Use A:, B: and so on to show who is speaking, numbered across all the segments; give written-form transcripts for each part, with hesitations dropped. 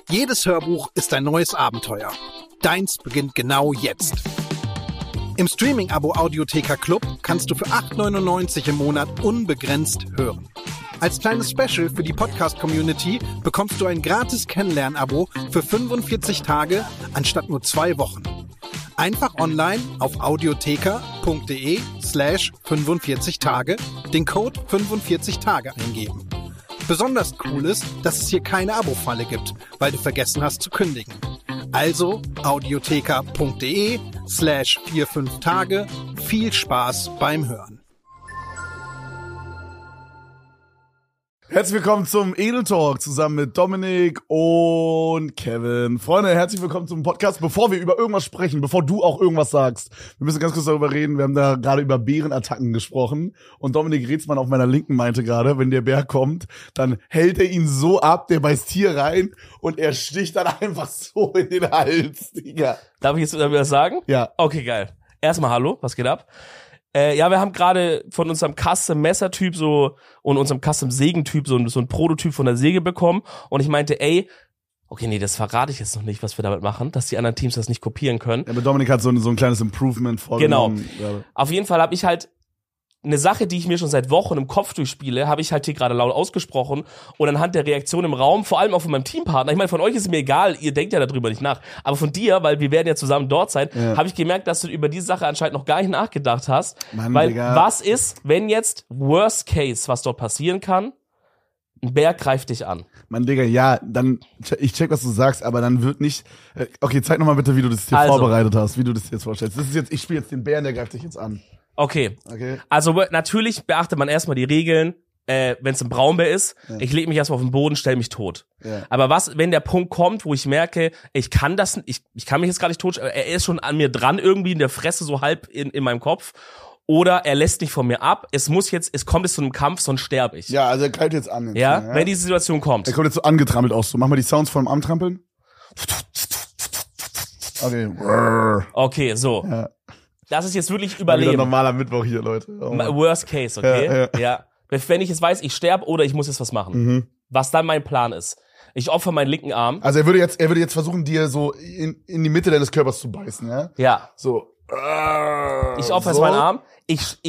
A: Jedes Hörbuch ist ein neues Abenteuer. Deins beginnt genau jetzt. Im Streaming-Abo Audiotheka Club kannst du für 8,99 im Monat unbegrenzt hören. Als kleines Special für die Podcast-Community bekommst du ein gratis Kennenlern-Abo für 45 Tage anstatt nur 2 Wochen. Einfach online auf audiotheka.de/45 Tage den Code 45 Tage eingeben. Besonders cool ist, dass es hier keine Abo-Falle gibt, weil du vergessen hast zu kündigen. Also audiotheka.de/45 Tage. Viel Spaß beim Hören.
B: Herzlich willkommen zum Edel Talk zusammen mit Dominik und Kevin. Freunde, herzlich willkommen zum Podcast. Bevor wir über irgendwas sprechen, bevor du auch irgendwas sagst, wir müssen ganz kurz darüber reden. Wir haben da gerade über Bärenattacken gesprochen und Dominik Reetzmann auf meiner Linken meinte gerade, wenn der Bär kommt, dann hält er ihn so ab, der beißt hier rein und er sticht dann einfach so in den Hals, Digga.
C: Darf ich jetzt wieder was sagen?
B: Ja.
C: Okay, geil. Erstmal hallo, was geht ab? Ja, wir haben gerade von unserem Custom-Messer-Typ und unserem Custom-Sägen-Typ so ein Prototyp von der Säge bekommen. Und ich meinte, okay, nee, das verrate ich jetzt noch nicht, was wir damit machen, dass die anderen Teams das nicht kopieren können.
B: Ja, aber Dominik hat so ein kleines Improvement vorgenommen.
C: Genau.
B: Ja.
C: Auf jeden Fall habe ich halt eine Sache, die ich mir schon seit Wochen im Kopf durchspiele, habe ich halt hier gerade laut ausgesprochen und anhand der Reaktion im Raum, vor allem auch von meinem Teampartner, ich meine, von euch ist es mir egal, ihr denkt ja darüber nicht nach, aber von dir, weil wir werden ja zusammen dort sein, habe ich gemerkt, dass du über diese Sache anscheinend noch gar nicht nachgedacht hast,
B: Mann,
C: weil
B: Digga.
C: Was ist, wenn jetzt Worst Case, was dort passieren kann, ein Bär greift dich an.
B: Mann, Digga, ja, dann, ich check, was du sagst, aber dann wird nicht, okay, zeig nochmal bitte, wie du das hier vorbereitet hast, wie du das dir jetzt vorstellst. Das ist jetzt, ich spiele jetzt den Bären, der greift dich jetzt an.
C: Okay. Also natürlich beachtet man erstmal die Regeln, wenn es ein Braunbär ist. Ja. Ich lege mich erstmal auf den Boden, stell mich tot. Ja. Aber was, wenn der Punkt kommt, wo ich merke, ich kann mich jetzt gar nicht tot, er ist schon an mir dran, irgendwie in der Fresse, so halb in meinem Kopf. Oder er lässt nicht von mir ab. Es kommt jetzt zu einem Kampf, sonst sterbe ich.
B: Ja, also er greift jetzt an.
C: Ja, wenn diese Situation kommt.
B: Er kommt jetzt so angetrampelt aus. So, mach mal die Sounds vom Antrampeln. Okay.
C: Okay, so. Ja. Das ist jetzt wirklich Überleben.
B: Wieder normaler Mittwoch hier, Leute.
C: Oh Worst Case, okay? Ja. Wenn ich jetzt weiß, ich sterbe oder ich muss jetzt was machen. Mhm. Was dann mein Plan ist. Ich opfer meinen linken Arm.
B: Also er würde jetzt versuchen, dir so in die Mitte deines Körpers zu beißen, ja?
C: Ja.
B: So.
C: Ich opfer jetzt meinen Arm. Ich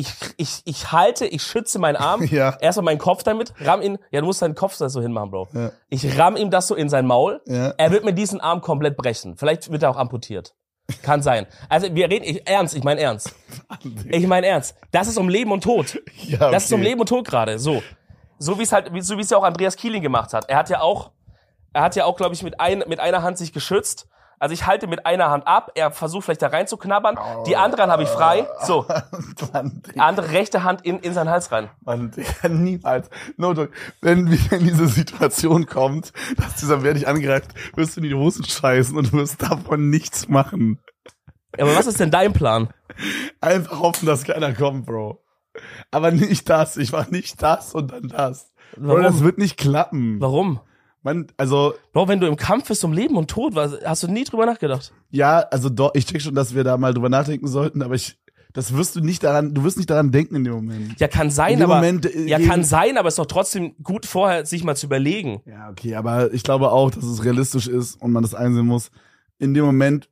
C: schütze meinen Arm.
B: Ja.
C: Erstmal meinen Kopf damit, ramm ihn. Ja, du musst deinen Kopf da so hinmachen, Bro. Ja. Ich ramm ihm das so in sein Maul. Ja. Er wird mir diesen Arm komplett brechen. Vielleicht wird er auch amputiert. Kann sein. Also ich meine ernst. Ich meine ernst. Das ist um Leben und Tod. Ja, okay. Das ist um Leben und Tod gerade. So wie es ja auch Andreas Kieling gemacht hat. Er hat ja auch, glaube ich, mit einer Hand sich geschützt. Also ich halte mit einer Hand ab, er versucht vielleicht da rein zu knabbern, die andere Hand habe ich frei, so. Die andere rechte Hand in seinen Hals rein.
B: Mann, Digga, niemals. No, wenn diese Situation kommt, dass dieser Bär dich angreift, wirst du in die Hosen scheißen und wirst davon nichts machen.
C: Ja, aber was ist denn dein Plan?
B: Einfach hoffen, dass keiner kommt, Bro. Aber nicht das, ich mach nicht das und dann das.
C: Warum?
B: Bro, das wird nicht klappen.
C: Warum?
B: Bro,
C: wenn du im Kampf bist um Leben und Tod, hast du nie drüber nachgedacht?
B: Ja, also ich check schon, dass wir da mal drüber nachdenken sollten, aber du wirst nicht daran denken in dem Moment.
C: Ja, kann sein, aber es ist doch trotzdem gut vorher, sich mal zu überlegen.
B: Ja, okay, aber ich glaube auch, dass es realistisch ist und man das einsehen muss. In dem Moment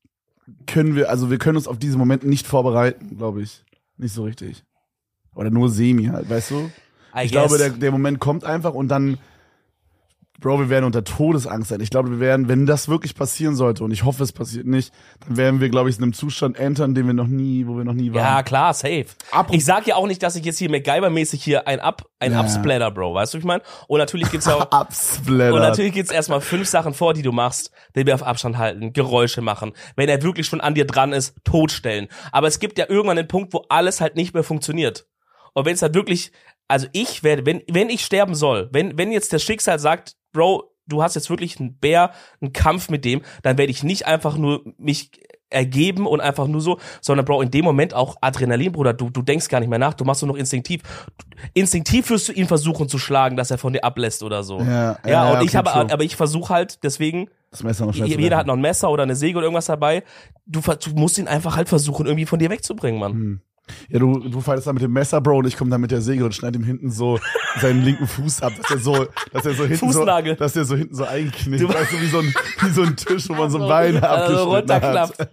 B: wir können uns auf diesen Moment nicht vorbereiten, glaube ich. Nicht so richtig. Oder nur semi halt, weißt du? Ich glaube, der Moment kommt einfach und dann, Bro, wir werden unter Todesangst sein. Ich glaube, wenn das wirklich passieren sollte, und ich hoffe, es passiert nicht, dann werden wir, glaube ich, in einem Zustand entern, wo wir noch nie waren.
C: Ja, klar, safe. Ich sag ja auch nicht, dass ich jetzt hier MacGyver-mäßig hier ein Upsplatter, Bro, weißt du, ich meine? Und natürlich gibt's ja auch,
B: Upsplatter.
C: Und natürlich gibt's erstmal 5 Sachen vor, die du machst, den wir auf Abstand halten, Geräusche machen. Wenn er wirklich schon an dir dran ist, totstellen. Aber es gibt ja irgendwann einen Punkt, wo alles halt nicht mehr funktioniert. Und wenn es halt wirklich, also ich werde, wenn ich sterben soll, wenn jetzt das Schicksal sagt, Bro, du hast jetzt wirklich einen Bär, einen Kampf mit dem, dann werde ich nicht einfach nur mich ergeben und einfach nur so, sondern Bro, in dem Moment auch Adrenalin, Bruder, du denkst gar nicht mehr nach, du machst nur noch instinktiv. Instinktiv wirst du ihn versuchen zu schlagen, dass er von dir ablässt oder so. Ja, und ich versuche halt, deswegen,
B: das Messer noch
C: jeder hat noch ein Messer oder eine Säge oder irgendwas dabei, du musst ihn einfach halt versuchen, irgendwie von dir wegzubringen, Mann.
B: Ja, du fightest da mit dem Messer, Bro, und ich komme da mit der Säge und schneide ihm hinten so seinen linken Fuß ab, dass er so hinten
C: Fußnagel.
B: dass er so hinten so einknickt, weißt du, wie so ein Tisch, wo man so Beine abgeschnitten hat.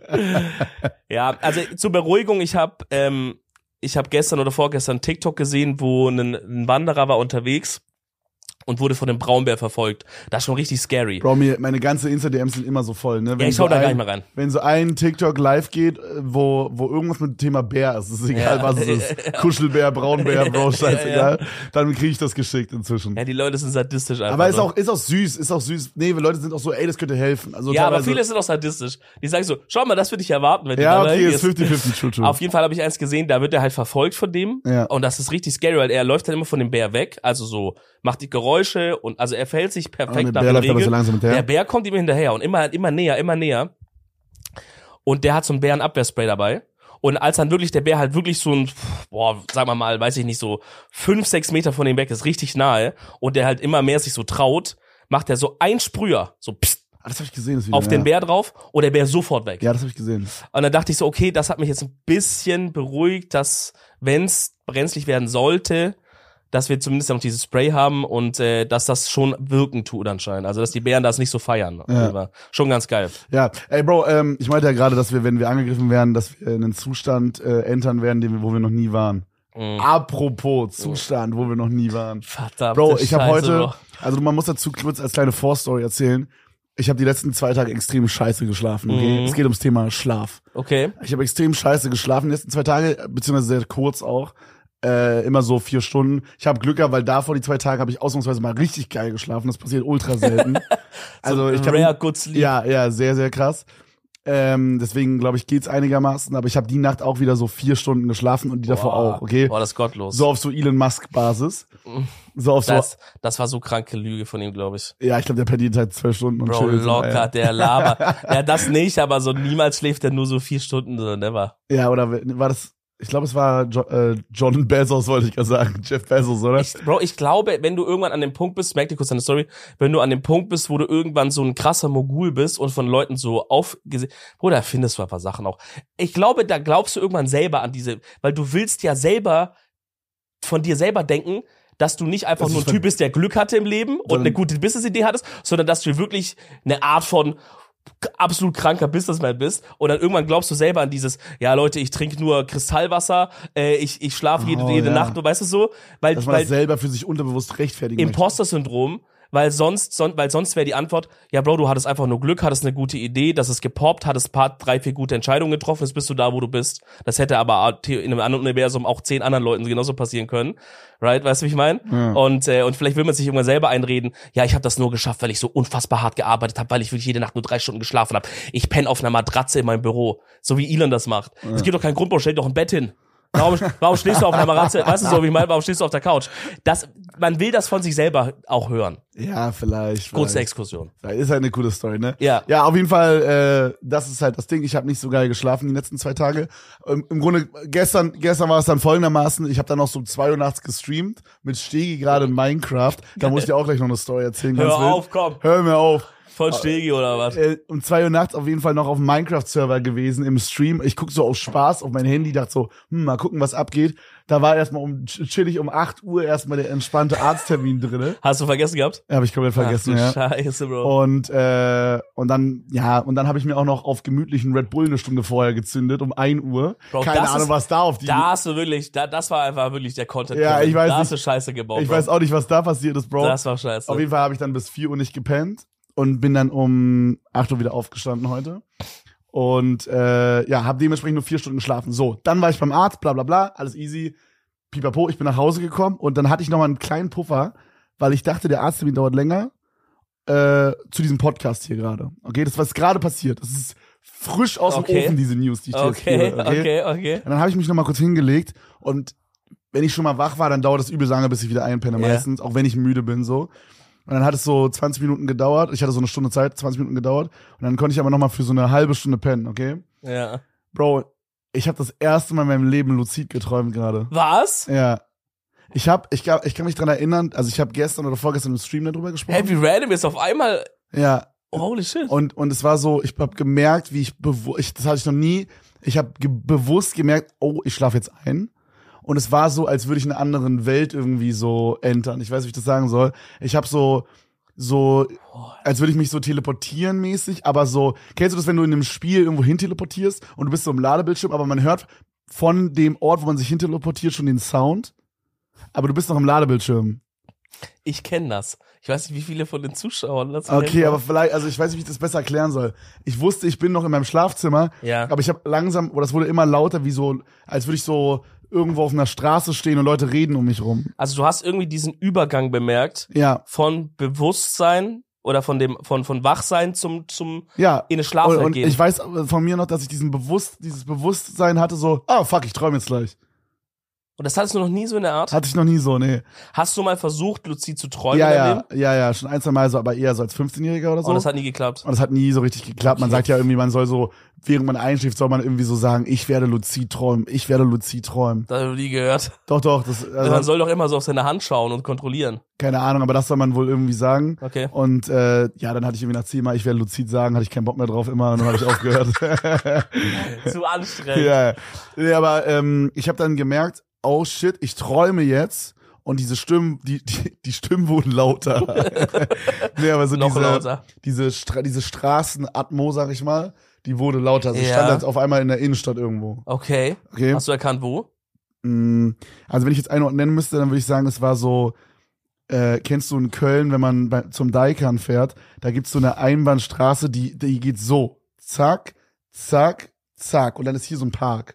C: Ja, also zur Beruhigung, ich habe gestern oder vorgestern TikTok gesehen, wo ein Wanderer war unterwegs und wurde von einem Braunbär verfolgt. Das ist schon richtig scary.
B: Bro, meine ganze Insta-DMs sind immer so voll, ne?
C: Ja, ich schau da gar nicht mehr rein.
B: Wenn so ein TikTok live geht, wo irgendwas mit dem Thema Bär ist, ist egal, was es ist. Kuschelbär, Braunbär, Bro, scheißegal. Dann kriege ich das geschickt inzwischen.
C: Ja, die Leute sind sadistisch einfach.
B: Aber ist auch süß. Nee, weil Leute sind auch so, ey, das könnte helfen. Also
C: ja, aber viele sind auch sadistisch. Die sagen so, schau mal, das würde ich erwarten, wenn du
B: ja,
C: da
B: okay, ist 50-50, true.
C: Auf jeden Fall habe ich eins gesehen, da wird er halt verfolgt von dem.
B: Ja.
C: Und das ist richtig scary, weil er läuft dann immer von dem Bär weg, also so, macht die Geräusche und also er verhält sich perfekt nach den Regeln.
B: So langsam hinterher.
C: Der Bär kommt ihm hinterher und immer näher. Und der hat so ein Bärenabwehrspray dabei. Und als dann wirklich der Bär halt wirklich so sagen wir mal, weiß ich nicht, so 5-6 Meter von ihm weg ist, richtig nahe, und der halt immer mehr sich so traut, macht er so ein Sprüher, so pssst,
B: das habe ich gesehen, das Video,
C: auf den Bär drauf und der Bär sofort weg.
B: Ja, das habe ich gesehen.
C: Und dann dachte ich so, okay, das hat mich jetzt ein bisschen beruhigt, dass, wenn's brenzlig werden sollte, dass wir zumindest noch dieses Spray haben und dass das schon wirken tut anscheinend. Also, dass die Bären das nicht so feiern.
B: Ja.
C: Schon ganz geil.
B: Ja, ey Bro, ich meinte ja gerade, dass wir, wenn wir angegriffen werden, dass wir in einen Zustand entern werden, wo wir noch nie waren. Apropos Zustand, wo wir noch nie waren.
C: Verdammt.
B: Bro, ich habe heute,
C: Bro.
B: also man muss dazu kurz als kleine Vorstory erzählen, ich habe die letzten 2 Tage extrem scheiße geschlafen, okay? Es geht ums Thema Schlaf.
C: Okay.
B: Ich habe extrem scheiße geschlafen die letzten 2 Tage, beziehungsweise sehr kurz auch. Immer so 4 Stunden. Ich habe Glück gehabt, weil davor die 2 Tage habe ich ausnahmsweise mal richtig geil geschlafen. Das passiert ultra selten. Also ich
C: rare good sleep.
B: Ja, sehr, sehr krass. Deswegen glaube ich geht's einigermaßen. Aber ich habe die Nacht auch wieder so 4 Stunden geschlafen und die davor auch. Okay.
C: Boah, das ist gottlos.
B: So auf so Elon Musk Basis. So auf
C: das war so kranke Lüge von ihm, glaube ich.
B: Ja, ich glaube, der verdient halt 12 Stunden und
C: Bro,
B: chillt.
C: locker, der Laber. Ja, das nicht, aber so niemals schläft er nur so 4 Stunden, so never.
B: Ja, oder war das? Ich glaube, es war John Bezos, wollte ich gerade sagen. Jeff Bezos, oder?
C: Ich glaube, wenn du irgendwann an dem Punkt bist, merk dir kurz eine Story, wenn du an dem Punkt bist, wo du irgendwann so ein krasser Mogul bist und von Leuten so Bruder, findest du ein paar Sachen auch. Ich glaube, da glaubst du irgendwann selber an weil du willst ja selber von dir selber denken, dass du nicht einfach nur ein Typ bist, der Glück hatte im Leben und eine gute Business-Idee hattest, sondern dass du wirklich eine Art von absolut kranker Businessman bist und dann irgendwann glaubst du selber an dieses, ja Leute, ich trinke nur Kristallwasser, ich schlafe jede Nacht, weißt du so, weil
B: dass man das selber für sich unterbewusst rechtfertigen
C: Imposter-Syndrom, weil sonst wäre die Antwort, ja Bro, du hattest einfach nur Glück, hattest eine gute Idee, das ist gepoppt, hattest 3-4 gute Entscheidungen getroffen, jetzt bist du da, wo du bist. Das hätte aber in einem anderen Universum auch 10 anderen Leuten genauso passieren können. Right? Weißt du, wie ich meine? Ja. Und vielleicht will man sich irgendwann selber einreden, ja, ich habe das nur geschafft, weil ich so unfassbar hart gearbeitet habe, weil ich wirklich jede Nacht nur 3 Stunden geschlafen habe. Ich penne auf einer Matratze in meinem Büro, so wie Elon das macht. Es gibt doch keinen Grund, stell dir doch ein Bett hin. Warum stehst du auf einer Matratze? Weißt du so, wie ich meine? Warum stehst du auf der Couch? Man will das von sich selber auch hören.
B: Ja, vielleicht.
C: Kurze Exkursion.
B: Ist halt eine coole Story, ne?
C: Ja.
B: Ja, auf jeden Fall, das ist halt das Ding. Ich habe nicht so geil geschlafen die letzten 2 Tage. Im Grunde, gestern war es dann folgendermaßen, ich habe dann noch so 2 Uhr nachts gestreamt, mit Stegi gerade in Minecraft. Da muss ich dir auch gleich noch eine Story erzählen.
C: Hör auf, komm.
B: Hör mir auf.
C: Voll Stegi oder was?
B: Um 2 Uhr nachts auf jeden Fall noch auf dem Minecraft-Server gewesen im Stream. Ich guck so aus Spaß auf mein Handy, dachte so, mal gucken, was abgeht. Da war erstmal chillig um 8 Uhr erstmal der entspannte Arzttermin drinne.
C: Hast du vergessen gehabt?
B: Ja, habe ich komplett vergessen, ja.
C: Scheiße, Bro.
B: Und dann habe ich mir auch noch auf gemütlichen Red Bull eine Stunde vorher gezündet, um 1 Uhr. Bro, keine Ahnung, was da auf die...
C: Da hast du wirklich, das war einfach wirklich der Content.
B: Ja, ich weiß
C: da
B: nicht.
C: hast du Scheiße gebaut,
B: Ich weiß auch nicht, was da passiert ist, Bro.
C: Das war scheiße.
B: Auf jeden Fall habe ich dann bis 4 Uhr nicht gepennt und bin dann um 8 Uhr wieder aufgestanden heute. Und habe dementsprechend nur 4 Stunden geschlafen. So, dann war ich beim Arzt, bla bla bla, alles easy. Pipapo, ich bin nach Hause gekommen und dann hatte ich noch mal einen kleinen Puffer, weil ich dachte, der Arzttermin dauert länger, zu diesem Podcast hier gerade. Okay, das was gerade passiert. Das ist frisch aus dem Ofen, diese News, die ich jetzt gebe.
C: Okay.
B: Und dann habe ich mich noch mal kurz hingelegt und wenn ich schon mal wach war, dann dauert es übel lange, bis ich wieder einpenne meistens, auch wenn ich müde bin so. Und dann hat es so 20 Minuten gedauert. Ich hatte so eine Stunde Zeit, 20 Minuten gedauert. Und dann konnte ich aber noch mal für so eine halbe Stunde pennen, okay?
C: Ja.
B: Bro, ich habe das erste Mal in meinem Leben luzid geträumt gerade.
C: Was?
B: Ja. Ich kann mich dran erinnern, also ich habe gestern oder vorgestern im Stream darüber gesprochen.
C: Hey, wie random ist auf einmal.
B: Ja.
C: Holy shit.
B: Und es war so, ich habe gemerkt, wie das hatte ich noch nie, Ich habe bewusst gemerkt, oh, ich schlafe jetzt ein. Und es war so, als würde ich in einer anderen Welt irgendwie so entern. Ich weiß nicht, wie ich das sagen soll. Ich habe so, als würde ich mich so teleportieren mäßig, aber so, kennst du das, wenn du in einem Spiel irgendwo hin teleportierst und du bist so im Ladebildschirm, aber man hört von dem Ort, wo man sich hin teleportiert, schon den Sound, aber du bist noch im Ladebildschirm.
C: Ich kenne das. Ich weiß nicht, wie viele von den Zuschauern das
B: Okay,
C: kennen.
B: aber vielleicht, also ich weiß nicht, wie ich das besser erklären soll. Ich wusste, ich bin noch in meinem Schlafzimmer,
C: Ja.
B: aber ich habe langsam, oder es wurde immer lauter, wie so, als würde ich so irgendwo auf einer Straße stehen und Leute reden um mich rum.
C: Also du hast irgendwie diesen Übergang bemerkt
B: Ja,
C: von Bewusstsein oder von Wachsein zum
B: ja.
C: in eine Schlafwelt
B: Und
C: gehen.
B: ich weiß von mir noch, dass ich dieses Bewusstsein hatte, so, fuck, ich träume jetzt gleich.
C: Und das hattest du noch nie so in der Art?
B: Hatte ich noch nie so, nee.
C: Hast du mal versucht, luzid zu träumen
B: Ja,
C: in deinem Leben?
B: ja, schon ein, zwei Mal so, aber eher so als 15-Jähriger oder so.
C: Und das hat nie geklappt.
B: Und das hat nie so richtig geklappt. Man
C: Okay.
B: sagt ja irgendwie, man soll so, während man einschläft, soll man irgendwie so sagen, ich werde luzid träumen.
C: Das habe ich nie gehört.
B: Doch, das,
C: Man
B: also,
C: soll doch immer so auf seine Hand schauen und kontrollieren.
B: keine Ahnung, aber das soll man wohl irgendwie sagen.
C: Okay.
B: Und ja, dann hatte ich irgendwie nach 10 Mal, ich werde luzid sagen, hatte ich keinen Bock mehr drauf immer und dann habe ich aufgehört.
C: Zu anstrengend.
B: Ja, nee, aber ich habe dann gemerkt, oh shit, ich träume jetzt und diese Stimmen, die Stimmen wurden lauter. Nee, aber so
C: Noch lauter.
B: diese Straßenatmo, sag ich mal, die wurde lauter. Also ich
C: Ja.
B: stand jetzt auf einmal in der Innenstadt irgendwo.
C: Okay.
B: Okay.
C: Hast du erkannt, wo?
B: Also wenn ich jetzt einen Ort nennen müsste, dann würde ich sagen, es war so, kennst du in Köln, wenn man zum Deichern fährt, da gibt's so eine Einbahnstraße, die geht so. Zack, zack, zack. Und dann ist hier so ein Park.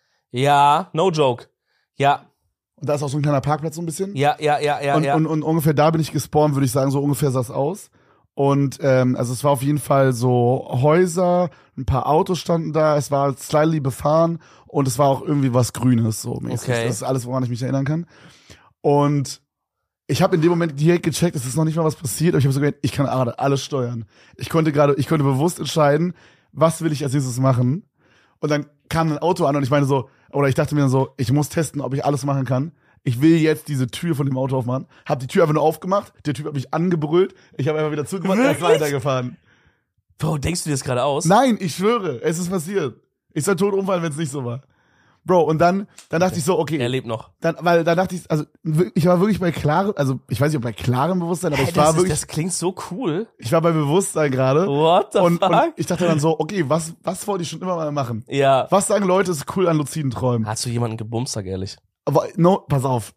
C: Ja, no joke. Ja,
B: Und da ist auch so ein kleiner Parkplatz so ein bisschen.
C: ja.
B: Und ungefähr da bin ich gespawnt, würde ich sagen, so ungefähr sah es aus. Und also es war auf jeden Fall so Häuser, ein paar Autos standen da, es war slightly befahren und es war auch irgendwie was Grünes so mäßig.
C: Okay.
B: Das ist alles, woran ich mich erinnern kann. Und ich habe in dem Moment direkt gecheckt, es ist noch nicht mal was passiert, aber ich habe so gedacht, ich kann gerade alles steuern. Ich konnte bewusst entscheiden, was will ich als nächstes machen. Und dann kam ein Auto an und ich meine so, oder ich dachte mir so, ich muss testen, ob ich alles machen kann. Ich will jetzt diese Tür von dem Auto aufmachen. Hab die Tür einfach nur aufgemacht, der Typ hat mich angebrüllt, ich habe einfach wieder zugemacht und er ist
C: Wirklich?
B: weitergefahren.
C: Bro, denkst du dir das gerade aus?
B: Nein, ich schwöre, es ist passiert. Ich soll tot umfallen, wenn es nicht so war. Bro, und dann dachte ich so,
C: Er
B: okay,
C: lebt noch.
B: dann dachte ich, also ich war wirklich bei klarem, also ich weiß nicht, ob bei klarem Bewusstsein, aber ich war wirklich,
C: Das klingt so cool.
B: ich war bei Bewusstsein gerade.
C: What the
B: Und
C: fuck?
B: ich dachte dann so, okay, was wollte ich schon immer mal machen?
C: Ja.
B: Was sagen Leute, ist cool an luziden Träumen?
C: Hast du jemanden gebumst, sag ehrlich?
B: Aber no, pass auf.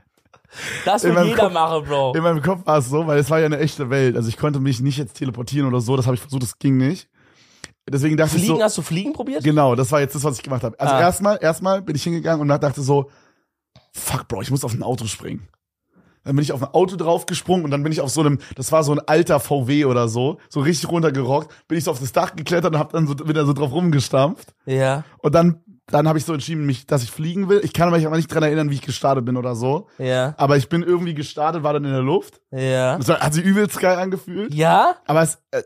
C: Das
B: In
C: will
B: meinem
C: jeder
B: Kopf-
C: machen, Bro.
B: In meinem Kopf war es so, weil es war ja eine echte Welt. Also ich konnte mich nicht jetzt teleportieren oder so, das habe ich versucht, das ging nicht. Deswegen dachte ich
C: Fliegen,
B: so,
C: hast du Fliegen probiert?
B: genau, das war jetzt das, was ich gemacht habe. Also
C: Ah.
B: erstmal bin ich hingegangen und dachte so, fuck, Bro, ich muss auf ein Auto springen. Dann bin ich auf ein Auto draufgesprungen und dann bin ich auf so einem, das war so ein alter VW oder so richtig runtergerockt, bin ich so auf das Dach geklettert und hab dann so wieder so drauf rumgestampft.
C: Ja,
B: Und dann habe ich so entschieden, dass ich fliegen will. Ich kann mich aber nicht dran erinnern, wie ich gestartet bin oder so.
C: ja,
B: Aber ich bin irgendwie gestartet, war dann in der Luft.
C: ja.
B: Das hat sich übelst geil angefühlt.
C: Ja?
B: Aber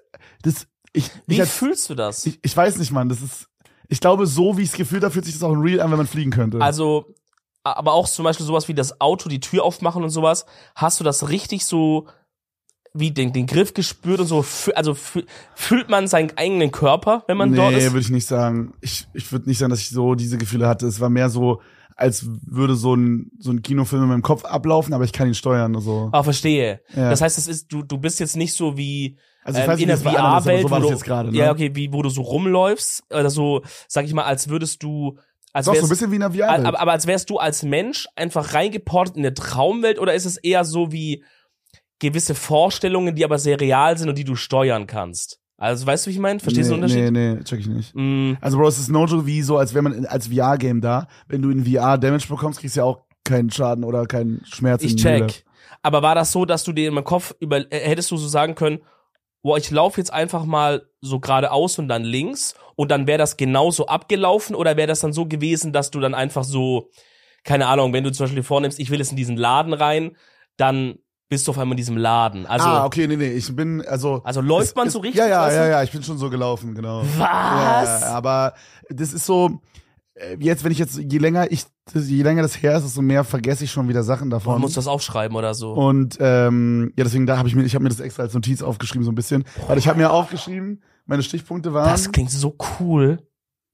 C: Wie fühlst du das?
B: ich weiß nicht, Mann. Ich glaube, so wie ich es gefühlt habe, fühlt sich das auch in Real an, wenn man fliegen könnte.
C: Also, aber auch zum Beispiel sowas wie das Auto, die Tür aufmachen und sowas. Hast du das richtig so wie den Griff gespürt und so? Fühlt man seinen eigenen Körper, wenn man dort
B: nee,
C: ist?
B: würde ich nicht sagen. Ich würde nicht sagen, dass ich so diese Gefühle hatte. Es war mehr so, als würde so ein Kinofilm in meinem Kopf ablaufen, aber ich kann ihn steuern. Also.
C: Ah, verstehe.
B: Ja.
C: Das heißt, du bist jetzt nicht so wie
B: Also ich weiß nicht,
C: in
B: wie
C: der
B: es bei anderen ist, aber
C: VR-Welt,
B: so war
C: wo
B: das
C: du,
B: jetzt gerade, ne?
C: ja, okay, wo du so rumläufst, oder so, sag ich mal, als würdest du, als
B: Doch, so
C: wärst,
B: ein bisschen wie in einer VR-Welt.
C: aber als wärst du als Mensch einfach reingeportet in eine Traumwelt, oder ist es eher so wie gewisse Vorstellungen, die aber sehr real sind und die du steuern kannst? Also, weißt du, wie ich meine? Verstehst du den Unterschied?
B: Nee, check ich nicht.
C: Mm,
B: Also, Bro, es ist no joke wie so, als wäre man als VR-Game da. Wenn du in VR Damage bekommst, kriegst du ja auch keinen Schaden oder keinen Schmerz.
C: ich
B: in der Seele.
C: check. Aber war das so, dass du dir in meinem Kopf hättest du so sagen können, boah, ich laufe jetzt einfach mal so geradeaus und dann links und dann wäre das genauso abgelaufen, oder wäre das dann so gewesen, dass du dann einfach so, keine Ahnung, wenn du zum Beispiel vornimmst, ich will jetzt in diesen Laden rein, dann bist du auf einmal in diesem Laden. Also,
B: okay, nee, ich bin, also
C: läuft man so richtig?
B: Ja,
C: weißt du?
B: ja, ich bin schon so gelaufen, genau.
C: Was?
B: Ja, aber das ist so, jetzt, wenn ich jetzt, je länger das her ist, desto mehr vergesse ich schon wieder Sachen davon.
C: Man muss das aufschreiben oder so.
B: Und ja, deswegen ich habe mir das extra als Notiz aufgeschrieben so ein bisschen. Weil ich habe mir aufgeschrieben, meine Stichpunkte waren.
C: Das klingt so cool.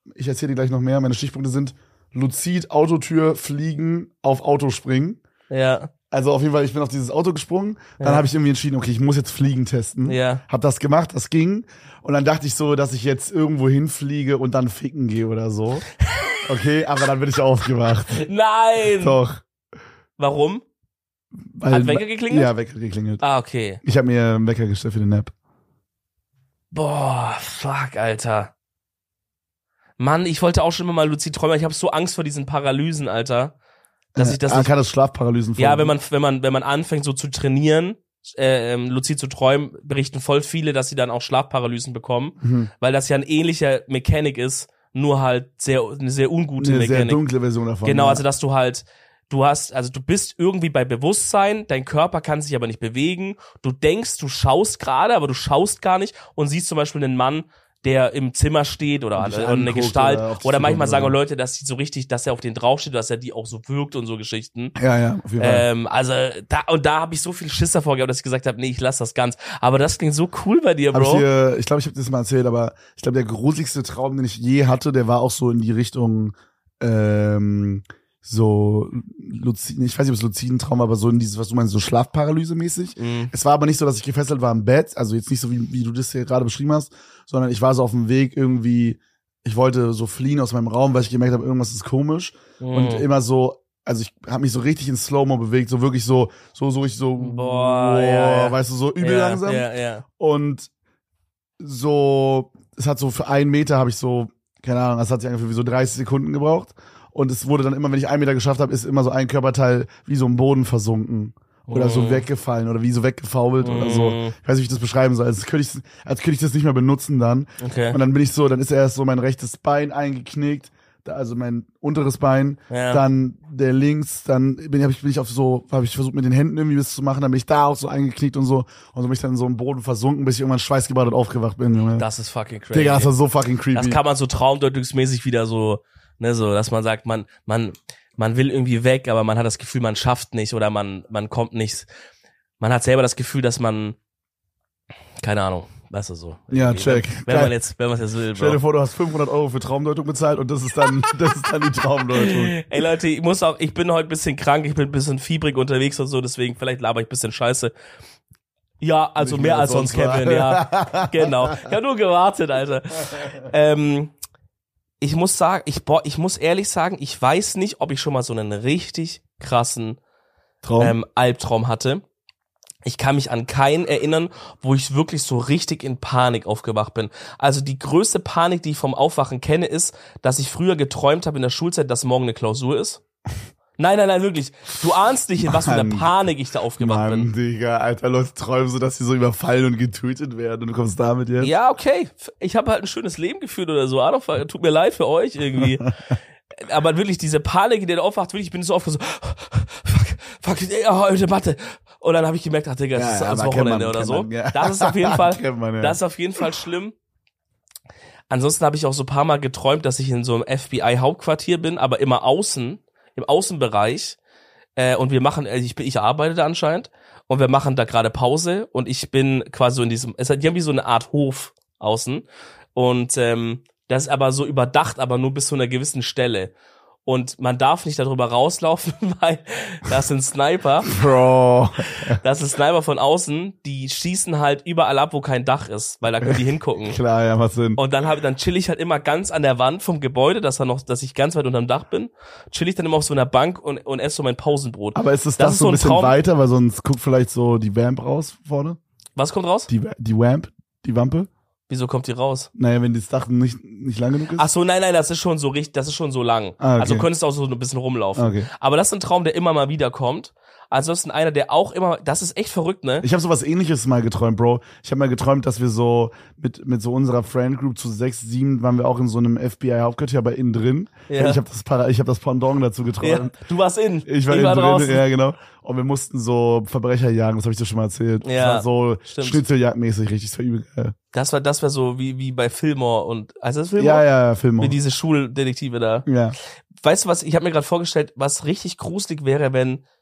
B: ich erzähle dir gleich noch mehr, meine Stichpunkte sind luzid, Autotür, fliegen, auf Auto springen.
C: Ja.
B: Also auf jeden Fall, ich bin auf dieses Auto gesprungen, dann habe ich irgendwie entschieden, okay, ich muss jetzt Fliegen testen.
C: Ja.
B: Hab das gemacht, das ging. Und dann dachte ich so, dass ich jetzt irgendwo hinfliege und dann ficken gehe oder so. Okay, aber dann bin ich aufgewacht.
C: Nein!
B: Doch.
C: Warum?
B: Weil,
C: Hat Wecker geklingelt?
B: Ja, Wecker geklingelt.
C: Ah, okay.
B: Ich habe mir einen Wecker gestellt für den Nap.
C: Boah, fuck, Alter. Mann, ich wollte auch schon immer mal luzid träumen, ich habe so Angst vor diesen Paralysen, Alter. Dass ich das
B: kann das Schlafparalysen
C: Ja, wenn man anfängt so zu trainieren, luzid zu träumen, berichten voll viele, dass sie dann auch Schlafparalysen bekommen, weil das ja ein ähnlicher Mechanik ist, nur halt eine sehr ungute
B: eine
C: Mechanik.
B: sehr dunkle Version davon.
C: Genau,
B: ja.
C: also dass du bist irgendwie bei Bewusstsein, dein Körper kann sich aber nicht bewegen, du denkst, du schaust gerade, aber du schaust gar nicht und siehst zum Beispiel einen Mann, der im Zimmer steht oder eine Gestalt oder manchmal sagen auch Leute, dass sie so richtig, dass er auf den draufsteht, dass er die auch so wirkt und so Geschichten.
B: Ja, auf jeden Fall.
C: Also da habe ich so viel Schiss davor gehabt, dass ich gesagt habe, nee, ich lass das ganz. Aber das klingt so cool bei dir, Bro.
B: Ich glaube, ich habe das mal erzählt, aber ich glaube, der gruseligste Traum, den ich je hatte, der war auch so in die Richtung so luzid, ich weiß nicht, ob es luziden Traum war, aber so in dieses, was du meinst, so Schlafparalyse-mäßig. Es war aber nicht so, dass ich gefesselt war im Bett, also jetzt nicht so, wie du das hier gerade beschrieben hast, sondern ich war so auf dem Weg irgendwie, ich wollte so fliehen aus meinem Raum, weil ich gemerkt habe, irgendwas ist komisch und immer so, also ich habe mich so richtig in Slow-Mo bewegt, so wirklich so ich so,
C: Boah,
B: weißt du, so übel langsam.
C: Ja.
B: Und so, es hat so für 1 Meter habe ich so, keine Ahnung, es hat sich irgendwie so 30 Sekunden gebraucht. Und es wurde dann immer, wenn ich 1 Meter geschafft habe, ist immer so ein Körperteil wie so im Boden versunken. Oder so weggefallen oder wie so weggefault oder so. Ich weiß nicht, wie ich das beschreiben soll. Als könnte ich das nicht mehr benutzen dann.
C: Okay.
B: Und dann bin ich so, dann ist erst so mein rechtes Bein eingeknickt, also mein unteres Bein, dann der links, dann habe ich versucht mit den Händen irgendwie was zu machen, dann bin ich da auch so eingeknickt und so bin ich dann so im Boden versunken, bis ich irgendwann schweißgebadet aufgewacht bin, Junge.
C: Das ist fucking crazy.
B: Digga, das war so fucking creepy.
C: Das kann man so traumdeutungsmäßig wieder so, ne, so, dass man sagt, man will irgendwie weg, aber man hat das Gefühl, man schafft nicht oder man kommt nicht. Man hat selber das Gefühl, dass man, keine Ahnung, weißt du so.
B: Ja, check.
C: Wenn man es jetzt will, Bro.
B: Stell dir vor, du hast 500 € für Traumdeutung bezahlt und das ist dann die Traumdeutung.
C: Ey Leute, ich bin heute ein bisschen krank, ich bin ein bisschen fiebrig unterwegs und so, deswegen vielleicht laber ich ein bisschen Scheiße. Ja, also mehr als sonst, Kevin, ja. Genau. Ich hab nur gewartet, Alter. Ich muss sagen, ich muss ehrlich sagen, ich weiß nicht, ob ich schon mal so einen richtig krassen Albtraum hatte. Ich kann mich an keinen erinnern, wo ich wirklich so richtig in Panik aufgewacht bin. Also die größte Panik, die ich vom Aufwachen kenne, ist, dass ich früher geträumt habe in der Schulzeit, dass morgen eine Klausur ist. Nein, wirklich. Du ahnst nicht, in was für eine Panik ich da aufgewacht bin.
B: Mann, Digga, Alter, Leute träumen so, dass sie so überfallen und getötet werden und du kommst damit jetzt.
C: Ja, okay. Ich habe halt ein schönes Leben geführt oder so. Tut mir leid für euch irgendwie. Aber wirklich diese Panik, in der du aufwacht, wirklich, ich bin so oft so, fuck, heute Mathe. Und dann habe ich gemerkt, Digga, das ist ans Wochenende oder so. Das ist auf jeden Fall, das ist auf jeden Fall schlimm. Ansonsten habe ich auch so ein paar Mal geträumt, dass ich in so einem FBI-Hauptquartier bin, aber immer im Außenbereich. Und wir machen, ich arbeite da anscheinend und wir machen da gerade Pause und ich bin quasi so in diesem, die haben wie so eine Art Hof außen und das ist aber so überdacht, aber nur bis zu einer gewissen Stelle. Und man darf nicht darüber rauslaufen, weil das sind Sniper.
B: Bro.
C: Das sind Sniper von außen, die schießen halt überall ab, wo kein Dach ist, weil da können die hingucken.
B: Klar, ja, macht Sinn.
C: Und dann chill ich halt immer ganz an der Wand vom Gebäude, dass ich ganz weit unterm Dach bin. Chill ich dann immer auf so einer Bank und esse so mein Pausenbrot.
B: Aber ist das so ein bisschen Traum weiter, weil sonst guckt vielleicht so die Vamp raus vorne?
C: Was kommt raus?
B: Die Wampe?
C: Wieso kommt die raus?
B: Naja, wenn das Dach nicht lang genug ist.
C: Ach so, nein, das ist schon so richtig, das ist schon so lang.
B: Ah, okay.
C: Also könntest du auch so ein bisschen rumlaufen.
B: Okay.
C: Aber das ist ein Traum, der immer mal wieder kommt. Ansonsten einer, der auch immer, das ist echt verrückt, ne?
B: Ich habe sowas Ähnliches mal geträumt, Bro. Ich habe mal geträumt, dass wir so mit so unserer Friend Group zu 6, 7 waren wir auch in so einem FBI-Hauptquartier, aber innen drin.
C: Ja.
B: Ich habe das Pendant dazu geträumt.
C: Ja, du warst
B: Ich war innen
C: draußen.
B: drin, ja genau. Und wir mussten so Verbrecher jagen, das habe ich dir schon mal erzählt.
C: Ja,
B: das war so
C: stimmt.
B: Schnitzeljagdmäßig, richtig, das war übel geil.
C: Das war so wie bei Fillmore und, heißt das Fillmore?
B: Ja, Fillmore.
C: Wie diese Schuldetektive da.
B: Ja.
C: Weißt du was, ich habe mir gerade vorgestellt, was richtig gruselig wäre,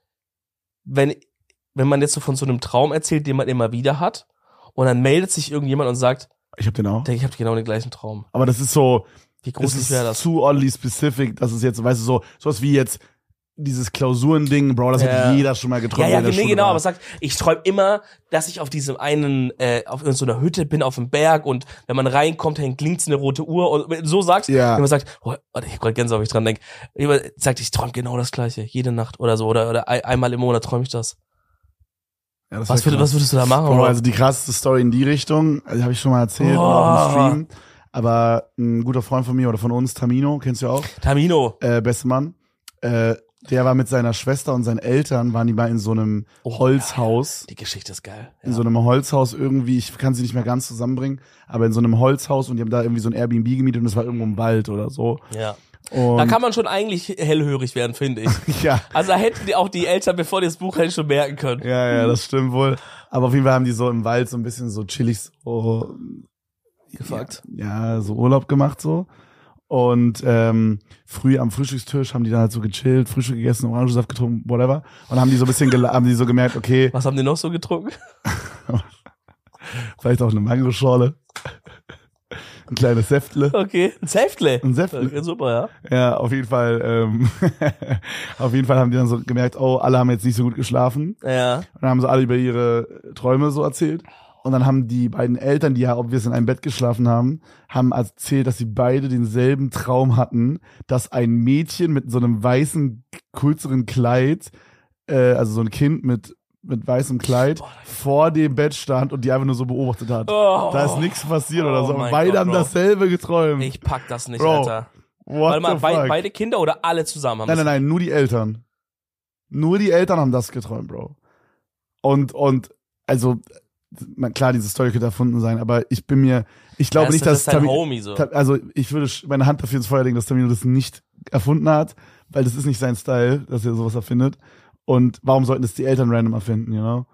C: wenn man jetzt so von so einem Traum erzählt, den man immer wieder hat, und dann meldet sich irgendjemand und sagt,
B: Ich hab den auch.
C: ich habe genau den gleichen Traum.
B: Aber das ist so,
C: Wie
B: Es
C: gruselig wäre
B: ist
C: das?
B: zu oddly specific, dass es jetzt, weißt du, sowas wie jetzt dieses Klausurending, Bro, das
C: Ja.
B: hat jeder schon mal getroffen.
C: Ja,
B: der in der Schule
C: genau,
B: war.
C: aber sagt, ich träume immer, dass ich auf diesem einen, auf so einer Hütte bin auf dem Berg und wenn man reinkommt, hängt links eine rote Uhr und so sagst,
B: Ja.
C: wenn man sagt, oh, ich hab grad Gänsehaut, wenn ich dran denke, jemand sagt, ich träume genau das Gleiche, jede Nacht oder so, oder einmal im Monat träume ich das.
B: Ja, das
C: Was
B: wär krass.
C: würdest du da machen?
B: Bro,
C: Bro?
B: also die krasseste Story in die Richtung, also habe ich schon mal erzählt,
C: Oh.
B: auch im Stream. Aber ein guter Freund von mir oder von uns, Tamino, kennst du ja auch,
C: Tamino.
B: beste Mann, der war mit seiner Schwester und seinen Eltern, waren die mal in so einem
C: Oh,
B: Holzhaus.
C: Die Geschichte ist geil.
B: In so einem Holzhaus irgendwie, ich kann sie nicht mehr ganz zusammenbringen, aber in so einem Holzhaus und die haben da irgendwie so ein Airbnb gemietet und das war irgendwo im Wald oder so.
C: Ja.
B: Und
C: Da kann man schon eigentlich hellhörig werden, finde ich.
B: ja,
C: Also da hätten die auch die Eltern, bevor die das Buch hätten, schon merken können.
B: ja, das stimmt wohl. Aber auf jeden Fall haben die so im Wald so ein bisschen so chillig so
C: Gefuckt.
B: ja, so Urlaub gemacht so. Und früh am Frühstückstisch haben die dann halt so gechillt, Frühstück gegessen, Orangensaft getrunken, whatever. Und haben die so ein bisschen haben die so gemerkt, okay,
C: Was haben die noch so getrunken?
B: vielleicht auch eine Mangoschorle. Ein kleines Säftle.
C: Okay, ein Säftle.
B: Ein Säftle.
C: Okay, super, ja.
B: Ja, auf jeden Fall, auf jeden Fall haben die dann so gemerkt, oh, alle haben jetzt nicht so gut geschlafen.
C: Ja.
B: Und dann haben sie alle über ihre Träume so erzählt. Und dann haben die beiden Eltern, die ja obvious in einem Bett geschlafen haben, haben erzählt, dass sie beide denselben Traum hatten, dass ein Mädchen mit so einem weißen, kürzeren Kleid, also so ein Kind mit weißem Kleid, vor dem Bett stand und die einfach nur so beobachtet hat.
C: Oh.
B: Da ist nichts passiert oder so.
C: Oh mein
B: Beide
C: Gott,
B: haben
C: Bro.
B: dasselbe geträumt.
C: Ich pack das nicht,
B: Bro,
C: Alter.
B: What
C: Warte mal,
B: the fuck?
C: beide Kinder oder alle zusammen haben
B: Nein, nur die Eltern. Nur die Eltern haben das geträumt, Bro. Und also, klar, diese Story könnte erfunden sein, aber ich glaube nicht, dass
C: das ist dein Homie so.
B: also ich würde meine Hand dafür ins Feuer legen, dass Tamino das nicht erfunden hat, weil das ist nicht sein Style, dass er sowas erfindet. Und warum sollten das die Eltern random erfinden, you know?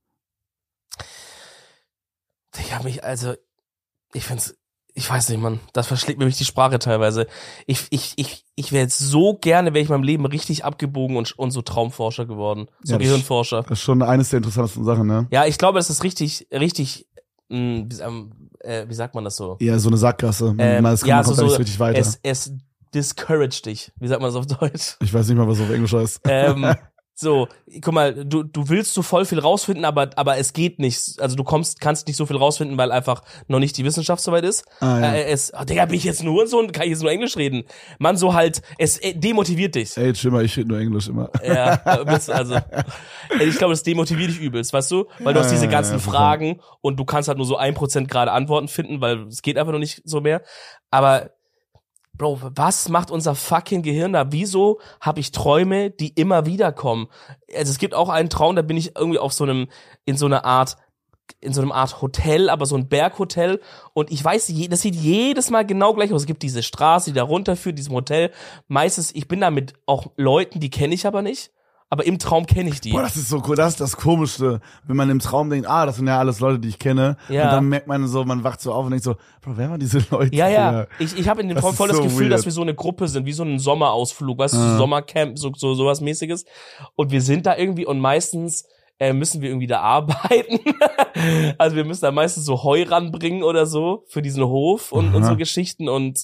C: Ich weiß nicht, Mann, das verschlägt mir die Sprache teilweise. Ich wäre jetzt so gerne, wäre ich in meinem Leben richtig abgebogen und so Traumforscher geworden. So
B: Ja, das-
C: Gehirnforscher.
B: Das ist schon eines der interessantesten Sachen, ne?
C: Ja, ich glaube, das ist richtig, wie sagt man das so?
B: Ja, so eine Sackgasse. Man kommt da nicht richtig weiter.
C: Es discourage dich. Wie sagt man das auf Deutsch?
B: Ich weiß nicht mal, was auf Englisch heißt.
C: So, guck mal, du willst so voll viel rausfinden, aber es geht nicht. Also du kannst nicht so viel rausfinden, weil einfach noch nicht die Wissenschaft soweit ist.
B: Ja.
C: Digga, bin ich jetzt nur so und kann ich jetzt nur Englisch reden? Man, so halt, es demotiviert dich.
B: Ey, Schimmer, ich rede nur Englisch immer.
C: Ja, also, ich glaube, das demotiviert dich übelst, weißt du? Weil du hast diese ganzen Fragen und du kannst halt nur so 1% gerade Antworten finden, weil es geht einfach noch nicht so mehr. Aber Bro, was macht unser fucking Gehirn da? Wieso habe ich Träume, die immer wieder kommen? Also es gibt auch einen Traum, da bin ich irgendwie in so einer Art Hotel, aber so ein Berghotel. Und ich weiß, das sieht jedes Mal genau gleich aus. Es gibt diese Straße, die da runterführt, diesem Hotel. Meistens, ich bin da mit auch Leuten, die kenne ich aber nicht. Aber im Traum kenne ich die.
B: Boah, das ist so cool, das ist das Komischste, wenn man im Traum denkt, das sind ja alles Leute, die ich kenne.
C: Ja.
B: Und dann merkt man so, man wacht so auf und denkt so, Bro, wer waren diese Leute?
C: Ja. Ich habe in dem
B: Das
C: Traum
B: ist
C: voll das
B: so
C: Gefühl,
B: weird.
C: dass wir so eine Gruppe sind, wie so ein Sommerausflug, weißt du, so Sommercamp, sowas mäßiges. Und wir sind da irgendwie und meistens müssen wir irgendwie da arbeiten. Also wir müssen da meistens so Heu ranbringen oder so für diesen Hof und so Geschichten. Und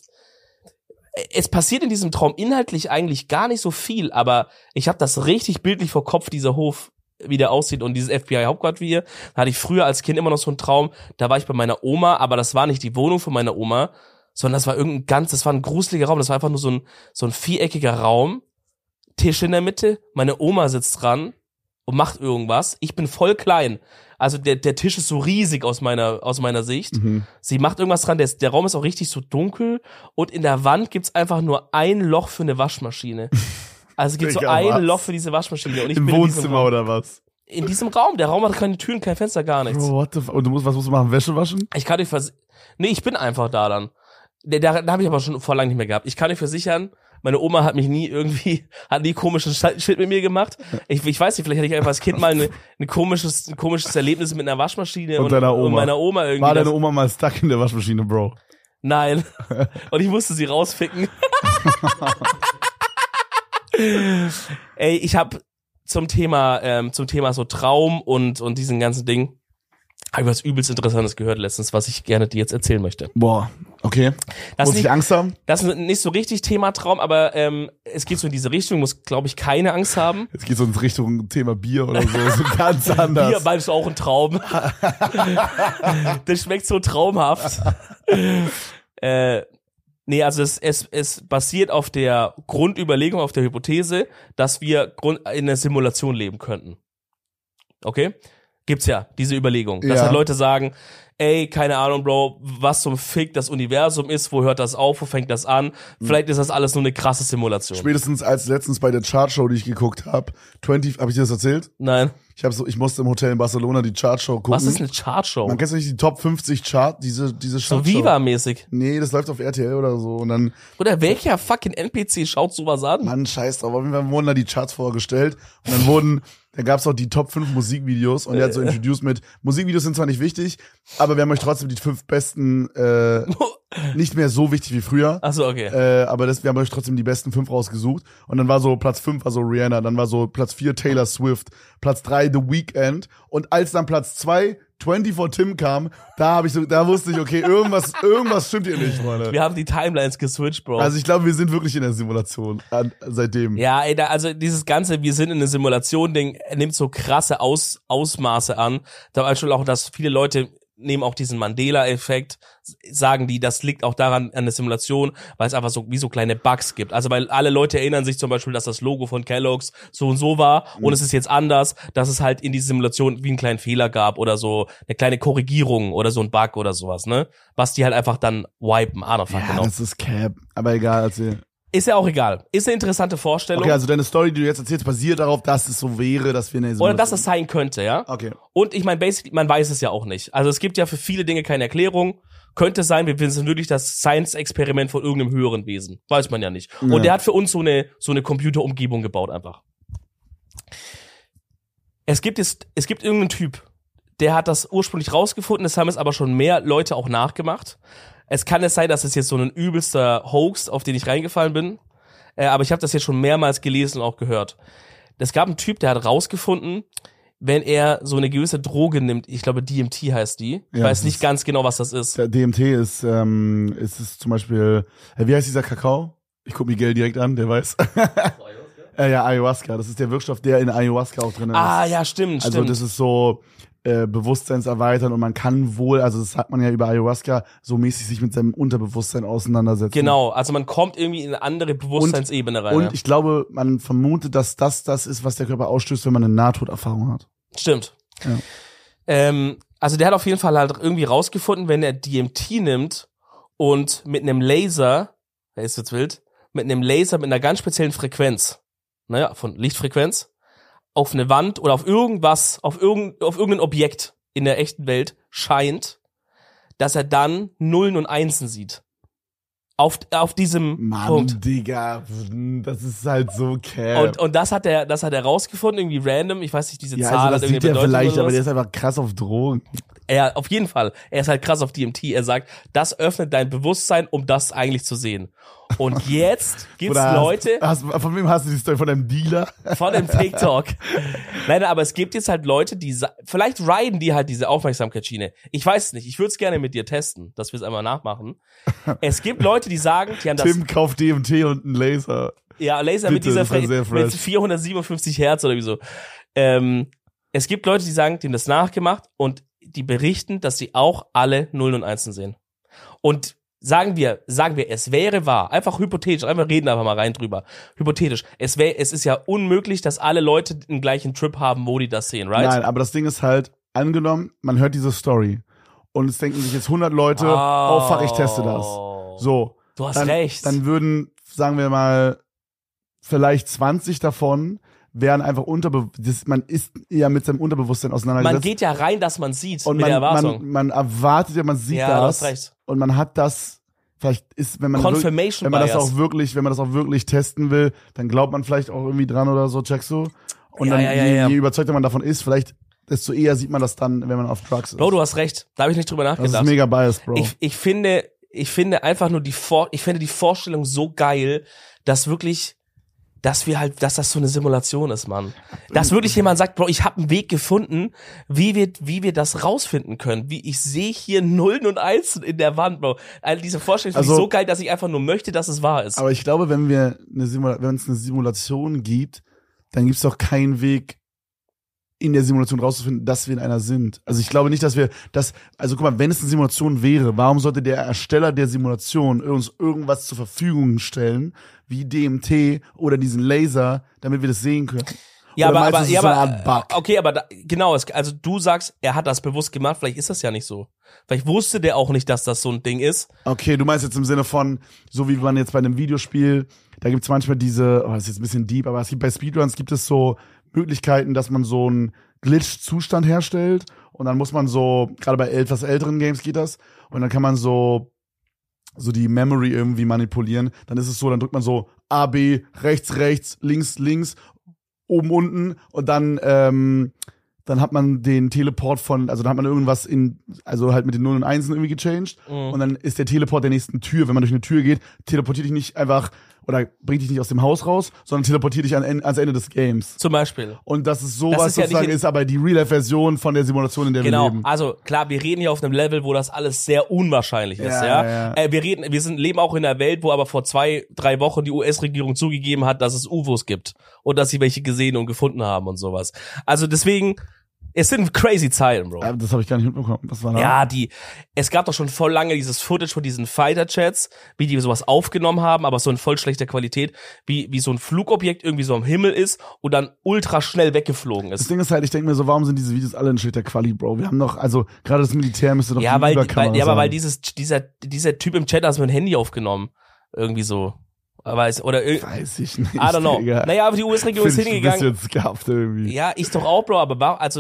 C: es passiert in diesem Traum inhaltlich eigentlich gar nicht so viel, aber ich habe das richtig bildlich vor Kopf, dieser Hof, wie der aussieht und dieses FBI-Hauptquartier. Da hatte ich früher als Kind immer noch so einen Traum, da war ich bei meiner Oma, aber das war nicht die Wohnung von meiner Oma, sondern das war das war ein gruseliger Raum, das war einfach nur so ein viereckiger Raum, Tisch in der Mitte, meine Oma sitzt dran und macht irgendwas. Ich bin voll klein. Also der Tisch ist so riesig aus meiner Sicht. Sie macht irgendwas dran, der Raum ist auch richtig so dunkel und in der Wand gibt's einfach nur ein Loch für eine Waschmaschine. Also es gibt so
B: Digga,
C: ein
B: was?
C: Loch für diese Waschmaschine. Und ich
B: Im
C: bin
B: Wohnzimmer oder was?
C: in diesem Raum. Der Raum hat keine Türen, kein Fenster, gar nichts.
B: Bro, what the fuck? Und was musst du machen? Wäsche waschen?
C: Ich kann euch nee, ich bin einfach da dann. Da habe ich aber schon vor lang nicht mehr gehabt. Ich kann euch versichern, meine Oma hat mich hat nie komischen Shit mit mir gemacht. Ich weiß nicht, vielleicht hatte ich einfach als Kind mal ein komisches Erlebnis mit einer Waschmaschine
B: Und deiner Oma.
C: und meiner Oma irgendwie.
B: War deine Oma mal stuck in der Waschmaschine, Bro?
C: Nein. Und ich musste sie rausficken. Ey, ich habe zum Thema so Traum und diesen ganzen Ding, habe ich was übelst Interessantes gehört letztens, was ich gerne dir jetzt erzählen möchte.
B: Boah, Okay.
C: Das
B: Muss
C: ist
B: ich Angst haben?
C: Das ist nicht so richtig Thema Traum, aber es geht so in diese Richtung, muss, glaube ich, keine Angst haben.
B: Jetzt geht's so in Richtung Thema Bier oder so ganz anders.
C: Bier meinst du auch ein Traum. Das schmeckt so traumhaft. Nee, also es basiert auf der Grundüberlegung, auf der Hypothese, dass wir in einer Simulation leben könnten. Okay? Gibt's ja, diese Überlegung. Dass halt Leute sagen, ey, keine Ahnung, Bro, was zum Fick das Universum ist, wo hört das auf, wo fängt das an? Vielleicht ist das alles nur eine krasse Simulation.
B: Spätestens als letztens bei der Chartshow, die ich geguckt habe, habe ich dir das erzählt?
C: Nein.
B: Ich musste im Hotel in Barcelona die Chartshow gucken.
C: Was ist eine Chartshow?
B: Man kennt nicht die Top 50 Chart, diese Chartshow.
C: So Viva-mäßig.
B: Nee, das läuft auf RTL oder so und dann.
C: Oder welcher fucking NPC schaut sowas an?
B: Mann, scheiß drauf. Auf jeden Fall wurden da die Charts vorgestellt und dann gab's auch die Top 5 Musikvideos und er hat so introduced mit, Musikvideos sind zwar nicht wichtig, aber wir haben euch trotzdem die 5 besten, nicht mehr so wichtig wie früher.
C: Ach so, okay.
B: Aber wir haben euch trotzdem die besten 5 rausgesucht. Und dann war so Platz 5 war so Rihanna, dann war so Platz 4 Taylor Swift, Platz 3 The Weeknd. Und als dann Platz 2 24 Tim kam, da wusste ich, okay, irgendwas stimmt hier nicht, Freunde.
C: Wir haben die Timelines geswitcht, Bro.
B: Also ich glaube, wir sind wirklich in der Simulation seitdem.
C: Ja, ey, also dieses ganze, wir sind in der Simulation-Ding nimmt so krasse Ausmaße an. Da war schon auch, dass viele Leute nehmen auch diesen Mandela-Effekt, sagen die, das liegt auch daran an der Simulation, weil es einfach so wie so kleine Bugs gibt. Also weil alle Leute erinnern sich zum Beispiel, dass das Logo von Kellogg's so und so war und es ist jetzt anders, dass es halt in dieser Simulation wie einen kleinen Fehler gab oder so eine kleine Korrigierung oder so ein Bug oder sowas, ne? Was die halt einfach dann wipen. Ah, fuck,
B: Ja,
C: genau.
B: das ist Cap. Aber egal, erzähl.
C: Ist ja auch egal. Ist eine interessante Vorstellung.
B: Okay, also deine Story, die du jetzt erzählst, basiert darauf, dass es so wäre, dass wir eine Simulation...
C: Oder dass es sein könnte, ja?
B: Okay.
C: Und ich meine, basically, man weiß es ja auch nicht. Also es gibt ja für viele Dinge keine Erklärung. Könnte sein, wir sind wirklich das Science-Experiment von irgendeinem höheren Wesen. Weiß man ja nicht.
B: Ja.
C: Und der hat für uns so eine Computerumgebung gebaut einfach. Es gibt irgendeinen Typ, der hat das ursprünglich rausgefunden, das haben es aber schon mehr Leute auch nachgemacht. Es kann es sein, dass es jetzt so ein übelster Hoax, auf den ich reingefallen bin. Aber ich habe das jetzt schon mehrmals gelesen und auch gehört. Es gab einen Typ, der hat rausgefunden, wenn er so eine gewisse Droge nimmt, ich glaube DMT heißt die, ich weiß nicht ganz genau, was das ist.
B: Der DMT ist es zum Beispiel, wie heißt dieser Kakao? Ich guck Miguel direkt an, der weiß. Ja, Ayahuasca. Das ist der Wirkstoff, der in Ayahuasca auch drin ist.
C: Ah, ja, stimmt.
B: Also das ist so bewusstseinserweitern und man kann wohl, also das sagt man ja über Ayahuasca, so mäßig sich mit seinem Unterbewusstsein auseinandersetzen.
C: Genau, also man kommt irgendwie in eine andere Bewusstseinsebene rein.
B: Und ich glaube, man vermutet, dass das ist, was der Körper ausstößt, wenn man eine Nahtoderfahrung hat.
C: Stimmt.
B: Ja.
C: Also der hat auf jeden Fall halt irgendwie rausgefunden, wenn er DMT nimmt und mit einem Laser, der ist jetzt wild, mit einem Laser mit einer ganz speziellen Frequenz, naja, von Lichtfrequenz, auf eine Wand oder auf irgendwas, auf irgendein Objekt in der echten Welt scheint, dass er dann Nullen und Einsen sieht. Auf diesem Punkt.
B: Digga, das ist halt so cap.
C: Und das hat er rausgefunden, irgendwie random, ich weiß nicht, diese
B: Ja,
C: Zahl
B: also
C: hat
B: das
C: irgendwie
B: sieht er
C: Bedeutung
B: vielleicht,
C: oder
B: aber der
C: was.
B: ist einfach krass auf Drogen.
C: Ja, auf jeden Fall. Er ist halt krass auf DMT. Er sagt, das öffnet dein Bewusstsein, um das eigentlich zu sehen. Und jetzt gibt's
B: Oder
C: Leute
B: von wem hast du die Story? Von deinem Dealer?
C: von dem TikTok. Nein, aber es gibt jetzt halt Leute, die vielleicht riden die halt diese Aufmerksamkeitsschiene. Ich weiß es nicht. Ich würde es gerne mit dir testen, dass wir es einmal nachmachen. Es gibt Leute, die sagen, die haben das.
B: Tim kauft DMT und einen Laser.
C: Ja, Laser mit
B: Bitte,
C: dieser
B: das war sehr
C: mit
B: fresh.
C: 457 Hertz oder wie so. Es gibt Leute, die sagen, die haben das nachgemacht und die berichten, dass sie auch alle Nullen und Einsen sehen. Und sagen wir, es wäre wahr, einfach hypothetisch, reden einfach mal rein drüber. Hypothetisch. Es ist ja unmöglich, dass alle Leute den gleichen Trip haben, wo die das sehen, right?
B: Nein, aber das Ding ist halt, angenommen, man hört diese Story und es denken sich jetzt 100 Leute, oh fuck, ich teste das. So.
C: Du hast
B: dann,
C: recht.
B: Dann würden, sagen wir mal, vielleicht 20 davon wären einfach man ist ja mit seinem Unterbewusstsein auseinandergesetzt.
C: Man geht ja rein, dass man sieht
B: und
C: mit der Erwartung.
B: man erwartet ja, man sieht
C: Ja, du
B: das
C: hast recht.
B: und man hat das, vielleicht ist, wenn man
C: Confirmation
B: wenn man das
C: Bias.
B: auch wirklich, wenn man das auch wirklich testen will, dann glaubt man vielleicht auch irgendwie dran oder so, checkst du? Und
C: Ja,
B: dann,
C: ja.
B: je überzeugter man davon ist, vielleicht desto eher sieht man das dann, wenn man auf Drugs ist.
C: Bro, du hast recht. Da habe ich nicht drüber
B: Das
C: nachgedacht.
B: ist mega biased, Bro.
C: Ich finde einfach nur die Vorstellung so geil, dass wirklich dass das so eine Simulation ist, Mann. Dass wirklich jemand sagt, Bro, ich habe einen Weg gefunden, wie wir das rausfinden können. Wie ich sehe hier Nullen und Einsen in der Wand, Bro. Also diese Vorstellung ist so geil, dass ich einfach nur möchte, dass es wahr ist.
B: Aber ich glaube, wenn es eine Simulation gibt, dann gibt's doch keinen Weg, in der Simulation rauszufinden, dass wir in einer sind. Also ich glaube nicht, dass wir das, also guck mal, wenn es eine Simulation wäre, warum sollte der Ersteller der Simulation uns irgendwas zur Verfügung stellen, wie DMT oder diesen Laser, damit wir das sehen können?
C: Ja,
B: Oder
C: aber
B: meinst du, es ist so eine Art Bug?
C: okay, aber genau, also du sagst, er hat das bewusst gemacht, vielleicht ist das ja nicht so. Vielleicht wusste der auch nicht, dass das so ein Ding ist.
B: Okay, du meinst jetzt im Sinne von, so wie man jetzt bei einem Videospiel, da gibt's manchmal diese, das ist jetzt ein bisschen deep, aber es gibt bei Speedruns gibt es so Möglichkeiten, dass man so einen Glitch-Zustand herstellt und dann muss man so, gerade bei etwas älteren Games geht das, und dann kann man so die Memory irgendwie manipulieren. Dann ist es so, dann drückt man so A, B, rechts, links, oben, unten und dann hat man den Teleport dann hat man irgendwas also halt mit den Nullen und Einsen irgendwie gechanged und dann ist der Teleport der nächsten Tür. Wenn man durch eine Tür geht, teleportiert dich nicht einfach oder bringt dich nicht aus dem Haus raus, sondern teleportiert dich ans Ende des Games.
C: Zum Beispiel.
B: Und das ist sowas, sozusagen ist aber die Real-Life-Version von der Simulation, in der wir leben.
C: Genau, also klar, wir reden hier auf einem Level, wo das alles sehr unwahrscheinlich ist, ja. Wir leben auch in einer Welt, wo aber vor 2-3 Wochen die US-Regierung zugegeben hat, dass es UFOs gibt und dass sie welche gesehen und gefunden haben und sowas. Also deswegen, es sind crazy Zeiten, Bro.
B: Das habe ich gar nicht mitbekommen. Was war da?
C: Ja, es gab doch schon voll lange dieses Footage von diesen Fighter-Chats, wie die sowas aufgenommen haben, aber so in voll schlechter Qualität, wie so ein Flugobjekt irgendwie so am Himmel ist und dann ultra schnell weggeflogen ist.
B: Das Ding ist halt, ich denke mir so, warum sind diese Videos alle in schlechter Quali, Bro? Wir haben doch, also gerade das Militär müsste doch
C: weil dieser Typ im Chat hat es mit dem Handy aufgenommen. Irgendwie so. Weiß
B: ich nicht.
C: I don't know.
B: Digga.
C: Naja, aber die US-Regierung ist hingegangen.
B: Ein bisschen scuffed irgendwie.
C: Ja, ich doch auch, Bro, aber also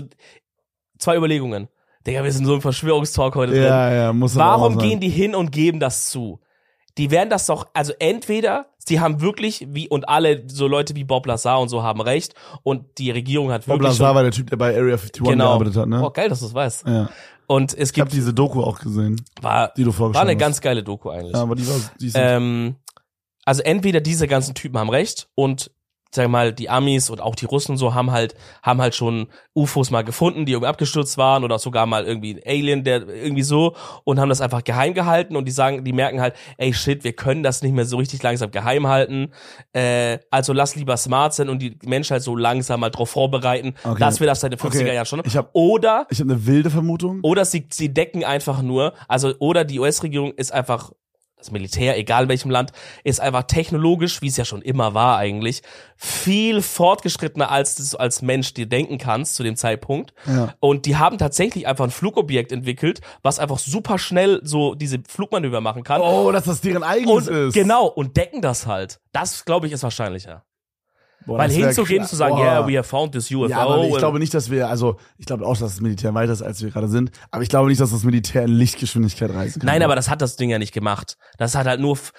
C: 2 Überlegungen. Digga, wir sind so im Verschwörungstalk heute drin.
B: Ja, muss aber
C: Warum
B: auch sein.
C: gehen die hin und geben das zu? Die werden das doch, also entweder, die haben wirklich, und alle so Leute wie Bob Lazar und so haben recht und die Regierung hat
B: Bob
C: wirklich
B: Lazar war der Typ, der bei Area 51 gearbeitet hat, ne?
C: Oh, geil, dass du es weißt.
B: Ja.
C: Und es
B: Ich habe
C: gibt,
B: diese Doku auch gesehen, die du vorgeschlagen
C: war eine
B: hast.
C: ganz geile Doku eigentlich.
B: Ja, aber die ist
C: Also entweder diese ganzen Typen haben recht und sag ich mal, die Amis und auch die Russen und so haben halt schon UFOs mal gefunden, die irgendwie abgestürzt waren oder sogar mal irgendwie ein Alien, der irgendwie so, und haben das einfach geheim gehalten und die merken halt, ey shit, wir können das nicht mehr so richtig langsam geheim halten, also lass lieber smart sein und die Menschen halt so langsam mal drauf vorbereiten, dass wir das seit den 50er Jahren schon.
B: Ich habe eine wilde Vermutung.
C: Oder sie decken einfach nur, oder die US-Regierung ist einfach, das Militär, egal in welchem Land, ist einfach technologisch, wie es ja schon immer war eigentlich, viel fortgeschrittener, als du als Mensch dir denken kannst zu dem Zeitpunkt.
B: Ja.
C: Und die haben tatsächlich einfach ein Flugobjekt entwickelt, was einfach super schnell so diese Flugmanöver machen kann.
B: Oh, dass das deren eigenes ist.
C: Genau, und decken das halt. Das, glaube ich, ist wahrscheinlicher.
B: Boah,
C: Weil
B: das wär
C: hinzugehen, zu sagen, yeah, we have found this UFO.
B: Ja, aber ich glaube nicht, dass ich glaube auch, dass das Militär weiter ist, als wir gerade sind, aber ich glaube nicht, dass das Militär in Lichtgeschwindigkeit reisen kann.
C: Nein, aber das hat das Ding ja nicht gemacht. Das ist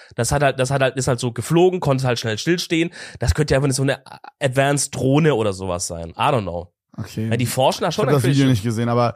C: halt so geflogen, konnte halt schnell stillstehen. Das könnte ja einfach so eine Advanced Drohne oder sowas sein. I don't know.
B: Okay.
C: Ja, die forschen da schon.
B: Ich habe das Video nicht gesehen, aber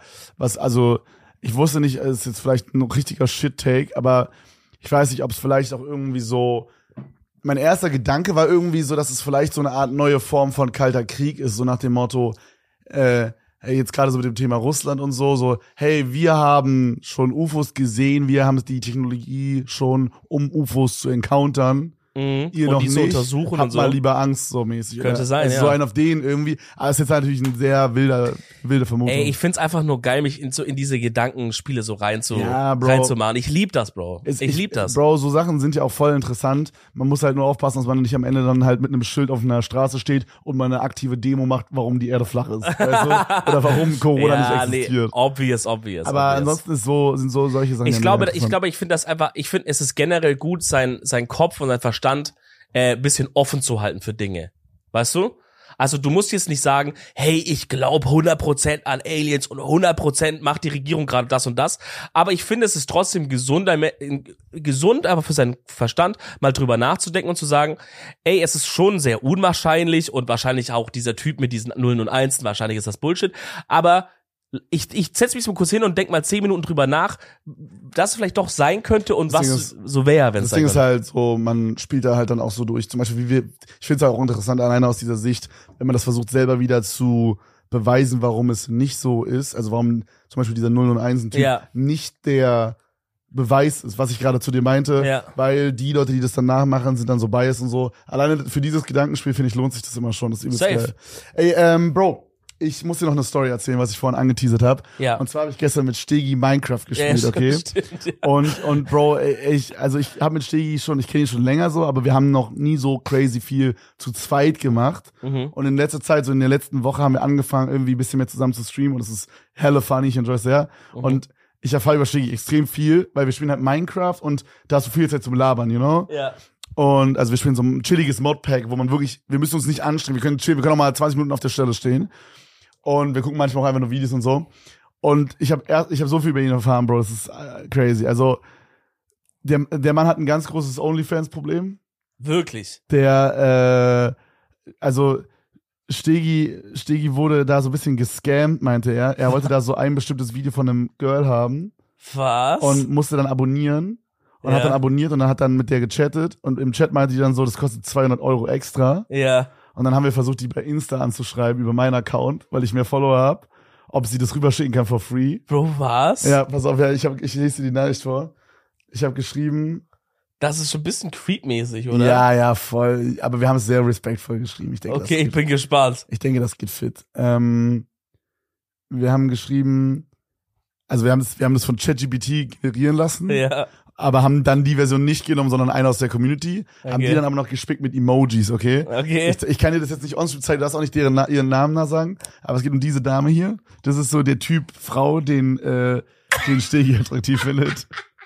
B: ich wusste nicht, es ist jetzt vielleicht ein richtiger Shit-Take, aber ich weiß nicht, ob es vielleicht auch irgendwie so, mein erster Gedanke war irgendwie so, dass es vielleicht so eine Art neue Form von kalter Krieg ist, so nach dem Motto, hey, jetzt gerade so mit dem Thema Russland und so, hey, wir haben schon UFOs gesehen, wir haben die Technologie schon, um UFOs zu encountern. Ihr
C: und
B: noch
C: die
B: nicht,
C: zu untersuchen
B: habt
C: und so.
B: mal lieber Angst, so mäßig.
C: Könnte sein,
B: also
C: ja.
B: so einen auf den irgendwie, aber es ist jetzt natürlich ein sehr wilde Vermutung.
C: Ey, ich find's einfach nur geil, mich in diese Gedankenspiele so
B: Bro.
C: reinzumachen. Ich lieb das, Bro. Ich lieb das.
B: Bro, so Sachen sind ja auch voll interessant. Man muss halt nur aufpassen, dass man nicht am Ende dann halt mit einem Schild auf einer Straße steht und mal eine aktive Demo macht, warum die Erde flach ist. Weißt du? Oder warum Corona nicht existiert.
C: Nee, obvious.
B: Aber ansonsten sind so solche Sachen.
C: Ich finde, es ist generell gut, sein Kopf und sein Verstand bisschen offen zu halten für Dinge. Weißt du? Also du musst jetzt nicht sagen, hey, ich glaube 100% an Aliens und 100% macht die Regierung gerade das und das. Aber ich finde, es ist trotzdem gesund, einfach für seinen Verstand mal drüber nachzudenken und zu sagen, ey, es ist schon sehr unwahrscheinlich und wahrscheinlich auch dieser Typ mit diesen Nullen und Einsen, wahrscheinlich ist das Bullshit. Aber ich setze mich so kurz hin und denk mal 10 Minuten drüber nach, dass es vielleicht doch sein könnte und
B: Das
C: was so wäre, wenn es
B: Das Ding
C: sein
B: ist
C: könnte.
B: halt so, man spielt da halt dann auch so durch. Zum Beispiel, ich finde es halt auch interessant, alleine aus dieser Sicht, wenn man das versucht selber wieder zu beweisen, warum es nicht so ist. Also warum zum Beispiel dieser 0 und 1 Typ
C: Ja.
B: nicht der Beweis ist, was ich gerade zu dir meinte,
C: Ja.
B: weil die Leute, die das dann nachmachen, sind dann so biased und so. Alleine für dieses Gedankenspiel, finde ich, lohnt sich das immer schon. Das ist übelst
C: Safe.
B: geil. Ey, Bro, ich muss dir noch eine Story erzählen, was ich vorhin angeteasert habe.
C: Ja.
B: Und zwar habe ich gestern mit Stegi Minecraft gespielt,
C: Ja,
B: okay?
C: stimmt, ja.
B: Und Bro, ich habe mit Stegi ich kenne ihn schon länger so, aber wir haben noch nie so crazy viel zu zweit gemacht. Und in letzter Zeit, so in der letzten Woche, haben wir angefangen, irgendwie ein bisschen mehr zusammen zu streamen und es ist hella funny, ich enjoy es sehr. Und ich erfahre über Stegi extrem viel, weil wir spielen halt Minecraft und da hast du viel Zeit zum Labern, you know?
C: Ja.
B: Und also wir spielen so ein chilliges Modpack, wo man wirklich, wir müssen uns nicht anstrengen, wir können chillen, wir können auch mal 20 Minuten auf der Stelle stehen. Und wir gucken manchmal auch einfach nur Videos und so. Und ich habe so viel über ihn erfahren, Bro, das ist crazy. Also der Mann hat ein ganz großes OnlyFans-Problem.
C: Wirklich.
B: Also Stegi wurde da so ein bisschen gescammt, meinte er. Er wollte da so ein bestimmtes Video von einem Girl haben
C: Was?
B: und musste dann abonnieren. Und hat dann abonniert und dann hat dann mit der gechattet. Und im Chat meinte die dann so, das kostet 200 € extra.
C: Ja.
B: Und dann haben wir versucht, die bei Insta anzuschreiben über meinen Account, weil ich mehr Follower habe, ob sie das rüberschicken kann for free.
C: Bro, was?
B: Ja, pass auf, ja, ich lese dir die Nachricht vor. Ich habe geschrieben.
C: Das ist schon ein bisschen creepmäßig, oder?
B: Ja, voll. Aber wir haben es sehr respektvoll geschrieben. Ich denke,
C: Okay, ich bin gespannt.
B: ich denke, das geht fit. Wir haben geschrieben, also wir haben das von ChatGPT generieren lassen.
C: Ja.
B: Aber haben dann die Version nicht genommen, sondern eine aus der Community.
C: Okay.
B: Haben die dann aber noch gespickt mit Emojis, okay?
C: Okay.
B: Ich kann dir das jetzt nicht on-stream zeigen, du darfst auch nicht ihren Namen da sagen, aber es geht um diese Dame hier. Das ist so der Typ Frau, den Stegi attraktiv findet.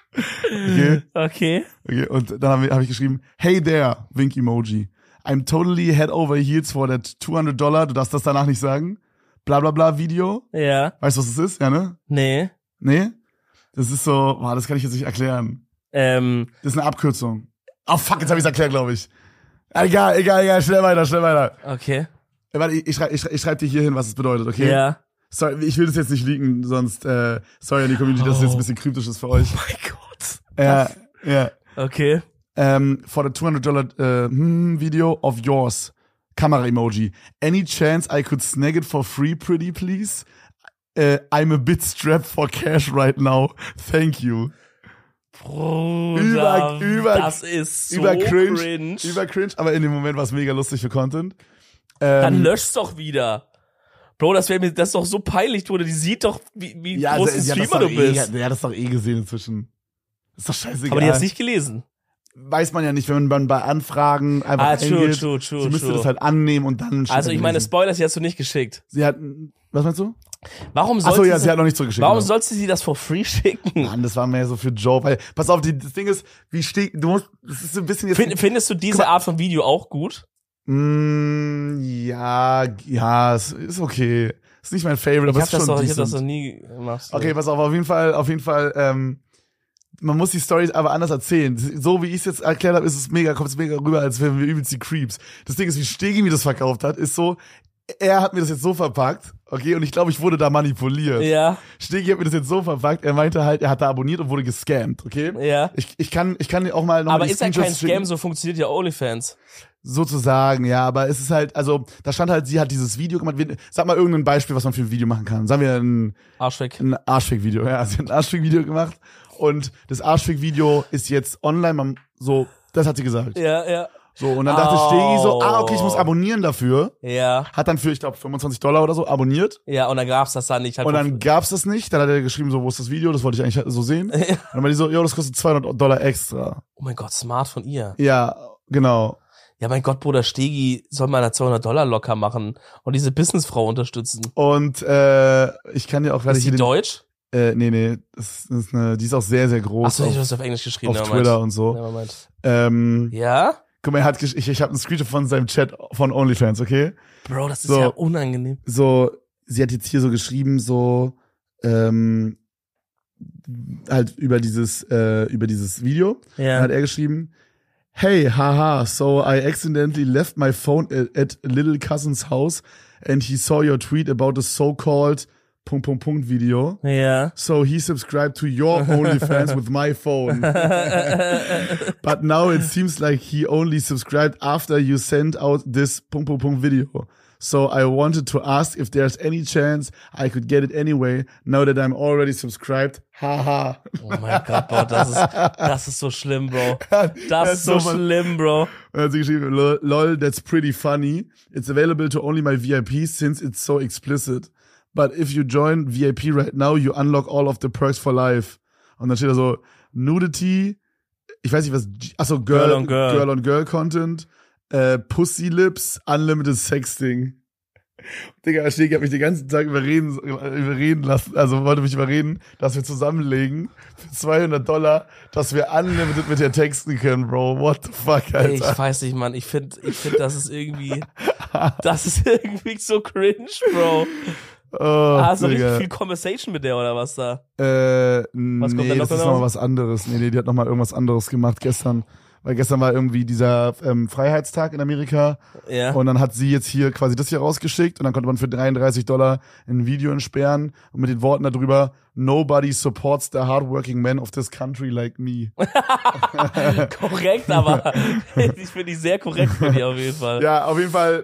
B: Okay.
C: Okay.
B: Und dann hab ich geschrieben, hey there, Wink-Emoji. I'm totally head over heels for that $200, du darfst das danach nicht sagen. Bla bla bla Video.
C: Ja.
B: Weißt du, was das ist? Ja, ne?
C: Nee.
B: Nee? Das ist so, boah, das kann ich jetzt nicht erklären. Das ist eine Abkürzung. Oh fuck, jetzt hab ich's erklärt, glaube ich. Egal, schnell weiter.
C: Okay.
B: Warte, ich schreib dir hier hin, was es bedeutet, okay?
C: Ja.
B: Sorry, ich will das jetzt nicht leaken, sonst, sorry an die Community, dass es jetzt ein bisschen kryptisch ist für euch.
C: Oh mein Gott.
B: Ja.
C: Okay.
B: For the $200 video of yours. Kamera-Emoji. Any chance I could snag it for free, pretty please? I'm a bit strapped for cash right now. Thank you.
C: Bruder, das ist so cringe.
B: Über cringe, aber in dem Moment war es mega lustig für Content.
C: Dann lösch's doch wieder. Bro, das ist doch so peinlich, Bruder. Die sieht doch, wie groß ein Streamer du bist.
B: Der hat das doch eh gesehen inzwischen. Ist doch scheißegal.
C: Aber die hat's nicht gelesen.
B: Weiß man ja nicht, wenn man bei Anfragen einfach
C: true.
B: sie müsste das halt annehmen und dann
C: Also ich meine, Spoilers, die hast du nicht geschickt.
B: Sie hat, was meinst du?
C: Warum
B: Achso,
C: sollte
B: ja, sie hat noch nicht zurückgeschickt.
C: Warum
B: genau.
C: sollst du sie das for free schicken?
B: Mann, das war mehr so für Joe, weil, pass auf, das Ding ist, das ist so ein bisschen jetzt.
C: Findest du diese Art von Video auch gut?
B: Ja, es ist okay. Ist nicht mein Favorite, aber
C: Ich
B: es ist schon
C: hab
B: decent.
C: das noch nie gemacht.
B: Okay, pass auf jeden Fall, man muss die Story aber anders erzählen. So wie ich es jetzt erklärt habe, kommt es mega rüber, als wären wir übelst die Creeps. Das Ding ist, wie Stegi mir das verkauft hat, ist so, er hat mir das jetzt so verpackt, okay, und ich glaube, ich wurde da manipuliert.
C: Ja.
B: Stegi hat mir das jetzt so verpackt, er meinte halt, er hat da abonniert und wurde gescammt, okay?
C: Ja.
B: Ich kann dir auch mal noch
C: Aber
B: mal die
C: ist ja kein
B: Screenshots
C: Scam,
B: schicken.
C: so funktioniert ja OnlyFans.
B: Sozusagen, ja, aber es ist halt, also, da stand halt, sie hat dieses Video gemacht. Sag mal irgendein Beispiel, was man für ein Video machen kann. Sagen wir ein Arschfick-Video. Ja, sie hat ein Arschfick-Video gemacht und das Arschfick-Video ist jetzt online, das hat sie gesagt.
C: Ja.
B: So, und dann dachte Stegi so, okay, ich muss abonnieren dafür.
C: Ja.
B: Hat dann für, ich glaube, $25 oder so abonniert.
C: Ja, und dann gab's das dann nicht. Halt
B: Und dann gab's das nicht. Dann hat er geschrieben, so, wo ist das Video? Das wollte ich eigentlich so sehen. Und dann meinte die so, das kostet $200 extra.
C: Oh mein Gott, smart von ihr.
B: Ja, genau.
C: Ja, mein Gott, Bruder, Stegi soll mal $200 locker machen und diese Businessfrau unterstützen.
B: Und ich kann dir auch
C: Ist die deutsch?
B: Nee, die ist auch sehr, sehr groß.
C: Achso, ich hab's auf Englisch geschrieben.
B: Auf Twitter und so.
C: Ja?
B: Guck mal, ich habe einen Screenshot von seinem Chat von OnlyFans, okay?
C: Bro, das ist
B: so,
C: ja unangenehm.
B: So, sie hat jetzt hier so geschrieben, so, halt über dieses Video.
C: Ja.
B: Dann hat er geschrieben, hey, haha, so I accidentally left my phone at little cousin's house and he saw your tweet about the so-called Video.
C: Ja.
B: So he subscribed to your OnlyFans with my phone. But now it seems like he only subscribed after you sent out this Video. So I wanted to ask if there's any chance I could get it anyway, now that I'm already subscribed. Haha.
C: Oh mein Gott, Bro, das ist so schlimm, Bro. Das ist so schlimm, Bro.
B: Und dann hat sie geschrieben, lol, that's pretty funny. It's available to only my VIPs since it's so explicit. But if you join VIP right now, you unlock all of the perks for life. Und dann steht da so, Nudity, ich weiß nicht was, achso, Girl on Girl Content, Pussy Lips, Unlimited Sexting. Digga, Stegi hat mich den ganzen Tag überreden lassen, also wollte mich überreden, dass wir zusammenlegen für $200, dass wir unlimited mit dir texten können, Bro. What the fuck, Alter?
C: Ich weiß nicht, Mann. Ich find, das ist irgendwie so cringe, Bro. Hast du richtig viel Conversation mit der oder was da? Was kommt
B: nee, das ist nochmal was anderes. Nee, die hat nochmal irgendwas anderes gemacht gestern. Weil gestern war irgendwie dieser Freiheitstag in Amerika.
C: Ja.
B: Und dann hat sie jetzt hier quasi das hier rausgeschickt und dann konnte man für $33 ein Video entsperren und mit den Worten darüber, nobody supports the hardworking men of this country like me.
C: Korrekt, aber ich finde die sehr korrekt für die auf jeden Fall.
B: Ja, auf jeden Fall,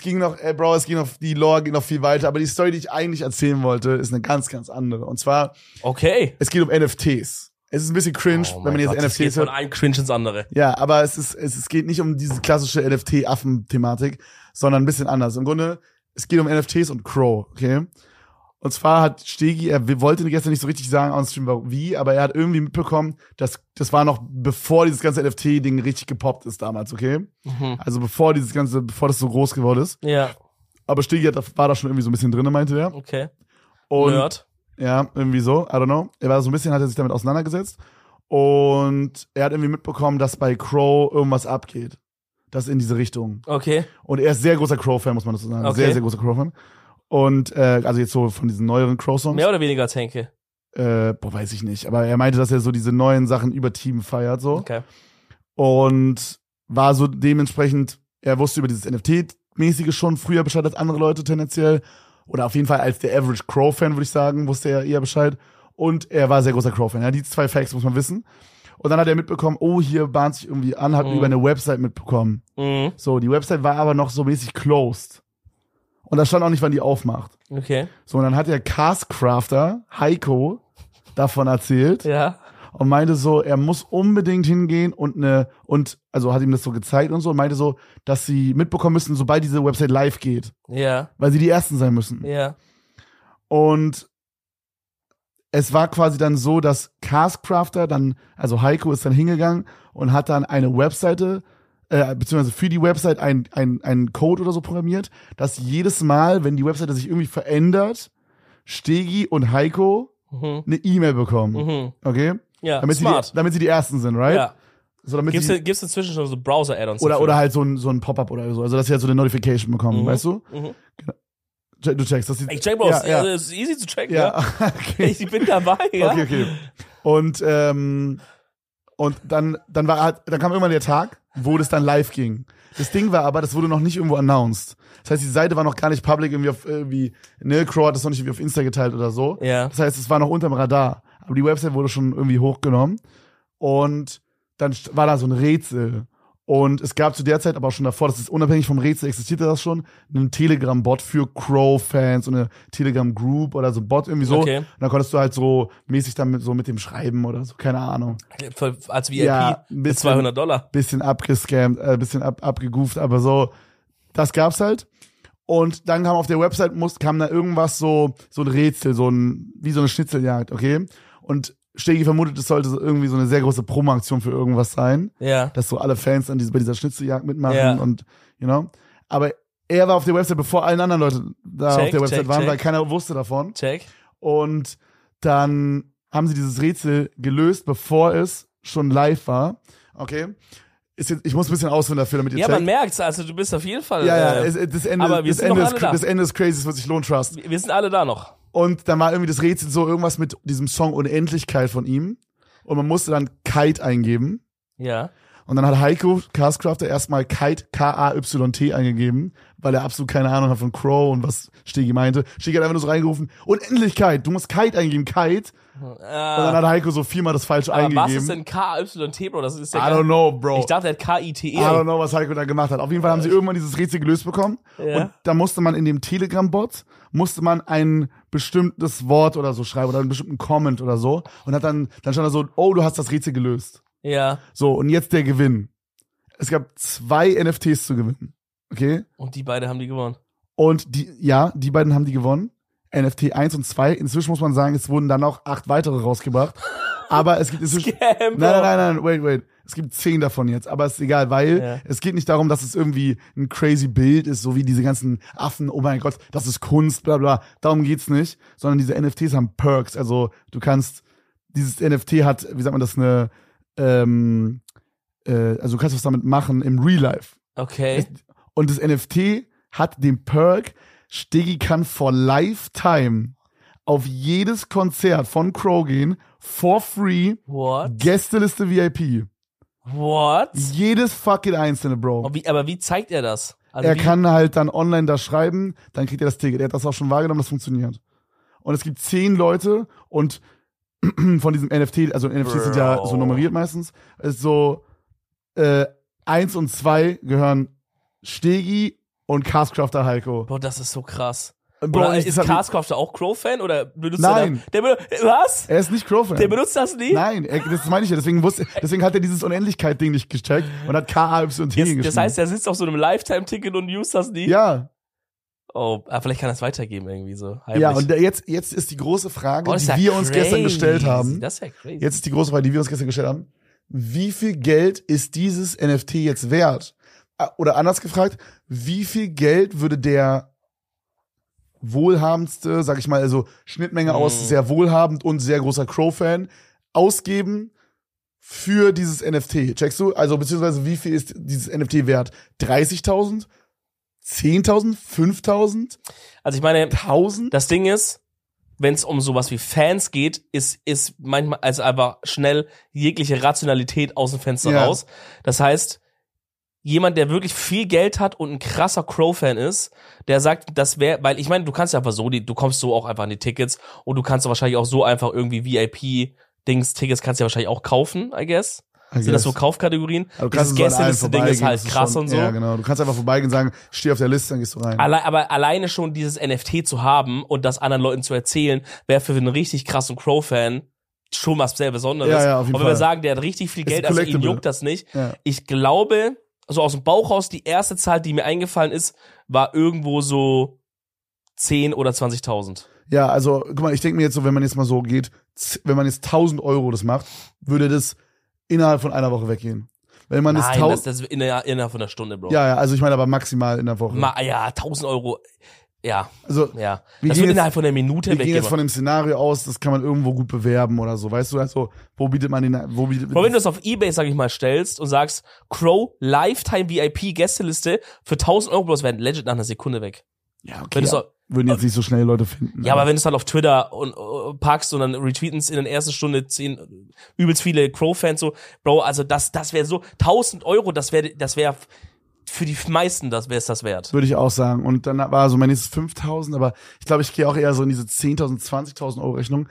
B: die Lore ging noch viel weiter, aber die Story, die ich eigentlich erzählen wollte, ist eine ganz, ganz andere. Und zwar, es geht um NFTs. Es ist ein bisschen cringe, wenn man jetzt NFTs hört. Es geht
C: von einem Cringe ins andere.
B: Ja, aber es geht nicht um diese klassische NFT-Affen-Thematik, sondern ein bisschen anders. Im Grunde, es geht um NFTs und Crow, okay? Und zwar hat Stegi, er wollte gestern nicht so richtig sagen on Stream wie, aber er hat irgendwie mitbekommen, dass das war noch bevor dieses ganze NFT-Ding richtig gepoppt ist damals, okay? Mhm. Also bevor das so groß geworden ist.
C: Ja.
B: Aber Stegi war da schon irgendwie so ein bisschen drin, meinte er.
C: Okay.
B: Und
C: Nerd.
B: Ja, irgendwie so, I don't know. Er war so ein bisschen, hat er sich damit auseinandergesetzt. Und er hat irgendwie mitbekommen, dass bei Crow irgendwas abgeht. Das in diese Richtung.
C: Okay.
B: Und er ist sehr großer Crow-Fan, muss man dazu sagen.
C: Okay.
B: Sehr, sehr großer Crow-Fan. Und, also jetzt so von diesen neueren Crow-Songs.
C: Mehr oder weniger als Henke?
B: Weiß ich nicht. Aber er meinte, dass er so diese neuen Sachen übertrieben feiert, so.
C: Okay.
B: Und war so dementsprechend, er wusste über dieses NFT-mäßige schon früher Bescheid als andere Leute tendenziell. Oder auf jeden Fall als der Average Crow-Fan, würde ich sagen, wusste er eher Bescheid. Und er war sehr großer Crow-Fan. Ja, die 2 Facts muss man wissen. Und dann hat er mitbekommen, oh, hier bahnt sich irgendwie an, hat über eine Website mitbekommen. Mhm. So, die Website war aber noch so mäßig closed. Und da stand auch nicht, wann die aufmacht.
C: Okay.
B: So, und dann hat der Castcrafter, Heiko, davon erzählt.
C: Ja.
B: Und meinte so, er muss unbedingt hingehen also hat ihm das so gezeigt und so und meinte so, dass sie mitbekommen müssen, sobald diese Website live geht.
C: Ja.
B: Weil sie die Ersten sein müssen.
C: Ja.
B: Und es war quasi dann so, dass Castcrafter also Heiko ist dann hingegangen und hat dann eine Webseite, beziehungsweise für die Website einen Code oder so programmiert, dass jedes Mal, wenn die Webseite sich irgendwie verändert, Stegi und Heiko eine E-Mail bekommen. Okay?
C: Ja,
B: damit sie die Ersten sind, right?
C: Ja.
B: So,
C: gibt's inzwischen schon so Browser-Add-ons?
B: Oder halt so ein Pop-up oder so. Also, dass sie halt so eine Notification bekommen, weißt du? Mhm. Du checkst, dass
C: ich check, Bro. Ja. Das ist easy zu checken, ja.
B: Okay.
C: Ich bin dabei, ja.
B: Okay. Und dann kam irgendwann der Tag, wo das dann live ging. Das Ding war aber, das wurde noch nicht irgendwo announced. Das heißt, die Seite war noch gar nicht public, Crow hat das noch nicht irgendwie auf Insta geteilt oder so.
C: Ja.
B: Das heißt, es war noch unterm Radar. Aber die Website wurde schon irgendwie hochgenommen. Und dann war da so ein Rätsel. Und es gab zu der Zeit aber auch schon davor, das ist unabhängig vom Rätsel, existierte das schon, einen Telegram-Bot für Crow-Fans und eine Telegram-Group oder so ein Bot irgendwie so. Okay. Und dann konntest du halt so mäßig dann mit dem schreiben oder so, keine Ahnung.
C: Als VIP mit $200.
B: Bisschen abgescammt, bisschen abgegooft, aber so, das gab's halt. Und dann kam auf der Website, kam da irgendwas so ein Rätsel, wie so eine Schnitzeljagd, okay? Und Stegi vermutet, es sollte irgendwie so eine sehr große Promo-Aktion für irgendwas sein. Ja. Dass so alle Fans dann bei dieser Schnitzeljagd mitmachen und, Aber er war auf der Website, bevor allen anderen Leute da auf der Website waren, weil keiner wusste davon. Und dann haben sie dieses Rätsel gelöst, bevor es schon live war. Okay. Ich muss ein bisschen ausholen dafür, damit ihr checkt.
C: Ja, man merkt's, also du bist auf jeden Fall.
B: Das Ende ist crazy, es wird sich lohnen, trust.
C: Wir sind alle da noch.
B: Und dann war irgendwie das Rätsel so irgendwas mit diesem Song Unendlichkeit von ihm. Und man musste dann Kite eingeben.
C: Ja.
B: Und dann hat Heiko Castcrafter erstmal Kite, K-A-Y-T eingegeben, weil er absolut keine Ahnung hat von Crow und was Stegi meinte. Stegi hat einfach nur so reingerufen, Unendlichkeit, du musst Kite eingeben, Kite. Und dann hat Heiko so 4-mal das falsch
C: aber
B: eingegeben.
C: was ist denn KYT, Bro? Das ist
B: I don't know, Bro.
C: Ich dachte, er hat KITE.
B: I don't know, was Heiko da gemacht hat. Auf jeden Fall haben sie irgendwann dieses Rätsel gelöst bekommen.
C: Ja.
B: Und da musste man in dem Telegram-Bot, ein bestimmtes Wort oder so schreiben oder einen bestimmten Comment oder so. Und hat dann stand da so, oh, du hast das Rätsel gelöst.
C: Ja.
B: So, und jetzt der Gewinn. Es gab 2 NFTs zu gewinnen. Okay?
C: Und die beiden haben die gewonnen.
B: Und die beiden haben die gewonnen. NFT 1 und 2. Inzwischen muss man sagen, es wurden dann auch 8 weitere rausgebracht. Aber es gibt inzwischen...
C: Scam, Bro.
B: Nein, wait. Es gibt 10 davon jetzt, aber ist egal, weil es geht nicht darum, dass es irgendwie ein crazy Bild ist, so wie diese ganzen Affen, oh mein Gott, das ist Kunst, bla bla. Darum geht's nicht, sondern diese NFTs haben Perks. Also dieses NFT hat, wie sagt man das, also du kannst was damit machen im Real Life.
C: Okay.
B: Und das NFT hat den Perk, Stegi kann for lifetime auf jedes Konzert von Crow gehen, for free,
C: What?
B: Gästeliste VIP.
C: What?
B: Jedes fucking einzelne, Bro.
C: Aber wie zeigt er das? Also
B: Er
C: wie?
B: kann halt dann online da schreiben, dann kriegt er das Ticket. Er hat das auch schon wahrgenommen, das funktioniert. Und es gibt 10 Leute und von diesem NFT, also NFTs sind ja so nummeriert meistens, ist so 1 und 2 gehören Stegi und Castcrafter Heiko.
C: Boah, das ist so krass.
B: Bro,
C: Oder ist Castcrafter auch Crow-Fan oder benutzt
B: Nein.
C: Was?
B: Er ist nicht Crow-Fan.
C: Der benutzt das nie?
B: Nein, das meine ich ja. Deswegen hat er dieses Unendlichkeit-Ding nicht gecheckt und hat KAYT geschrieben.
C: Das heißt, er sitzt auf so einem Lifetime-Ticket und used das nie?
B: Ja.
C: Oh, vielleicht kann er es weitergeben irgendwie so. Heimlich.
B: Ja, und jetzt ist die große Frage,
C: das ist
B: die
C: ja
B: wir uns gestern
C: crazy.
B: gestellt haben.
C: Das ist ja crazy.
B: Jetzt ist die große Frage, die wir uns gestern gestellt haben. Wie viel Geld ist dieses NFT jetzt wert? Oder anders gefragt, wie viel Geld würde der wohlhabendste, sag ich mal, also Schnittmenge aus sehr wohlhabend und sehr großer Crow-Fan ausgeben für dieses NFT? Checkst du? Also beziehungsweise wie viel ist dieses NFT wert? 30.000? 10.000? 5.000?
C: Also ich meine,
B: 1.000?
C: das Ding ist, wenn es um sowas wie Fans geht, ist manchmal also einfach schnell jegliche Rationalität aus dem Fenster raus. Das heißt, jemand, der wirklich viel Geld hat und ein krasser Crow-Fan ist, der sagt, das wäre, weil ich meine, du kannst ja einfach so, du kommst so auch einfach an die Tickets und du kannst wahrscheinlich auch so einfach irgendwie VIP-Tickets kannst du ja wahrscheinlich auch kaufen, I guess. Sind das so Kaufkategorien?
B: Also
C: Dieses Gästeliste-Ding ist halt krass und so.
B: Ja, genau. Du kannst einfach vorbeigehen und sagen, steh auf der Liste, dann gehst du rein.
C: Aber alleine schon dieses NFT zu haben und das anderen Leuten zu erzählen, wäre für einen richtig krassen Crow-Fan schon was sehr Besonderes.
B: Ja, auf jeden
C: und wenn
B: Fall.
C: wir sagen, der hat richtig viel Geld, also ihn juckt das nicht.
B: Ja.
C: Ich glaube, also aus dem Bauch raus, die erste Zahl, die mir eingefallen ist, war irgendwo so 10 oder 20.000.
B: Ja, also, guck mal, ich denke mir jetzt so, wenn man jetzt mal so geht, wenn man jetzt 1.000 Euro das macht, würde das innerhalb von einer Woche weggehen. Wenn man
C: Nein,
B: das
C: das ist innerhalb von einer Stunde, Bro.
B: Ja, also ich meine aber maximal in der Woche.
C: Ja, 1.000 Euro. Ja,
B: Also,
C: ja.
B: wir
C: Das
B: gehen
C: wird
B: jetzt-
C: innerhalb von einer Minute
B: wir gehen
C: weggehen.
B: jetzt von dem Szenario aus, das kann man irgendwo gut bewerben oder so, weißt du, also, wo bietet man den,
C: Aber wenn du das auf Ebay, sag ich mal, stellst und sagst, Crow, Lifetime VIP Gästeliste für 1.000 Euro, bloß werden legit nach einer Sekunde weg.
B: ja,
C: Wenn
B: okay,
C: du's
B: ja,
C: auch-
B: würden jetzt nicht so schnell Leute finden.
C: Ja, aber wenn du es dann auf Twitter und packst und dann retweeten es in der ersten Stunde 10 übelst viele Crow-Fans so, Bro, also das wäre so 1.000 Euro, das wäre für die meisten, das wäre es das wert.
B: Würde ich auch sagen. Und dann war so mein nächstes 5.000, aber ich glaube, ich gehe auch eher so in diese 10.000, 20.000 Euro Richtung.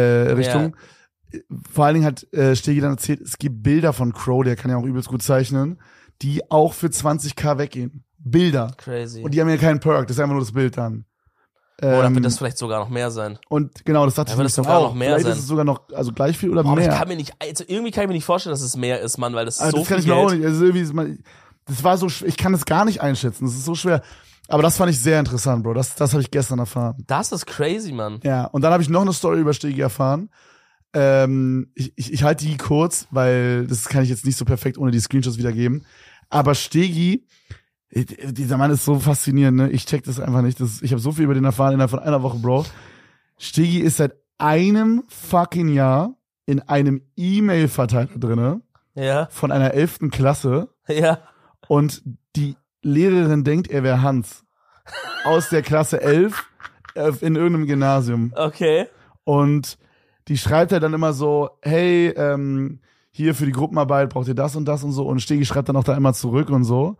B: Vor allen Dingen hat Stegi dann erzählt, es gibt Bilder von Crow, der kann ja auch übelst gut zeichnen, die auch für 20.000 weggehen. Bilder.
C: Crazy.
B: Und die haben ja keinen Perk, das ist einfach nur das Bild dann.
C: Oder wird das vielleicht sogar noch mehr sein?
B: Und genau, das dachte
C: Ja,
B: ich
C: wird
B: mir
C: das
B: dann
C: sogar
B: auch.
C: noch mehr
B: Vielleicht
C: sein?
B: ist es sogar noch, also gleich viel oder
C: Aber
B: mehr.
C: irgendwie kann ich mir nicht vorstellen, dass es mehr ist, Mann, weil das ist
B: Also
C: so
B: das kann
C: viel
B: ich mir
C: Geld.
B: auch nicht. Also irgendwie ist das war so, ich kann es gar nicht einschätzen. Das ist so schwer. Aber das fand ich sehr interessant, Bro. Das habe ich gestern erfahren.
C: Das ist crazy, Mann.
B: Ja, und dann habe ich noch eine Story über Stegi erfahren. Ich halte die kurz, weil das kann ich jetzt nicht so perfekt ohne die Screenshots wiedergeben. Aber Stegi, dieser Mann ist so faszinierend, ne? Ich check das einfach nicht. Ich habe so viel über den erfahren innerhalb von einer Woche, Bro. Stegi ist seit einem fucking Jahr in einem E-Mail-Verteiler drinne
C: Ja,
B: von einer 11. Klasse
C: ja.
B: und die Lehrerin denkt, er wäre Hans aus der Klasse 11 in irgendeinem Gymnasium.
C: Okay.
B: Und die schreibt halt dann immer so, hey, hier für die Gruppenarbeit braucht ihr das und das und so. Und Stegi schreibt dann auch da immer zurück und so.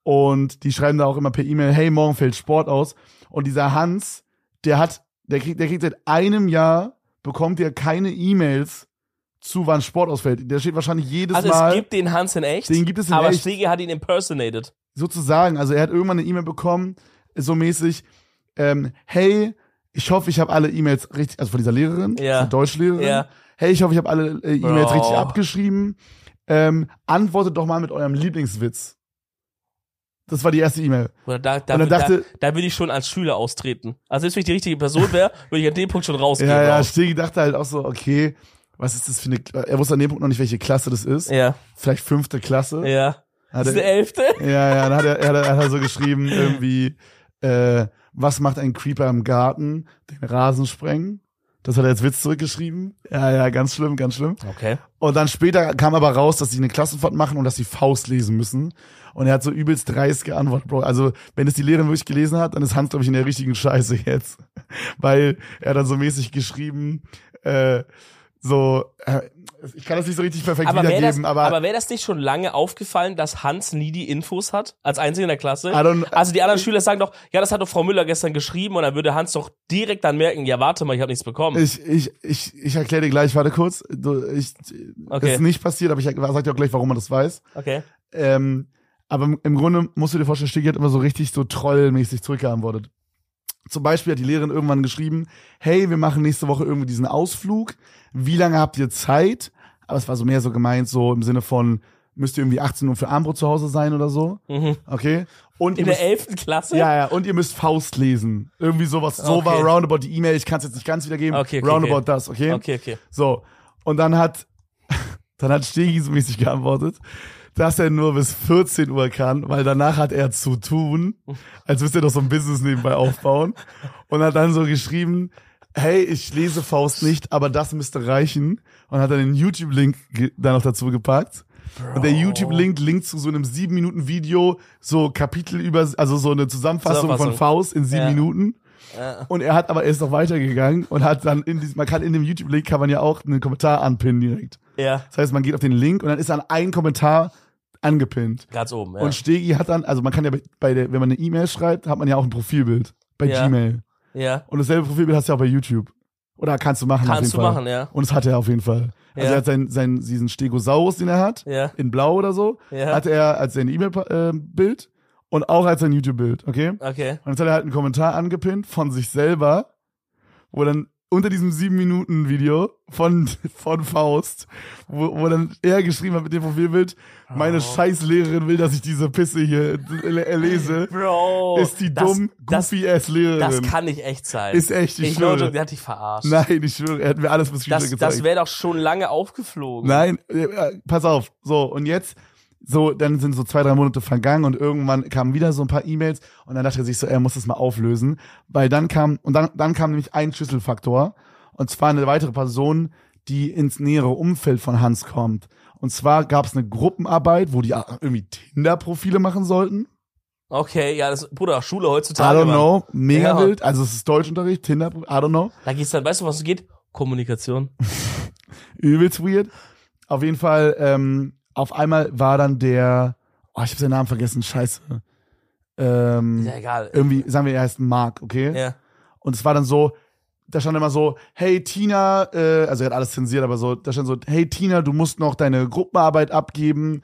B: Und die schreiben da auch immer per E-Mail, hey, morgen fällt Sport aus. Und dieser Hans, der kriegt seit einem Jahr, bekommt er keine E-Mails zu, wann Sport ausfällt. Der steht wahrscheinlich jedes Mal.
C: Also es gibt den Hans in echt,
B: Den gibt es in
C: aber
B: echt.
C: Stegi hat ihn impersonated.
B: Sozusagen, also er hat irgendwann eine E-Mail bekommen, so mäßig, hey, ich hoffe, ich habe alle E-Mails richtig, also von dieser Lehrerin,
C: Ja.
B: dieser Deutschlehrerin,
C: Ja.
B: hey, ich hoffe, ich habe alle E-Mails
C: Bro.
B: richtig abgeschrieben, antwortet doch mal mit eurem Lieblingswitz. Das war die erste E-Mail.
C: Oder da
B: Und dann dachte-
C: würde ich schon als Schüler austreten. Also wenn ich die richtige Person wäre, würde ich an dem Punkt schon rausgehen.
B: Ja,
C: raus.
B: Stegi dachte halt auch so, okay, was ist das für eine, er wusste an dem Punkt noch nicht, welche Klasse das ist.
C: Ja,
B: Vielleicht 5. Klasse.
C: ja.
B: Hat
C: Das ist
B: er,
C: eine 11.
B: ja, dann hat er so geschrieben, irgendwie, was macht ein Creeper im Garten? Den Rasen sprengen. Das hat er als Witz zurückgeschrieben. Ja, ganz schlimm, ganz schlimm.
C: Okay.
B: Und dann später kam aber raus, dass sie eine Klassenfahrt machen und dass sie Faust lesen müssen. Und er hat so übelst dreist geantwortet, Bro. Also, wenn es die Lehrerin wirklich gelesen hat, dann ist Hans, glaube ich, in der richtigen Scheiße jetzt. Weil er dann so mäßig geschrieben, ich kann das nicht so richtig perfekt wiedergeben,
C: aber wäre das nicht schon lange aufgefallen, dass Hans nie die Infos hat, als einziger in der Klasse?
B: I don't-
C: Also die anderen Schüler sagen doch, ja, das hat doch Frau Müller gestern geschrieben und dann würde Hans doch direkt dann merken, ja, warte mal, ich habe nichts bekommen.
B: ich erkläre dir gleich, warte kurz.
C: Okay.
B: Das ist nicht passiert, aber ich sag dir auch gleich, warum man das weiß.
C: Okay.
B: Aber im Grunde musst du dir vorstellen, Stegi hat immer so richtig so trollmäßig zurückgeantwortet. Zum Beispiel hat die Lehrerin irgendwann geschrieben, hey, wir machen nächste Woche irgendwie diesen Ausflug. Wie lange habt ihr Zeit? Aber es war so mehr so gemeint, so im Sinne von, müsst ihr irgendwie 18 Uhr für Abendbrot zu Hause sein oder so?
C: Mhm.
B: Okay? Und
C: In
B: ihr
C: der
B: müsst,
C: 11. Klasse?
B: ja, und ihr müsst Faust lesen. Irgendwie sowas. So
C: Okay.
B: war roundabout die E-Mail. Ich kann es jetzt nicht ganz wiedergeben.
C: Okay,
B: roundabout
C: okay.
B: das, okay?
C: Okay.
B: So. Und dann hat Stegi so mäßig geantwortet, dass er nur bis 14 Uhr kann, weil danach hat er zu tun, als müsste er doch so ein Business nebenbei aufbauen. Und hat dann so geschrieben, hey, ich lese Faust nicht, aber das müsste reichen. Und hat dann den YouTube-Link da noch dazu gepackt.
C: Bro.
B: Und der YouTube-Link linkt zu so einem 7-Minuten-Video, so Kapitel über, also so eine Zusammenfassung von Faust in 7
C: Ja.
B: Minuten.
C: Ja.
B: Und er ist noch weitergegangen und hat dann man kann in dem YouTube-Link kann man ja auch einen Kommentar anpinnen direkt.
C: Ja,
B: Das heißt, man geht auf den Link und dann ist dann ein Kommentar angepinnt.
C: ganz oben, ja.
B: Und Stegi hat dann, also man kann ja wenn man eine E-Mail schreibt, hat man ja auch ein Profilbild bei
C: Ja.
B: Gmail.
C: Ja,
B: Und dasselbe Profilbild hast du ja auch bei YouTube. Oder kannst du machen auf jeden
C: kannst du
B: Fall.
C: machen, ja.
B: Und das hat er auf jeden Fall. Also
C: Ja.
B: er hat diesen Stegosaurus, den er hat,
C: Ja,
B: in Blau oder so,
C: ja.
B: hat er als sein E-Mail-Bild und auch als sein YouTube-Bild, okay?
C: Okay.
B: Und jetzt hat er halt einen Kommentar angepinnt von sich selber, wo dann unter diesem 7-Minuten-Video von Faust, wo dann er geschrieben hat mit dem Profilbild, meine scheiß Lehrerin will, dass ich diese Pisse hier lese.
C: Bro.
B: Ist die dumm, goofy-ass Lehrerin.
C: Das kann nicht echt sein.
B: Ist echt, ich
C: Ich
B: schwöre.
C: glaube, der hat dich verarscht.
B: Nein, ich schwöre, er hat mir alles bis
C: das
B: gezeigt.
C: wäre doch schon lange aufgeflogen.
B: Nein, pass auf. So, und jetzt, dann sind so 2-3 Monate vergangen und irgendwann kamen wieder so ein paar E-Mails und dann dachte er sich so, er muss das mal auflösen. Weil dann kam nämlich ein Schlüsselfaktor und zwar eine weitere Person, die ins nähere Umfeld von Hans kommt. Und zwar gab es eine Gruppenarbeit, wo die irgendwie Tinder-Profile machen sollten.
C: Okay, ja, das, Bruder, Schule
B: I
C: heutzutage.
B: don't
C: Mann.
B: know, mega
C: Ja.
B: wild. Also es ist Deutschunterricht, Tinder, I don't know.
C: Da geht's dann, weißt du, was es geht? Kommunikation.
B: Übelst weird. Auf jeden Fall, auf einmal war dann ich habe seinen Namen vergessen, scheiße.
C: Ist ja egal.
B: Irgendwie, sagen wir, er heißt Mark, okay?
C: Ja.
B: Und es war dann so, da stand immer so, hey Tina, also er hat alles zensiert, aber so, da stand so, hey Tina, du musst noch deine Gruppenarbeit abgeben.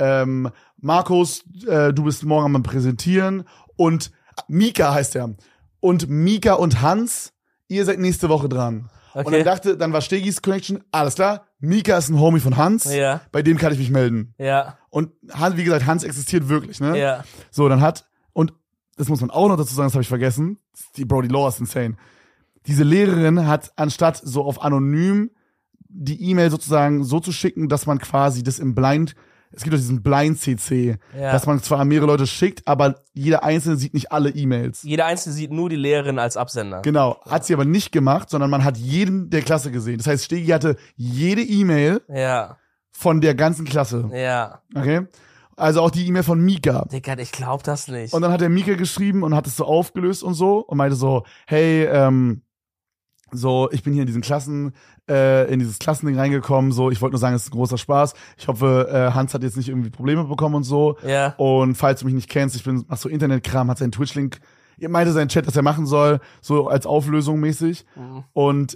B: Markus, du bist morgen am Präsentieren. Und Mika heißt er. Und Mika und Hans, ihr seid nächste Woche dran.
C: Okay.
B: Und dann war Stegis Connection, alles klar, Mika ist ein Homie von Hans,
C: Ja.
B: bei dem kann ich mich melden.
C: Ja.
B: Und Hans, wie gesagt, Hans existiert wirklich, ne?
C: Ja.
B: So, und das muss man auch noch dazu sagen, das habe ich vergessen, die Lore ist insane. Diese Lehrerin hat, anstatt so auf anonym die E-Mail sozusagen so zu schicken, dass man quasi das im Blind, es gibt doch diesen Blind-CC,
C: Ja.
B: dass man zwar an mehrere Leute schickt, aber jeder Einzelne sieht nicht alle E-Mails.
C: Jeder Einzelne sieht nur die Lehrerin als Absender.
B: Genau, hat sie aber nicht gemacht, sondern man hat jeden der Klasse gesehen. Das heißt, Stegi hatte jede E-Mail
C: Ja.
B: von der ganzen Klasse.
C: Ja.
B: Okay? Also auch die E-Mail von Mika.
C: Digga, ich glaub das nicht.
B: Und dann hat der Mika geschrieben und hat es so aufgelöst und so und meinte so, hey, so, ich bin hier in dieses Klassending reingekommen, so, ich wollte nur sagen, es ist ein großer Spaß. Ich hoffe, Hans hat jetzt nicht irgendwie Probleme bekommen und so.
C: Ja.
B: Und falls du mich nicht kennst, mach so Internetkram, hat seinen Twitch-Link, er meinte sein Chat, dass er machen soll, so als Auflösung mäßig. Und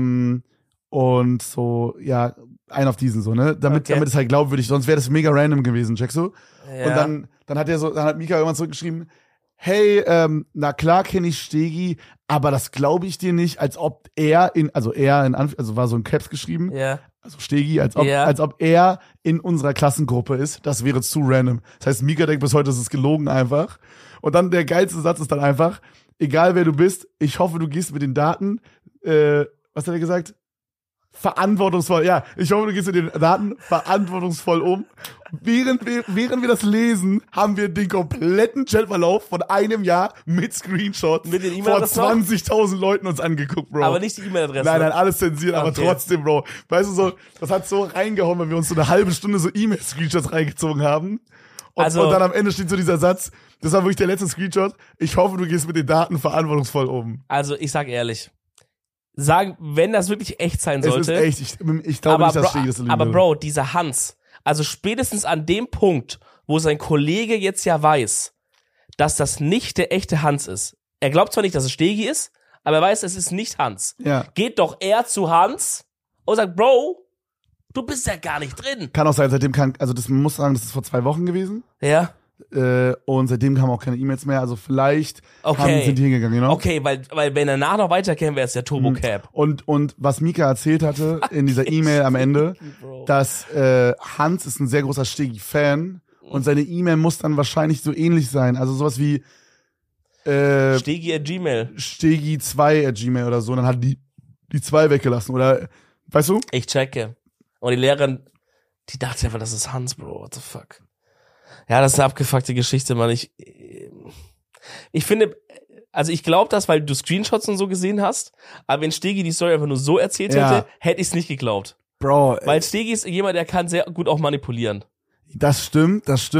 B: so, ja, ein auf diesen so, ne? Damit es halt glaubwürdig, sonst wäre das mega random gewesen, checkst du?
C: Ja.
B: Und dann hat Mika irgendwann zurückgeschrieben, hey, na klar kenne ich Stegi, aber das glaube ich dir nicht, als ob also war so ein Caps geschrieben,
C: Ja.
B: also Stegi, als ob er in unserer Klassengruppe ist, das wäre zu random. Das heißt, Mika denkt bis heute, das ist gelogen einfach. Und dann der geilste Satz ist dann einfach, egal wer du bist, ich hoffe, du gehst mit den Daten, was hat er gesagt? Verantwortungsvoll, ja. Ich hoffe, du gehst mit den Daten verantwortungsvoll um. Während wir das lesen, haben wir den kompletten Chatverlauf von einem Jahr mit Screenshots
C: Mit den
B: vor
C: E-Mail-Adressen
B: 20.000 Leuten uns angeguckt, Bro.
C: Aber nicht die E-Mail-Adresse.
B: Nein, alles zensiert, aber
C: Okay.
B: trotzdem, Bro. Weißt du so, das hat so reingehauen, wenn wir uns so eine halbe Stunde so E-Mail-Screenshots reingezogen haben. Und dann am Ende steht so dieser Satz, das war wirklich der letzte Screenshot, ich hoffe, du gehst mit den Daten verantwortungsvoll um.
C: Also, ich sag ehrlich. Wenn das wirklich echt sein
B: Es
C: sollte.
B: ist echt, ich glaube nicht, dass Stegi das lügen
C: Aber
B: würde.
C: Bro, dieser Hans, also spätestens an dem Punkt, wo sein Kollege jetzt ja weiß, dass das nicht der echte Hans ist. Er glaubt zwar nicht, dass es Stegi ist, aber er weiß, es ist nicht Hans.
B: Ja.
C: Geht doch er zu Hans und sagt, Bro, du bist ja gar nicht drin.
B: Kann auch sein, man muss sagen, das ist vor 2 Wochen gewesen.
C: Ja.
B: Und seitdem kamen auch keine E-Mails mehr. Also vielleicht sind die hingegangen, genau.
C: Okay, weil wenn er danach noch weiterkäme, wäre es ja Turbo Cap.
B: Und was Mika erzählt hatte in dieser E-Mail am Ende, dass Hans ist ein sehr großer Stegi-Fan und seine E-Mail muss dann wahrscheinlich so ähnlich sein. Also sowas wie
C: Stegi@gmail.
B: Stegi2@gmail oder so. Und dann hat die 2 weggelassen. Oder, weißt du?
C: Ich checke. Und die Lehrerin, die dachte einfach, das ist Hans, Bro. What the fuck? Ja, das ist eine abgefuckte Geschichte, Mann. Ich finde, also ich glaube das, weil du Screenshots und so gesehen hast, aber wenn Stegi die Story einfach nur so erzählt hätte, hätte ich es nicht geglaubt.
B: Bro.
C: Weil Stegi ist jemand, der kann sehr gut auch manipulieren.
B: Das stimmt.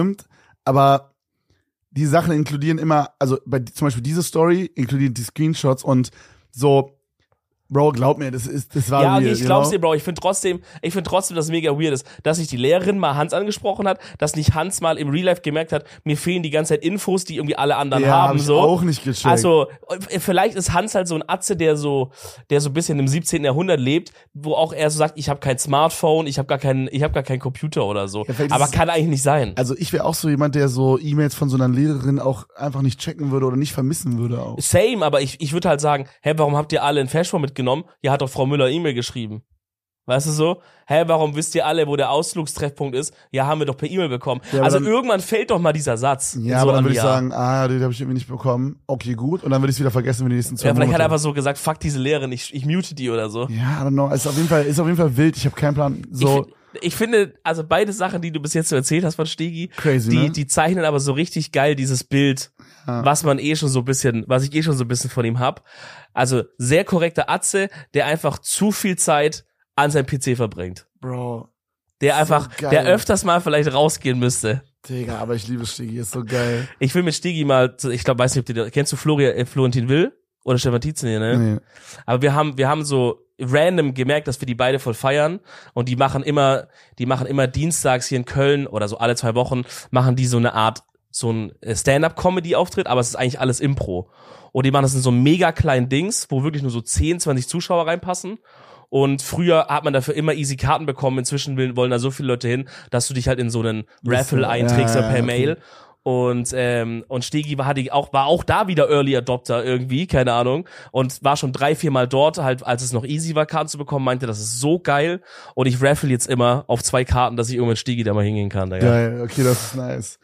B: Aber die Sachen inkludieren immer, also zum Beispiel diese Story inkludiert die Screenshots und so, Bro, glaub mir, das war
C: Ja,
B: weird,
C: okay, ich glaub's dir, Bro. Ich finde trotzdem, dass es mega weird ist, dass sich die Lehrerin mal Hans angesprochen hat, dass nicht Hans mal im Real Life gemerkt hat, mir fehlen die ganze Zeit Infos, die irgendwie alle anderen haben.
B: Hab ich
C: so.
B: auch nicht gecheckt.
C: Also, vielleicht ist Hans halt so ein Atze, der so ein bisschen im 17. Jahrhundert lebt, wo auch er so sagt, ich habe kein Smartphone, ich habe gar keinen Computer oder so.
B: Ja,
C: aber kann eigentlich nicht sein.
B: Also ich wäre auch so jemand, der so E-Mails von so einer Lehrerin auch einfach nicht checken würde oder nicht vermissen würde auch.
C: Same, aber ich würde halt sagen, warum habt ihr alle ein Flashphone mitgenommen? Ja, hat doch Frau Müller E-Mail geschrieben. Weißt du so? Warum wisst ihr alle, wo der Ausflugstreffpunkt ist? Ja, haben wir doch per E-Mail bekommen.
B: Ja,
C: also
B: dann,
C: irgendwann fällt doch mal dieser Satz.
B: Ja, aber dann würde ich sagen, den habe ich irgendwie nicht bekommen. Okay, gut. Und dann würde ich es wieder vergessen, wenn die nächsten 2
C: Ja, vielleicht
B: Monate.
C: hat er einfach so gesagt, fuck diese Lehrerin, ich mute die oder so.
B: Ja, I don't know. Ist auf jeden Fall wild. Ich habe keinen Plan. So
C: Ich finde, also beide Sachen, die du bis jetzt so erzählt hast von Stegi,
B: crazy, ne?
C: die zeichnen aber so richtig geil dieses Bild, was ich eh schon so ein bisschen von ihm hab. Also sehr korrekter Atze, der einfach zu viel Zeit an seinem PC verbringt.
B: Bro.
C: Der einfach,
B: geil.
C: der öfters mal vielleicht rausgehen müsste.
B: Digga, aber ich liebe Stegi, ist so geil.
C: Ich will mit Stegi mal, ich glaube, weiß nicht, ob du kennst du Florentin Will oder Stefan Tietze, ne?
B: Nee.
C: Aber wir haben so random gemerkt, dass wir die beide voll feiern und die machen immer dienstags hier in Köln oder so alle 2 Wochen machen die so eine Art, so ein Stand-up-Comedy-Auftritt, aber es ist eigentlich alles Impro. Und die machen das in so mega kleinen Dings, wo wirklich nur so 10, 20 Zuschauer reinpassen. Und früher hat man dafür immer easy Karten bekommen. Inzwischen wollen da so viele Leute hin, dass du dich halt in so einen Raffle einträgst oder per Mail. Und Stegi war auch da wieder Early Adopter irgendwie, keine Ahnung. Und war schon 3-4 Mal dort, halt, als es noch easy war, Karten zu bekommen, meinte, das ist so geil. Und ich raffle jetzt immer auf 2 Karten, dass ich irgendwann Stegi da mal hingehen kann. Digga.
B: Geil, okay, das ist nice.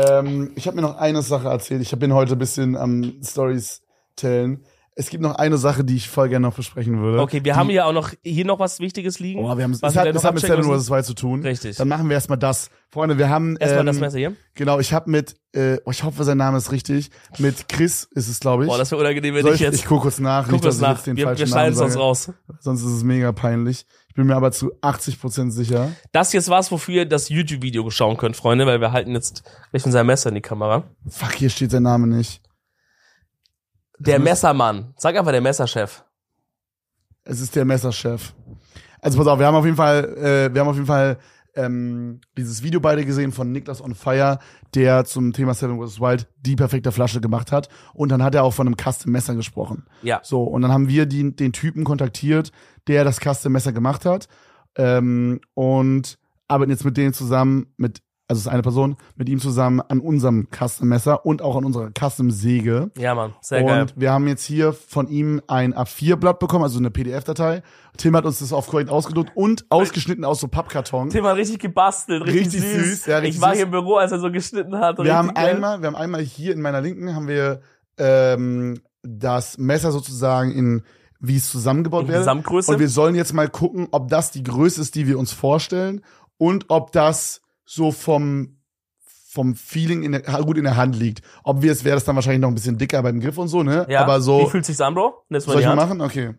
B: Ich habe mir noch eine Sache erzählt. Ich bin heute ein bisschen am Stories tellen. Es gibt noch eine Sache, die ich voll gerne noch besprechen würde.
C: Okay, wir haben ja auch noch hier noch was Wichtiges liegen.
B: Oh, es
C: was
B: hat mit Seven Wars 2 zu tun.
C: Richtig.
B: Dann machen wir erstmal das. Freunde, wir haben
C: Erstmal das Messer hier.
B: Genau, ich habe mit ich hoffe, sein Name ist richtig. Mit Chris ist es, glaube ich.
C: Boah, das wäre unangenehm, wenn ich jetzt...
B: Ich gucke kurz nach.
C: Guck kurz nach.
B: Den
C: Wir
B: falschen
C: schneiden
B: Namen
C: es uns raus.
B: Sonst ist es mega peinlich. Ich bin mir aber zu 80% sicher.
C: Das hier ist was, wofür ihr das YouTube-Video schauen könnt, Freunde, weil wir halten jetzt richten sein Messer in die Kamera.
B: Fuck, hier steht sein Name nicht.
C: Der Messermann. Sag einfach der Messerchef.
B: Es ist der Messerchef. Also pass auf, wir haben auf jeden Fall dieses Video beide gesehen von Niklas on Fire, der zum Thema Seven vs. Wild die perfekte Flasche gemacht hat. Und dann hat er auch von einem Custom-Messer gesprochen.
C: Ja.
B: So, und dann haben wir den Typen kontaktiert, der das Custom-Messer gemacht hat. Und arbeiten jetzt mit denen zusammen, also es ist eine Person, mit ihm zusammen an unserem Custom-Messer und auch an unserer Custom-Säge.
C: Ja, Mann, sehr geil.
B: Und wir haben jetzt hier von ihm ein A4-Blatt bekommen, also eine PDF-Datei. Tim hat uns das auf korrekt ausgedruckt und ausgeschnitten aus so Pappkarton.
C: Tim hat richtig gebastelt, richtig süß.
B: Ja, richtig
C: ich war
B: süß.
C: hier im Büro, als er so geschnitten hat.
B: Wir haben
C: geil.
B: einmal hier in meiner Linken haben wir das Messer sozusagen wie es zusammengebaut
C: In
B: wird.
C: Gesamtgröße.
B: Und wir sollen jetzt mal gucken, ob das die Größe ist, die wir uns vorstellen und ob das so vom Feeling gut in der Hand liegt. Wäre das dann wahrscheinlich noch ein bisschen dicker beim Griff und so, ne?
C: Ja.
B: Aber so.
C: Wie fühlt sich's an, Bro?
B: Soll ich mal machen? Okay.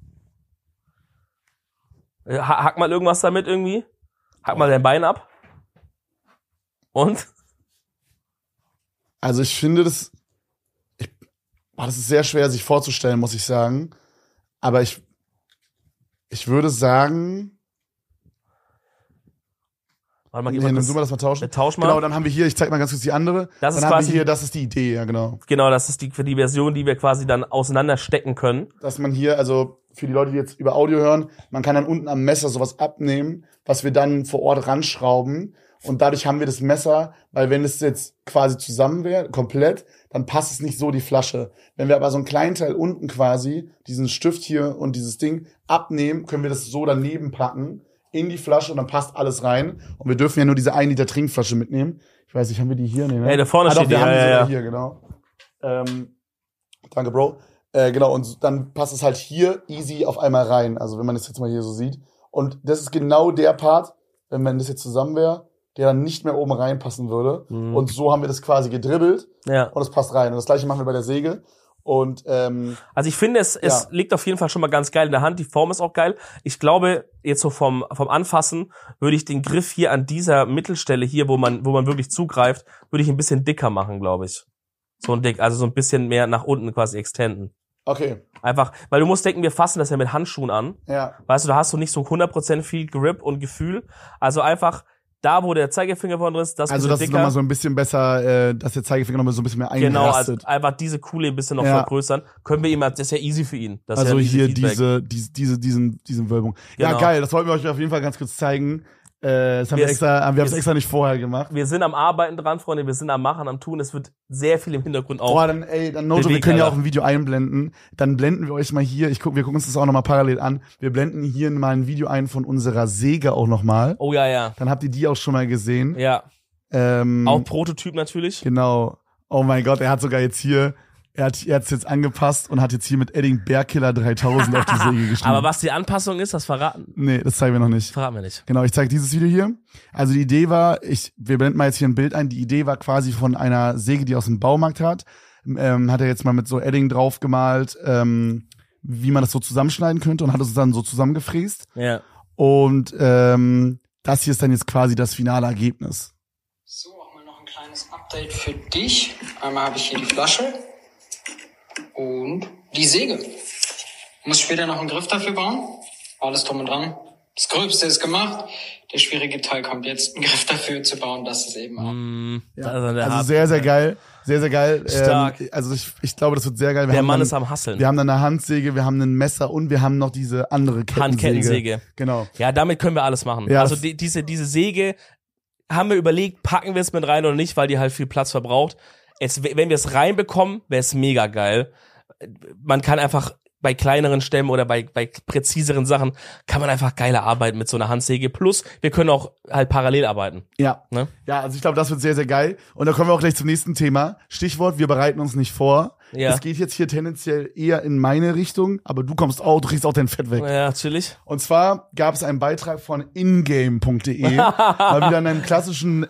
C: Hack mal irgendwas damit irgendwie. Hack mal dein Bein ab. Und?
B: Also ich finde das ist sehr schwer sich vorzustellen, muss ich sagen. Aber ich würde sagen,
C: Warte mal,
B: nimm du mal das mal tauschen.
C: Tausch mal.
B: Genau, dann haben wir hier, ich zeig mal ganz kurz die andere.
C: Das ist
B: dann haben
C: quasi
B: wir hier, das ist die Idee, ja genau.
C: Genau, das ist für die Version, die wir quasi dann auseinanderstecken können.
B: Dass man hier, also für die Leute, die jetzt über Audio hören, man kann dann unten am Messer sowas abnehmen, was wir dann vor Ort ranschrauben. Und dadurch haben wir das Messer, weil wenn es jetzt quasi zusammen wäre, komplett, dann passt es nicht so die Flasche. Wenn wir aber so einen kleinen Teil unten quasi, diesen Stift hier und dieses Ding abnehmen, können wir das so daneben packen in die Flasche und dann passt alles rein. Und wir dürfen ja nur diese 1 Liter Trinkflasche mitnehmen. Ich weiß nicht, haben wir die hier? Nee, ne?
C: Hey, da vorne steht die.
B: Wir haben die sogar
C: Ja.
B: hier, genau. Danke, Bro. Genau, und dann passt es halt hier easy auf einmal rein. Also wenn man das jetzt mal hier so sieht. Und das ist genau der Part, wenn das jetzt zusammen wäre, der dann nicht mehr oben reinpassen würde.
C: Mhm.
B: Und so haben wir das quasi gedribbelt
C: Ja.
B: und es passt rein. Und das gleiche machen wir bei der Säge. Und
C: Also ich finde, es liegt auf jeden Fall schon mal ganz geil in der Hand. Die Form ist auch geil. Ich glaube, jetzt so vom Anfassen würde ich den Griff hier an dieser Mittelstelle hier, wo man wirklich zugreift, würde ich ein bisschen dicker machen, glaube ich. So ein dick, also so ein bisschen mehr nach unten quasi extenden.
B: okay,
C: Einfach, weil du musst denken, wir fassen das ja mit Handschuhen an.
B: ja.
C: Weißt du, da hast du nicht so 100% viel Grip und Gefühl. Also einfach da, wo der Zeigefinger vorne drin ist, das
B: Also
C: bisschen
B: das ist
C: dicker.
B: nochmal so ein bisschen besser, dass der Zeigefinger nochmal so ein bisschen mehr
C: Genau, also
B: einrastet.
C: einfach diese Kuhle ein bisschen noch
B: Ja.
C: vergrößern. Können wir ihm, das ist ja easy für ihn. Das ist
B: Also
C: ja easy
B: hier
C: Feedback.
B: diesen Wölbung. Ja,
C: Genau.
B: geil, das wollten wir euch auf jeden Fall ganz kurz zeigen. Das haben wir haben es extra nicht vorher gemacht.
C: Wir sind am Arbeiten dran, Freunde, wir sind am Machen, am Tun. Es wird sehr viel im Hintergrund auch.
B: Boah, dann Nojo, wir
C: bewegt,
B: können ja
C: Alter.
B: auch ein Video einblenden. Dann blenden wir euch mal hier, wir gucken uns das auch nochmal parallel an. Wir blenden hier mal ein Video ein von unserer Säge auch nochmal.
C: Oh ja, ja.
B: Dann habt ihr die auch schon mal gesehen.
C: Ja. Auch Prototyp natürlich.
B: Genau. Oh mein Gott, er hat sogar jetzt hier, er hat es jetzt angepasst und hat jetzt hier mit Edding Bearkiller 3000 auf die Säge geschrieben.
C: Aber was die Anpassung ist, das verraten
B: Nee, das zeigen wir noch nicht.
C: wir nicht.
B: Genau, ich zeige dieses Video hier. Also die Idee war, wir blenden mal jetzt hier ein Bild ein. Die Idee war quasi von einer Säge, die aus dem Baumarkt hat. Hat er jetzt mal mit so Edding drauf gemalt, wie man das so zusammenschneiden könnte und hat es dann so zusammengefräst.
C: Ja.
B: Und das hier ist dann jetzt quasi das finale Ergebnis.
D: So, auch mal noch ein kleines Update für dich. Einmal habe ich hier die Flasche und die Säge. Muss später noch einen Griff dafür bauen. Alles drum und dran. Das Gröbste ist gemacht. Der schwierige Teil kommt jetzt, einen Griff dafür zu bauen, dass es eben auch.
B: Ja.
C: Also der
B: Also
C: hat-
B: sehr, sehr geil. Sehr, sehr geil.
C: Stark.
B: Also ich glaube, das wird sehr geil. Wir
C: Der
B: haben
C: Mann
B: dann,
C: ist am Hasseln.
B: Wir haben dann eine Handsäge, wir haben ein Messer und wir haben noch diese andere Kettensäge.
C: Handkettensäge.
B: Genau.
C: Ja, damit können wir alles machen.
B: Ja,
C: Also
B: das-
C: diese Säge haben wir überlegt, packen wir es mit rein oder nicht, weil die halt viel Platz verbraucht. Wenn wir es reinbekommen, wäre es mega geil. Man kann einfach bei kleineren Stämmen oder bei präziseren Sachen kann man einfach geile arbeiten mit so einer Handsäge. Plus, wir können auch halt parallel arbeiten.
B: Ja.
C: Ne?
B: Ja, also ich glaube, das wird sehr, sehr geil. Und da kommen wir auch gleich zum nächsten Thema. Stichwort, wir bereiten uns nicht vor.
C: Ja.
B: Es geht jetzt hier tendenziell eher in meine Richtung, aber du kriegst auch dein Fett weg.
C: Ja, natürlich.
B: Und zwar gab es einen Beitrag von ingame.de, mal wieder in einem klassischen,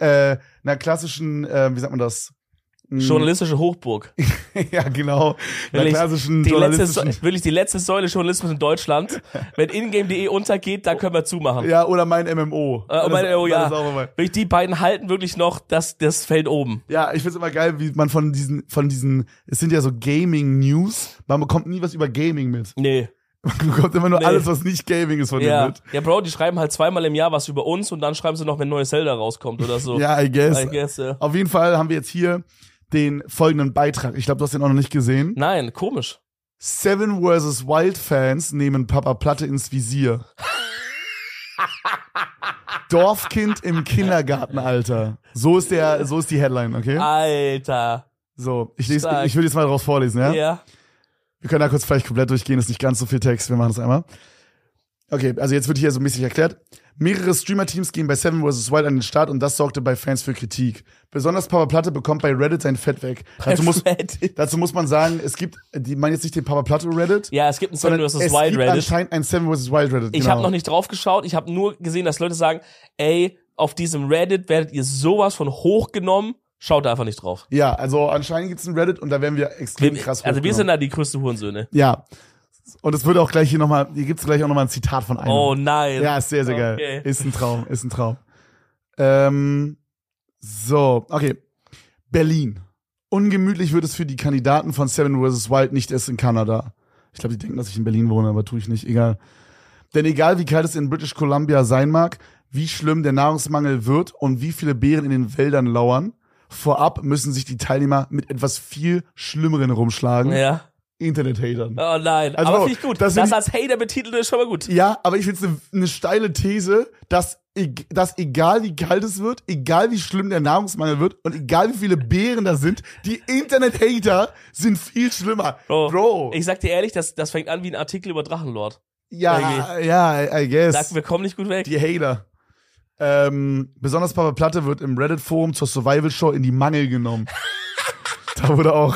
B: wie sagt man das?
C: Journalistische Hochburg.
B: Ja, genau. Einer
C: Wirklich,
B: klassischen
C: die
B: journalistischen.
C: wirklich die letzte Säule Journalismus in Deutschland. Wenn ingame.de untergeht, dann können wir zumachen.
B: Ja, oder mein MMO.
C: Ja.
B: Das ist auch immer.
C: Wirklich, die beiden halten wirklich noch das Feld oben.
B: Ja, ich find's immer geil, wie man von diesen, es sind ja so Gaming-News, man bekommt nie was über Gaming mit.
C: Nee.
B: Man bekommt immer nur
C: Nee.
B: alles, was nicht Gaming ist von
C: Ja.
B: dem mit.
C: Ja, Bro, die schreiben halt zweimal im Jahr was über uns und dann schreiben sie noch, wenn neues Zelda rauskommt oder so.
B: Ja, I guess.
C: I guess, ja.
B: Auf jeden Fall haben wir jetzt hier den folgenden Beitrag. Ich glaube, du hast den auch noch nicht gesehen.
C: Nein, komisch.
B: Seven vs. Wild Fans nehmen Papa Platte ins Visier. Dorfkind im Kindergartenalter. So ist die Headline, okay?
C: Alter.
B: So, ich
C: Stark.
B: will jetzt mal draus vorlesen, ja?
C: Ja.
B: Wir können da kurz vielleicht komplett durchgehen, ist nicht ganz so viel Text, wir machen das einmal. Okay, also jetzt wird hier so ein bisschen erklärt. Mehrere Streamer-Teams gehen bei Seven vs. Wild an den Start und das sorgte bei Fans für Kritik. Besonders Papa Platte bekommt bei Reddit sein Fett weg. Dazu muss man sagen, es gibt, die meinen jetzt nicht den Papa Platte Reddit,
C: Ja, es gibt ein Seven
B: sondern
C: vs.
B: es
C: Wild
B: gibt
C: Reddit.
B: anscheinend ein Seven vs. Wild Reddit.
C: Ich habe noch nicht drauf geschaut, ich habe nur gesehen, dass Leute sagen, ey, auf diesem Reddit werdet ihr sowas von hochgenommen, schaut da einfach nicht drauf.
B: Ja, also anscheinend gibt's ein Reddit und da werden wir extrem krass
C: Also wir
B: hochgenommen.
C: sind da die größten Hurensöhne.
B: Ja. Und es wird auch gleich hier gibt's gleich auch nochmal ein Zitat von einem.
C: Oh nein.
B: Ja, ist sehr, sehr geil.
C: Okay.
B: Ist ein Traum. So, okay. Berlin. Ungemütlich wird es für die Kandidaten von Seven vs. Wild nicht erst in Kanada. Ich glaube, die denken, dass ich in Berlin wohne, aber tue ich nicht. Egal. Denn egal, wie kalt es in British Columbia sein mag, wie schlimm der Nahrungsmangel wird und wie viele Bären in den Wäldern lauern, vorab müssen sich die Teilnehmer mit etwas viel Schlimmeren rumschlagen.
C: Ja.
B: Internet-Hatern.
C: Oh nein.
B: Also,
C: aber finde ich gut.
B: das
C: Das
B: sind-
C: als Hater betiteln ist schon mal gut.
B: Ja, aber ich finde es eine steile These, dass egal wie kalt es wird, egal wie schlimm der Nahrungsmangel wird und egal wie viele Bären da sind, die Internet-Hater sind viel schlimmer. Bro.
C: Ich sag dir ehrlich, das fängt an wie ein Artikel über Drachenlord.
B: Ja, I guess.
C: Sag, wir kommen nicht gut weg.
B: Die Hater. Besonders Papa Platte wird im Reddit-Forum zur Survival-Show in die Mangel genommen. Da wurde auch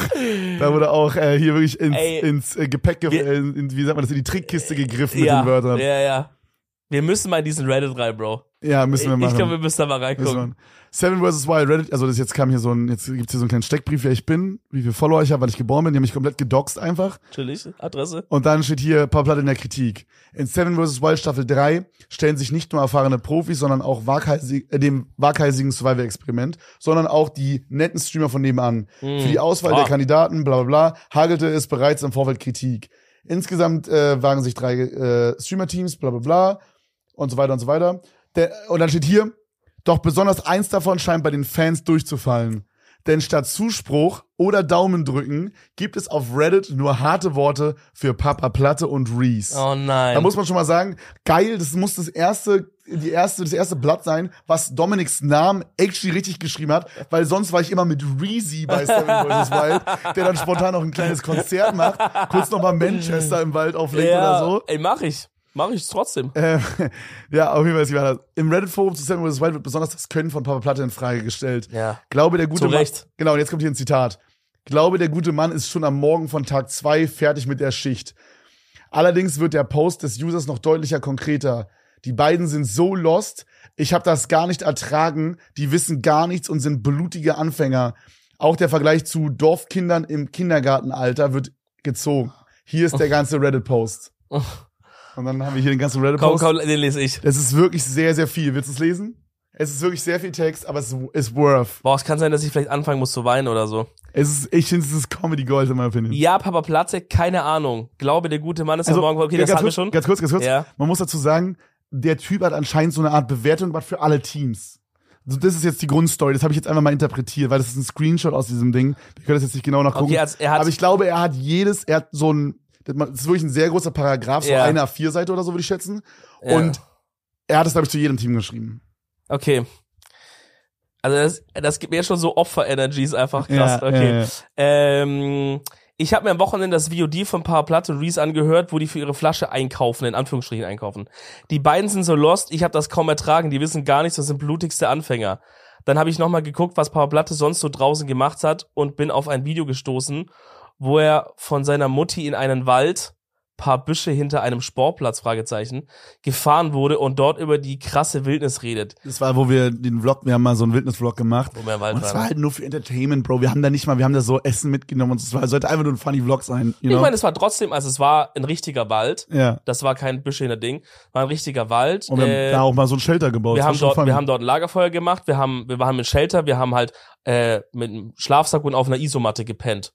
B: hier wirklich ins Gepäck, wie sagt man das, in die Trickkiste gegriffen mit den Wörtern.
C: Ja. Wir müssen mal in diesen Reddit rein, Bro.
B: Ja, müssen wir machen.
C: Ich glaube, wir müssen da mal reingucken.
B: Seven vs. Wild Reddit, also jetzt gibt's hier so einen kleinen Steckbrief, wer ich bin, wie viele Follower ich habe, wann ich geboren bin, die haben mich komplett gedoxt einfach.
C: Natürlich, Adresse.
B: Und dann steht hier Papa Platte in der Kritik. In Seven vs. Wild Staffel 3 stellen sich nicht nur erfahrene Profis, sondern auch dem waghalsigen Survival-Experiment, sondern auch die netten Streamer von nebenan. Für die Auswahl der Kandidaten, bla bla bla, hagelte es bereits im Vorfeld Kritik. Insgesamt wagen sich 3 Streamer-Teams, bla bla bla und so weiter und so weiter. Und dann steht hier, doch besonders eins davon scheint bei den Fans durchzufallen. Denn statt Zuspruch oder Daumen drücken gibt es auf Reddit nur harte Worte für Papa Platte und Reese.
C: Oh nein.
B: Da muss man schon mal sagen, geil, das muss das erste Blatt sein, was Dominics Namen actually richtig geschrieben hat, weil sonst war ich immer mit Reezy bei Seven vs. Wild, der dann spontan noch ein kleines Konzert macht, kurz nochmal Manchester im Wald auflegt oder so.
C: Ey, mach ich trotzdem.
B: Ja, auf jeden Fall. Im Reddit-Forum zu Seven vs. Wild wird besonders das Können von Papa Platte in Frage gestellt.
C: Ja.
B: Glaube, der gute
C: Zu
B: Mann.
C: Recht.
B: Genau, und jetzt kommt hier ein Zitat. Glaube, der gute Mann ist schon am Morgen von Tag 2 fertig mit der Schicht. Allerdings wird der Post des Users noch deutlicher konkreter. Die beiden sind so lost, ich habe das gar nicht ertragen, die wissen gar nichts und sind blutige Anfänger. Auch der Vergleich zu Dorfkindern im Kindergartenalter wird gezogen. Hier ist der ganze Reddit-Post. Und dann haben wir hier den ganzen Reddit-Post.
C: Komm, den lese ich.
B: Es ist wirklich sehr, sehr viel. Willst du es lesen? Es ist wirklich sehr viel Text, aber es ist worth.
C: Boah, es kann sein, dass ich vielleicht anfangen muss zu weinen oder so.
B: Ich finde, es ist Comedy Gold in meiner Opinion.
C: Ja, Papa Platte, keine Ahnung. Glaube, der gute Mann ist am Morgen. Okay, das hatten wir schon.
B: Ganz kurz.
C: Ja.
B: Man muss dazu sagen, der Typ hat anscheinend so eine Art Bewertung gemacht für alle Teams. Also das ist jetzt die Grundstory, das habe ich jetzt einfach mal interpretiert, weil das ist ein Screenshot aus diesem Ding. Wir können das jetzt nicht genau nachgucken.
C: Okay, also er hat
B: aber ich glaube, er hat so ein, das ist wirklich ein sehr großer Paragraph, so
C: Ja.
B: eine A4-Seite oder so, würde ich schätzen.
C: Ja.
B: Und er hat es, glaube ich, zu jedem Team geschrieben.
C: Okay. Also das gibt mir jetzt schon so Opfer-Energies einfach krass.
B: Ja,
C: Okay.
B: ja.
C: Ich habe mir am Wochenende das VOD von Papa Platte und Reese angehört, wo die für ihre Flasche einkaufen, in Anführungsstrichen einkaufen. Die beiden sind so lost, ich habe das kaum ertragen, die wissen gar nichts und sind blutigste Anfänger. Dann habe ich nochmal geguckt, was Papa Platte sonst so draußen gemacht hat und bin auf ein Video gestoßen, wo er von seiner Mutti in einen Wald, paar Büsche hinter einem Sportplatz, Fragezeichen, gefahren wurde und dort über die krasse Wildnis redet.
B: Das war, wo wir haben mal so einen Wildnis-Vlog gemacht.
C: Wo wir im Wald
B: Und das
C: waren.
B: war halt nur für Entertainment, Bro. Wir haben da so Essen mitgenommen und es sollte einfach nur ein funny Vlog sein. You know?
C: Ich meine, es war trotzdem, also es war ein richtiger Wald.
B: Ja.
C: Das war kein Büsche hinter Ding. War ein richtiger Wald.
B: Und wir haben da auch mal so ein Shelter gebaut.
C: Wir
B: Das
C: haben
B: war schon funny.
C: dort ein Lagerfeuer gemacht. Wir haben mit Shelter, wir haben halt mit einem Schlafsack und auf einer Isomatte gepennt.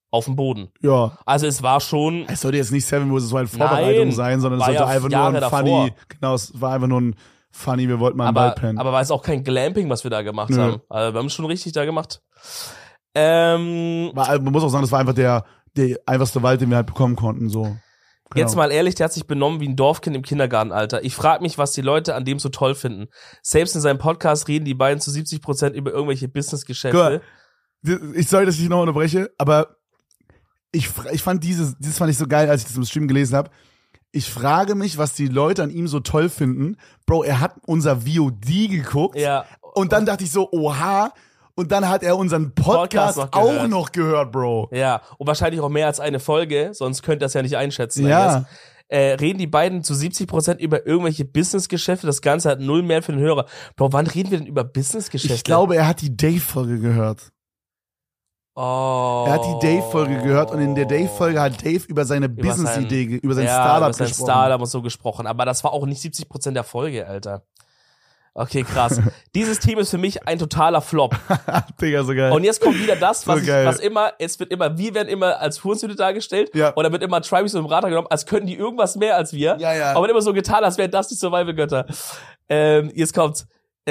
C: auf dem Boden.
B: Ja.
C: Also es war schon,
B: Es sollte jetzt nicht Seven vs. Wild Vorbereitung
C: Nein,
B: sein, sondern es
C: war
B: sollte
C: ja
B: einfach nur
C: Jahre
B: ein
C: davor.
B: Funny, genau, es war einfach nur ein Funny, wir wollten mal im Wald pennen.
C: aber war es auch kein Glamping, was wir da gemacht
B: Nö.
C: haben. Also wir haben es schon richtig da gemacht.
B: Man muss auch sagen, das war einfach der einfachste Wald, den wir halt bekommen konnten, so. Genau.
C: Jetzt mal ehrlich, der hat sich benommen wie ein Dorfkind im Kindergartenalter. Ich frage mich, was die Leute an dem so toll finden. Selbst in seinem Podcast reden die beiden zu 70% über irgendwelche Businessgeschäfte.
B: Ich sorry, dass ich dich noch unterbreche, aber ich fand dieses fand ich so geil, als ich das im Stream gelesen habe. Ich frage mich, was die Leute an ihm so toll finden. Bro, er hat unser VOD geguckt.
C: Ja.
B: Und dann dachte ich so, oha. Und dann hat er unseren Podcast auch noch gehört, Bro.
C: Ja, und wahrscheinlich auch mehr als eine Folge, sonst könnt ihr das ja nicht einschätzen.
B: Ja.
C: Reden die beiden zu 70% über irgendwelche Businessgeschäfte, das Ganze hat null mehr für den Hörer. Bro, wann reden wir denn über Businessgeschäfte?
B: Ich glaube, er hat die Dave-Folge gehört.
C: Oh.
B: Er hat die Dave-Folge gehört und in der Dave-Folge hat Dave über seine Business-Idee, über sein Startup
C: über sein
B: gesprochen.
C: Startup und so gesprochen. Aber das war auch nicht 70% der Folge, Alter. Okay, krass. Dieses Team ist für mich ein totaler Flop.
B: Digga, so geil.
C: Und jetzt kommt wieder das,
B: So geil.
C: wir werden immer als Fuhrensüde dargestellt.
B: Ja.
C: Und dann wird immer Tribes und Berater genommen, als könnten die irgendwas mehr als wir.
B: Ja, ja.
C: Aber wird immer so getan, als wären das die Survival-Götter. Jetzt kommt's.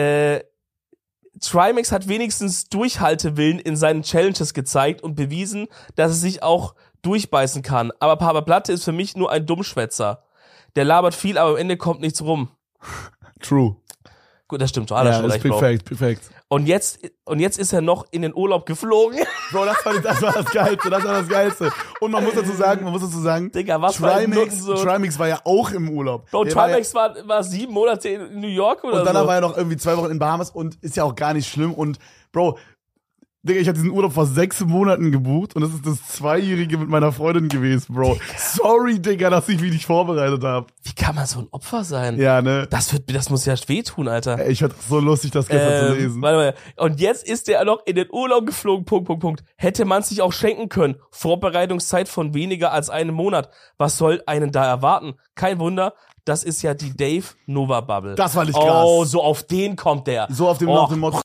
C: Trimax hat wenigstens Durchhaltewillen in seinen Challenges gezeigt und bewiesen, dass er sich auch durchbeißen kann. Aber Papa Platte ist für mich nur ein Dummschwätzer. Der labert viel, aber am Ende kommt nichts rum.
B: True.
C: Gut, das stimmt, du hast
B: Ja,
C: schon
B: das
C: recht,
B: ist
C: Bro.
B: perfekt.
C: Und jetzt ist er noch in den Urlaub geflogen.
B: Bro, das war das Geilste. Und man muss dazu sagen,
C: Digga, was war ein
B: Trimax
C: Nutzen so?
B: Trimax war ja auch im Urlaub.
C: Bro,
B: Der war
C: Trimax war 7 Monate in New York oder
B: Und dann
C: so.
B: war er noch irgendwie 2 Wochen in Bahamas und ist ja auch gar nicht schlimm. Und Bro, Digga, ich hatte diesen Urlaub vor 6 Monaten gebucht und das ist das 2-jährige mit meiner Freundin gewesen, Bro.
C: Digga.
B: Sorry, Digga, dass ich mich nicht vorbereitet habe.
C: Wie kann man so ein Opfer sein?
B: Ja, ne?
C: Das muss ja wehtun, Alter.
B: Ey, ich fand das so lustig, das gestern zu lesen.
C: Warte mal. Und jetzt ist der noch in den Urlaub geflogen, Punkt. Hätte man sich auch schenken können. Vorbereitungszeit von weniger als einem Monat. Was soll einen da erwarten? Kein Wunder. Das ist ja die Dave Nova Bubble.
B: Das fand ich krass.
C: Oh, so auf den kommt der.
B: So auf dem Motto.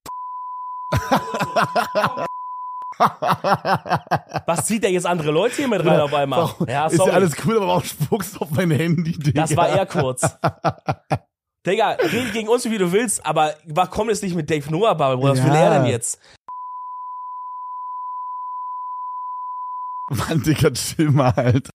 C: Was zieht der jetzt andere Leute hier mit rein auf einmal? Ja,
B: ist
C: sorry.
B: ja alles cool, aber warum spuckst du auf mein Handy, Digga?
C: Das war eher kurz. Digga, rede gegen uns, wie du willst, aber komm jetzt nicht mit Dave Noah Bubble, Bruder. Was
B: Ja.
C: will er denn jetzt?
B: Mann, Digga, chill mal, Alter.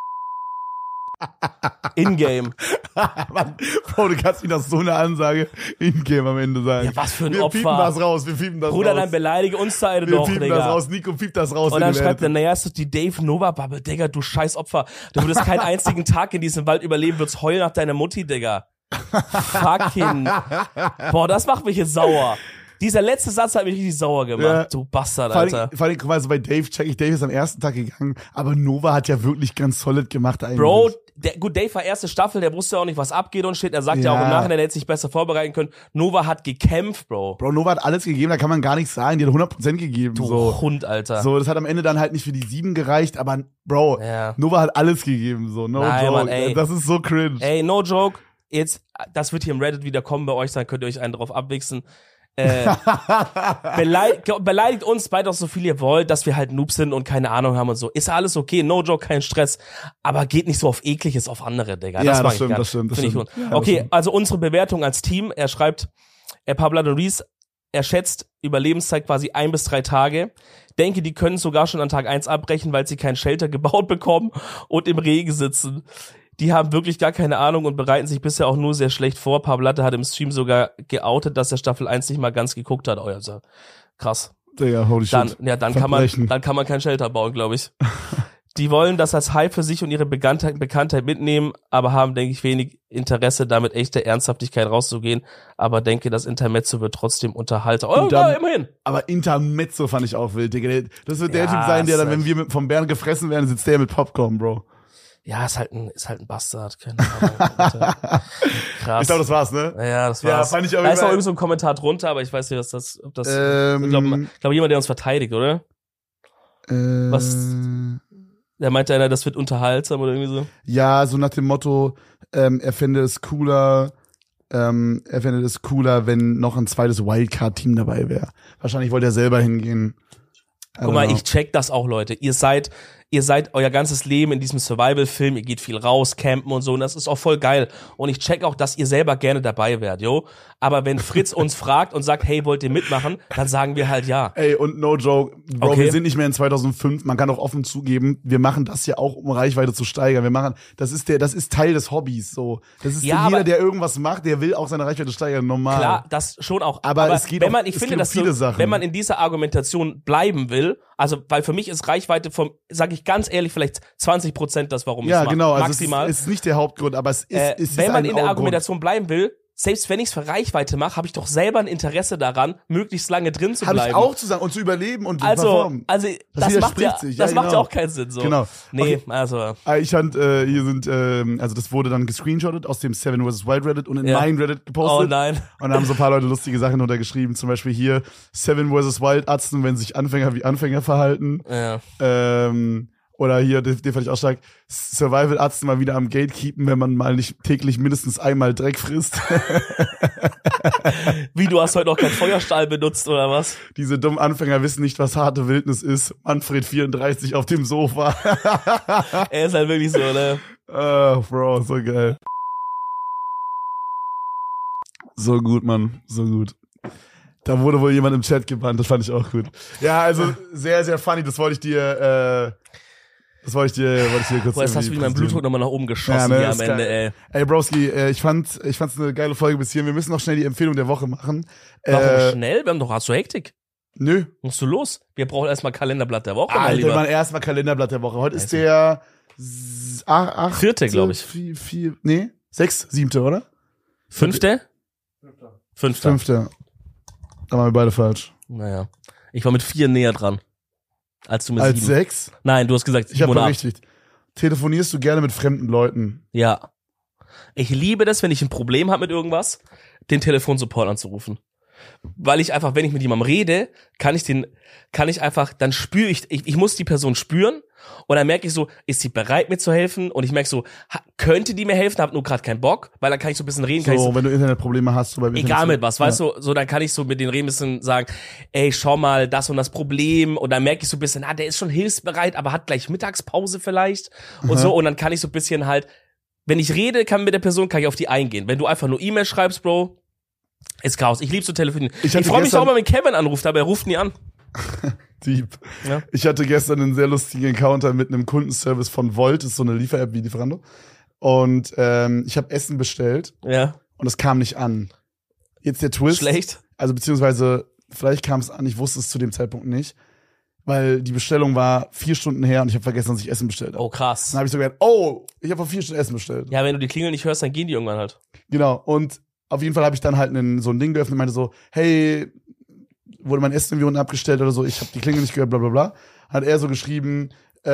C: In-game.
B: Mann, Bro, du kannst mir das so eine Ansage in-game am Ende sagen.
C: Ja, was für ein
B: wir
C: Opfer.
B: Piepen das raus, wir piepen das
C: Bruder,
B: raus.
C: dann beleidige uns da
B: wir
C: doch,
B: piepen
C: Digga.
B: das raus, Nico piept das raus.
C: Und dann
B: wenn du
C: schreibt er,
B: editest.
C: naja, ist das die Dave Nova Bubble, Digga, du scheiß Opfer. Du würdest keinen einzigen Tag in diesem Wald überleben, würdest heulen nach deiner Mutti, Digga. Fucking. Boah, das macht mich jetzt sauer. Dieser letzte Satz hat mich richtig sauer gemacht.
B: Ja.
C: Du Bastard,
B: Vor
C: Alter.
B: allem, guck mal, so bei Dave check ich, Dave ist am ersten Tag gegangen, aber Nova hat ja wirklich ganz solid gemacht eigentlich.
C: Bro, Dave war erste Staffel, der wusste auch nicht, was abgeht und steht. Er sagt ja auch im Nachhinein, er hätte sich besser vorbereiten können. Nova hat gekämpft, Bro.
B: Bro, Nova hat alles gegeben, da kann man gar nichts sagen, die hat 100% gegeben.
C: Du
B: so.
C: Hund, Alter.
B: So, das hat am Ende dann halt nicht für die 7 gereicht, aber Bro,
C: Ja.
B: Nova hat alles gegeben, so, no
C: Nein,
B: joke.
C: Mann, ey.
B: Das ist so cringe.
C: Ey, no joke. Jetzt, das wird hier im Reddit wieder kommen bei euch, dann könnt ihr euch einen drauf abwichsen. Beleidigt uns beide auch so viel ihr wollt, dass wir halt Noobs sind und keine Ahnung haben und so. Ist alles okay, no joke, kein Stress. Aber geht nicht so auf Ekliges auf andere, Digga.
B: Ja,
C: das mag
B: das stimmt,
C: ich gar
B: das stimmt, das
C: Find ich
B: stimmt.
C: gut.
B: Ja, das
C: Okay,
B: stimmt.
C: also unsere Bewertung als Team. Er schreibt, Pablo Reese, er schätzt Überlebenszeit quasi 1 bis 3 Tage. Denke, die können sogar schon an Tag 1 abbrechen, weil sie kein Shelter gebaut bekommen und im Regen sitzen. Die haben wirklich gar keine Ahnung und bereiten sich bisher auch nur sehr schlecht vor. Pablatte hat im Stream sogar geoutet, dass er Staffel 1 nicht mal ganz geguckt hat. Oh, also, krass.
B: Digga, holy
C: Dann
B: shit.
C: kann man kein Shelter bauen, glaube ich. Die wollen das als Hype für sich und ihre Bekanntheit mitnehmen, aber haben, denke ich, wenig Interesse, damit echte Ernsthaftigkeit rauszugehen. Aber denke, das Intermezzo wird trotzdem unterhalten. Oh,
B: dann-
C: ja, immerhin.
B: Aber Intermezzo fand ich auch wild, Digga. Das wird der
C: Ja,
B: Typ sein, der
C: ist
B: dann, wenn wir vom Bären gefressen werden, sitzt der mit Popcorn, Bro.
C: Ja, ist halt ein Bastard. Keine Ahnung, Alter. Krass.
B: Ich glaube, das war's, ne?
C: Ja, das
B: Ja,
C: war's.
B: fand ich auch
C: da ist noch
B: überall-
C: irgend so ein Kommentar drunter, aber ich weiß nicht, ob das
B: Ähm,
C: ich glaube jemand, der uns verteidigt, oder? Was? Der meinte einer, das wird unterhaltsam oder irgendwie so.
B: Ja, so nach dem Motto, er fände es cooler, wenn noch ein zweites Wildcard-Team dabei wäre. Wahrscheinlich wollte er selber hingehen.
C: Guck mal, ich check das auch, Leute. Ihr seid euer ganzes Leben in diesem Survival-Film, ihr geht viel raus, campen und so, und das ist auch voll geil. Und ich check auch, dass ihr selber gerne dabei wärt, jo. Aber wenn Fritz uns fragt und sagt, hey, wollt ihr mitmachen, dann sagen wir halt ja.
B: Ey, und no joke, Bro,
C: Okay.
B: wir sind nicht mehr in 2005, man kann auch offen zugeben, wir machen das ja auch, um Reichweite zu steigern. Das ist Teil des Hobbys, so. Das ist
C: Ja,
B: jeder,
C: aber-
B: der irgendwas macht, der will auch seine Reichweite steigern, normal.
C: Klar, das schon auch.
B: Aber es geht
C: wenn
B: auch-
C: man, ich
B: es
C: finde,
B: geht um
C: dass
B: viele Sachen.
C: wenn man in dieser Argumentation bleiben will, also, weil für mich ist Reichweite sag ich ganz ehrlich, vielleicht 20% das, warum ich es
B: Ja,
C: mache.
B: genau, also
C: Maximal.
B: es ist nicht der Hauptgrund, aber es ist
C: Wenn man
B: ein
C: in der
B: Grund.
C: Argumentation bleiben will, selbst wenn ich es für Reichweite mache, habe ich doch selber ein Interesse daran, möglichst lange drin zu
B: Habe
C: bleiben.
B: ich auch zu sagen und zu überleben und zu
C: Also
B: performen.
C: das macht
B: widerspricht
C: ja,
B: sich,
C: das
B: ja,
C: macht ja
B: genau.
C: auch keinen Sinn, so.
B: Genau.
C: Nee,
B: Okay.
C: also.
B: Ich fand, hier sind, also das wurde dann gescreenshottet aus dem Seven vs. Wild Reddit und in
C: Ja.
B: mein Reddit gepostet.
C: Oh nein.
B: Und da haben so ein paar Leute lustige Sachen untergeschrieben. Zum Beispiel hier Seven vs. Wild Atzen, wenn sich Anfänger wie Anfänger verhalten.
C: Ja.
B: Oder hier, den fand ich auch stark, Survival Atzen mal wieder am Gatekeepen, wenn man mal nicht täglich mindestens einmal Dreck frisst.
C: Wie, du hast heute noch keinen Feuerstahl benutzt, oder was?
B: Diese dummen Anfänger wissen nicht, was harte Wildnis ist. Manfred 34 auf dem Sofa.
C: Er ist halt wirklich so, ne?
B: Bro, so geil. So gut, Mann, so gut. Da wurde wohl jemand im Chat gebannt, das fand ich auch gut. Ja, also sehr, sehr funny, das wollte ich dir kurz
C: Boah, jetzt hast du
B: irgendwie
C: wieder meinen
B: präsentieren.
C: Blutdruck nochmal nach oben geschossen
B: Ja, ne,
C: hier
B: ist
C: am Ende,
B: geil.
C: ey.
B: Ey, Broski, ich fand's eine geile Folge bis hier. Wir müssen noch schnell die Empfehlung der Woche machen.
C: Warum schnell? Hast du Hektik?
B: Nö.
C: Musst du los? Wir brauchen erstmal Kalenderblatt der Woche, mein
B: Alter,
C: Lieber.
B: Mann, erstmal Kalenderblatt der Woche. Heute ist der 8.
C: Vierte, glaub ich.
B: 6, 7, oder?
C: Fünfte? Fünfter.
B: 5. Da waren wir beide falsch.
C: Naja. Ich war mit 4 näher dran. Als du mit
B: Als
C: 7.
B: 6?
C: Nein, du hast gesagt
B: Ich habe
C: 7 oder 8.
B: berichtigt. Telefonierst du gerne mit fremden Leuten?
C: Ja. Ich liebe das, wenn ich ein Problem habe mit irgendwas, den Telefonsupport anzurufen. Weil ich einfach, wenn ich mit jemandem rede, dann spüre ich muss die Person spüren und dann merke ich so, ist sie bereit mir zu helfen? Und ich merke so, könnte die mir helfen, hab nur gerade keinen Bock, weil dann kann ich so ein bisschen reden, kann ich
B: So,
C: so,
B: wenn du Internetprobleme hast. So
C: egal mit was, weißt du, so dann kann ich so mit denen reden, ein bisschen sagen, ey, schau mal, das und das Problem, und dann merke ich so ein bisschen, der ist schon hilfsbereit, aber hat gleich Mittagspause vielleicht und so, und dann kann ich so ein bisschen halt, wenn ich rede, kann ich auf die eingehen. Wenn du einfach nur E-Mail schreibst, Bro, ist Chaos. Ich lieb's zu telefonieren. Ich
B: hatte
C: freue mich
B: gestern-
C: auch mal, wenn Kevin anruft, aber er ruft nie an.
B: Deep.
C: Ja.
B: Ich hatte gestern einen sehr lustigen Encounter mit einem Kundenservice von Volt, das ist so eine Liefer-App wie Lieferando. Und ich habe Essen bestellt
C: Ja.
B: und es kam nicht an. Jetzt der Twist.
C: Schlecht.
B: Also beziehungsweise, vielleicht kam es an, ich wusste es zu dem Zeitpunkt nicht. Weil die Bestellung war 4 Stunden her und ich habe vergessen, dass ich Essen bestellt habe.
C: Oh, krass.
B: Dann habe ich so gedacht, oh, ich habe vor 4 Stunden Essen bestellt.
C: Ja, wenn du die Klingel nicht hörst, dann gehen die irgendwann halt.
B: Genau. Und auf jeden Fall habe ich dann halt so ein Ding geöffnet und meinte so, hey, wurde mein Essen irgendwie unten abgestellt oder so, ich habe die Klingel nicht gehört, bla bla bla. Hat er so geschrieben,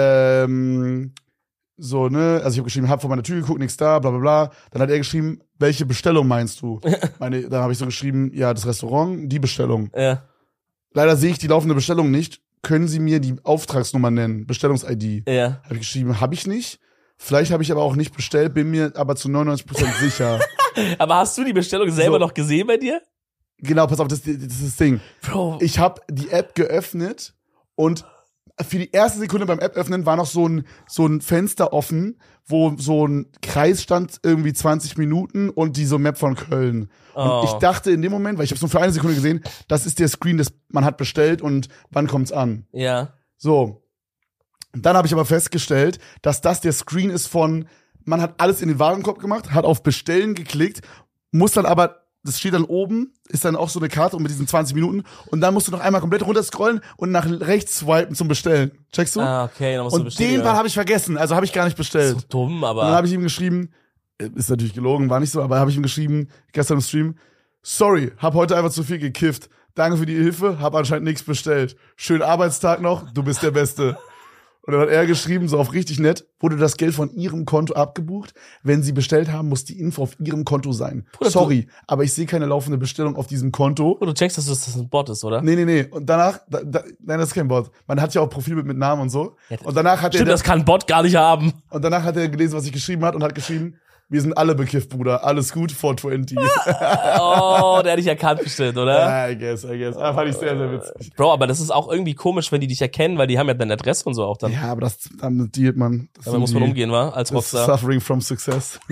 B: so, ne, also ich habe geschrieben, hab vor meiner Tür geguckt, nichts da, bla bla bla. Dann hat er geschrieben, welche Bestellung meinst du? Dann habe ich so geschrieben, ja, das Restaurant, die Bestellung.
C: Ja.
B: Leider sehe ich die laufende Bestellung nicht. Können Sie mir die Auftragsnummer nennen? Bestellungs-ID.
C: Ja.
B: Habe ich geschrieben, habe ich nicht. Vielleicht habe ich aber auch nicht bestellt, bin mir aber zu 99% sicher.
C: Aber hast du die Bestellung selber
B: So.
C: noch gesehen bei dir?
B: Genau, pass auf, das ist das Ding.
C: Bro.
B: Ich habe die App geöffnet und für die erste Sekunde beim App öffnen war noch so ein Fenster offen, wo so ein Kreis stand, irgendwie 20 Minuten und diese Map von Köln.
C: Oh.
B: Und ich dachte in dem Moment, weil ich habe es nur für eine Sekunde gesehen, das ist der Screen, das man hat bestellt und wann kommt's an.
C: Ja.
B: So. Und dann habe ich aber festgestellt, dass das der Screen ist von, man hat alles in den Warenkorb gemacht, hat auf Bestellen geklickt, muss dann aber, das steht dann oben, ist dann auch so eine Karte mit diesen 20 Minuten und dann musst du noch einmal komplett runterscrollen und nach rechts swipen zum Bestellen. Checkst du?
C: Ah, okay, dann musst du
B: und
C: bestellen.
B: den Part habe ich vergessen, also habe ich gar nicht bestellt.
C: so dumm,
B: Und dann
C: aber.
B: habe ich ihm geschrieben, ist natürlich gelogen, war nicht so, aber habe ich ihm geschrieben, gestern im Stream, sorry, hab heute einfach zu viel gekifft. Danke für die Hilfe, hab anscheinend nichts bestellt. Schönen Arbeitstag noch, du bist der Beste. Und dann hat er geschrieben, so auf richtig nett, wurde das Geld von ihrem Konto abgebucht. Wenn sie bestellt haben, muss die Info auf ihrem Konto sein.
C: Bruder,
B: Sorry, aber ich sehe keine laufende Bestellung auf diesem Konto.
C: Du checkst, dass das ein Bot ist, oder?
B: Nee. Und danach, nein, das ist kein Bot. Man hat ja auch Profilbild mit Namen und so. Und danach hat
C: Stimmt, das kann ein Bot gar nicht haben.
B: und danach hat er gelesen, was ich geschrieben hat und hat geschrieben, Wir sind alle bekifft, Bruder. Alles gut, 420.
C: Oh, der hat dich erkannt bestimmt, oder?
B: Ja, I guess. Ah, fand ich sehr, sehr witzig.
C: Bro, aber das ist auch irgendwie komisch, wenn die dich erkennen, weil die haben ja deine Adresse und so auch dann.
B: Ja, aber damit dealt man.
C: Damit muss man umgehen, wa? Als
B: Das
C: Rockstar.
B: Suffering from Success.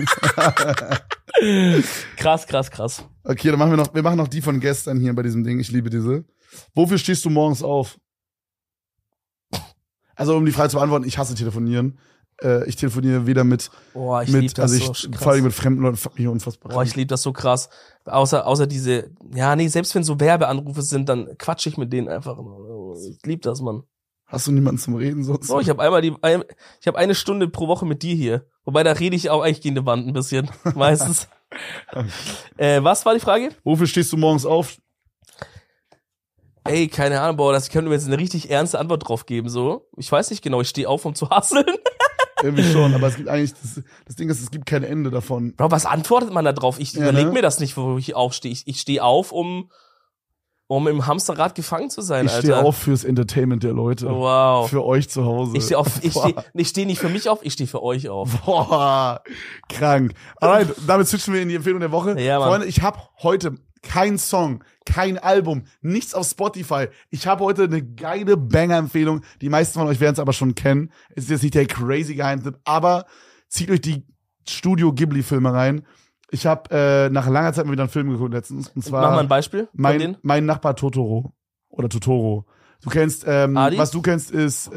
C: Krass.
B: Okay, dann wir machen noch die von gestern hier bei diesem Ding. Ich liebe diese. Wofür stehst du morgens auf? Also, um die Frage zu beantworten, ich hasse telefonieren. Ich telefoniere weder mit,
C: Boah, ich lieb das so krass.
B: vor allem mit fremden Leuten, fuck mich unfassbar.
C: Boah, ich lieb das so krass. Außer diese, ja, nee, selbst wenn so Werbeanrufe sind, dann quatsch ich mit denen einfach. Ich lieb das, Mann.
B: Hast du niemanden zum Reden sonst?
C: Oh, ich habe eine Stunde pro Woche mit dir hier. Wobei, da rede ich auch eigentlich gegen die Wand ein bisschen. Meistens. Was war die Frage?
B: Wofür stehst du morgens auf?
C: Ey, keine Ahnung, boah, das könnte mir jetzt eine richtig ernste Antwort drauf geben, so. Ich weiß nicht genau, ich stehe auf, um zu hustlen.
B: Irgendwie schon, aber es gibt eigentlich, das Ding ist, es gibt kein Ende davon.
C: Bro, was antwortet man da drauf? Ich überlege mir das nicht, wo ich aufstehe. Ich stehe auf, um im Hamsterrad gefangen zu sein,
B: Ich
C: Alter.
B: stehe auf fürs Entertainment der Leute.
C: Wow.
B: Für euch zu Hause.
C: Ich stehe nicht für mich auf, ich stehe für euch auf.
B: Boah, krank. Alright, damit switchen wir in die Empfehlung der Woche.
C: Ja, Mann.
B: Freunde, ich habe heute kein Song, kein Album, nichts auf Spotify. Ich habe heute eine geile Banger-Empfehlung. Die meisten von euch werden es aber schon kennen. Es ist jetzt nicht der crazy Geheimtipp, aber zieht euch die Studio Ghibli-Filme rein. Ich habe nach langer Zeit mal wieder einen Film geguckt letztens. Und zwar
C: Mach mal ein Beispiel von denen.
B: mein Nachbar Totoro. Oder Totoro. Du kennst,
C: Adi?
B: was du kennst ist,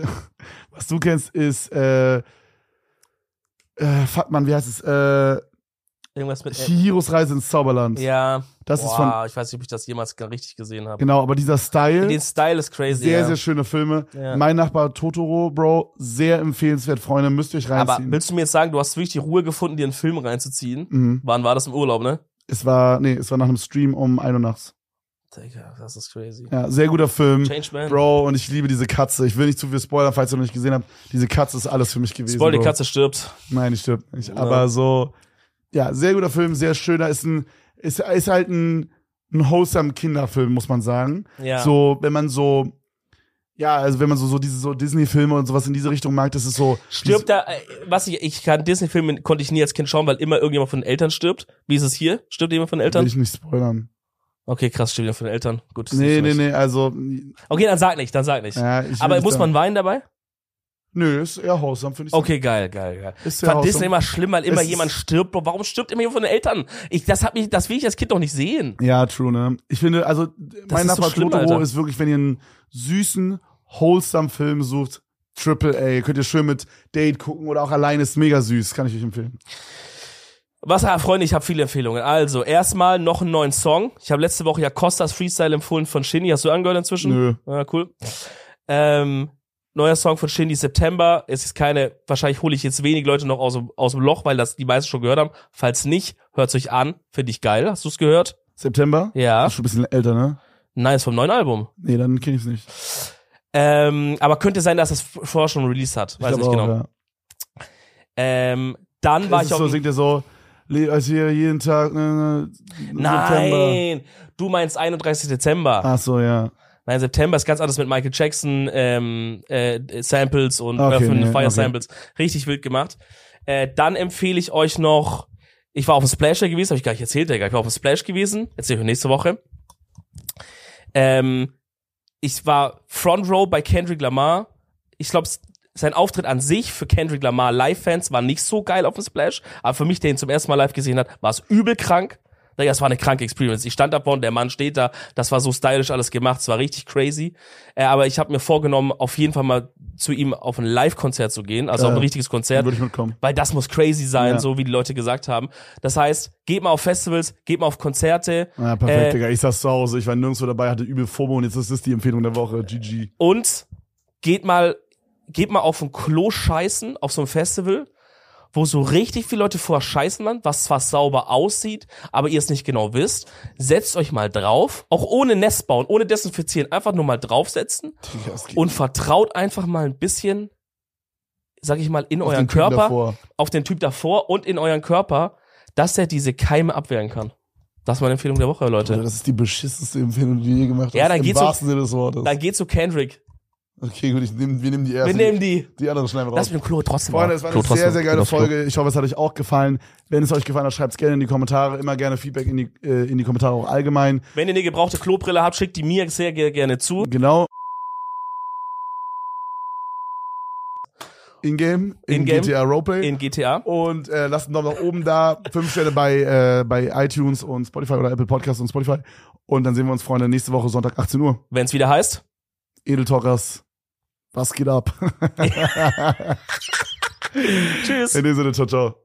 B: fuck man, wie heißt es?
C: Irgendwas mit
B: Chihiros Reise ins Zauberland.
C: Ja.
B: Das ist von,
C: Ich weiß nicht, ob ich das jemals richtig gesehen habe.
B: genau, aber dieser Style,
C: Den Style ist crazy.
B: sehr,
C: ja.
B: sehr schöne Filme.
C: Ja.
B: Mein Nachbar Totoro, Bro, sehr empfehlenswert, Freunde, müsst ihr euch
C: Aber
B: reinziehen.
C: willst du mir jetzt sagen, du hast wirklich die Ruhe gefunden, dir einen Film reinzuziehen?
B: Mhm.
C: Wann war das im Urlaub, ne?
B: Es war nach einem Stream um 1 Uhr nachts.
C: Digga, das ist crazy.
B: Ja, sehr guter Film.
C: Changeman.
B: Bro, und ich liebe diese Katze. Ich will nicht zu viel spoilern, falls ihr noch nicht gesehen habt. Diese Katze ist alles für mich gewesen.
C: Spoil, die
B: Bro.
C: Katze stirbt.
B: Nein, die stirbt nicht.
C: Ja.
B: Aber so, ja, sehr guter Film, sehr schöner. Ist halt ein wholesome Kinderfilm, muss man sagen.
C: Ja.
B: So, wenn man so, ja, also wenn man so diese so Disney-Filme und sowas in diese Richtung mag, das ist so.
C: Stirbt da, ich kann Disney-Filme, konnte ich nie als Kind schauen, weil immer irgendjemand von den Eltern stirbt. Wie ist es hier? Stirbt jemand von den
B: Will
C: Eltern?
B: ich nicht spoilern.
C: Okay, krass, stirbt jemand von den Eltern. Gut. das ist
B: Nee,
C: nicht schlecht.
B: also.
C: Okay, dann sag nicht.
B: Ja, ich will
C: Aber
B: nicht
C: muss man weinen dabei?
B: Nö, ist eher wholesome, finde ich.
C: Okay, geil.
B: Ist
C: Ich
B: sehr
C: fand Disney
B: wholesome.
C: immer schlimm, weil immer
B: Es
C: jemand stirbt. Bro, warum stirbt immer jemand von den Eltern? Das will ich als Kind doch nicht sehen.
B: Ja, true, ne? Ich finde, also, mein
C: ist so
B: Nachbar
C: schlimm,
B: Totoro
C: Alter.
B: ist wirklich, wenn ihr einen süßen, wholesome Film sucht, Triple A, könnt ihr schön mit Date gucken oder auch alleine, ist mega süß, kann ich euch empfehlen.
C: Freunde, ich habe viele Empfehlungen. Also, erstmal noch einen neuen Song. Ich habe letzte Woche ja Costas Freestyle empfohlen von Shindy. Hast du angehört inzwischen?
B: Nö.
C: Ja, cool. Neuer Song von Shindy, September. Es ist wahrscheinlich hole ich jetzt wenig Leute noch aus dem Loch, weil das die meisten schon gehört haben. Falls nicht, hört's euch an. Finde ich geil. Hast du's gehört?
B: September?
C: Ja.
B: Ist schon ein bisschen älter, ne?
C: Nein, ist vom neuen Album.
B: Nee, dann kenn ich's nicht.
C: Aber könnte sein, dass es vorher schon Release hat. Weiß nicht genau.
B: Ja.
C: Dann war
B: Ist
C: ich
B: es
C: auch.
B: so, singt er so, als wir jeden Tag, September.
C: Nein, du meinst 31. Dezember.
B: Ach so, ja.
C: Nein, September ist ganz anders mit Michael Jackson, Samples und
B: Okay,
C: von
B: nee,
C: Fire
B: okay.
C: Samples. Richtig wild gemacht. Dann empfehle ich euch noch, ich war auf dem Splasher gewesen, habe ich gar nicht erzählt, Digga. Ich war auf dem Splash gewesen, erzähle ich euch nächste Woche. Ich war Front Row bei Kendrick Lamar. Ich glaube, sein Auftritt an sich für Kendrick Lamar Live-Fans war nicht so geil auf dem Splash, aber für mich, der ihn zum ersten Mal live gesehen hat, war es übel krank. Das war eine kranke Experience. Ich stand da vorne, der Mann steht da, das war so stylisch alles gemacht, es war richtig crazy. Aber ich habe mir vorgenommen, auf jeden Fall mal zu ihm auf ein Live-Konzert zu gehen, also auf ein richtiges Konzert.
B: Würde ich mitkommen.
C: Weil das muss crazy sein,
B: Ja.
C: so wie die Leute gesagt haben. Das heißt, geht mal auf Festivals, geht mal auf Konzerte.
B: Ja, perfekt, Digga. Ich saß zu Hause, ich war nirgendwo dabei, hatte übel FOMO und jetzt ist das die Empfehlung der Woche. GG.
C: Und geht mal auf ein Klo scheißen, auf so einem Festival, wo so richtig viele Leute vorher scheißen, Mann, was zwar sauber aussieht, aber ihr es nicht genau wisst. Setzt euch mal drauf, auch ohne Nest bauen, ohne desinfizieren, einfach nur mal draufsetzen und vertraut einfach mal ein bisschen, sag ich mal, in
B: Auf
C: euren
B: den Typen
C: Körper,
B: davor.
C: auf den Typ davor und in euren Körper, dass er diese Keime abwehren kann. Das ist meine Empfehlung der Woche, Leute.
B: Das ist die beschissenste Empfehlung, die du je gemacht hast.
C: Ja, dann
B: Im
C: geht's so-
B: wahrsten Sinne des Wortes.
C: Dann geht zu Kendrick.
B: Okay, gut, wir nehmen die erste.
C: Wir nehmen die.
B: Die andere schneiden wir
C: Lass
B: raus.
C: mit dem Klo trotzdem
B: Freunde,
C: mal.
B: es war
C: Klo
B: eine
C: trotzdem.
B: sehr, sehr geile
C: Klo, Klo.
B: Folge. Ich hoffe, es hat euch auch gefallen. Wenn es euch gefallen hat, schreibt es gerne in die Kommentare. Immer gerne Feedback in die Kommentare auch allgemein.
C: Wenn ihr eine gebrauchte Klobrille habt, schickt die mir sehr gerne zu.
B: Genau. In-game, in GTA Roleplay.
C: In GTA.
B: Und lasst einen Daumen nach oben da. 5 Sterne bei iTunes und Spotify oder Apple Podcasts und Spotify. Und dann sehen wir uns, Freunde, nächste Woche Sonntag 18 Uhr.
C: Wenn es wieder heißt.
B: Edeltalkers. Was geht ab?
C: Tschüss.
B: In dem Sinne, ciao, ciao.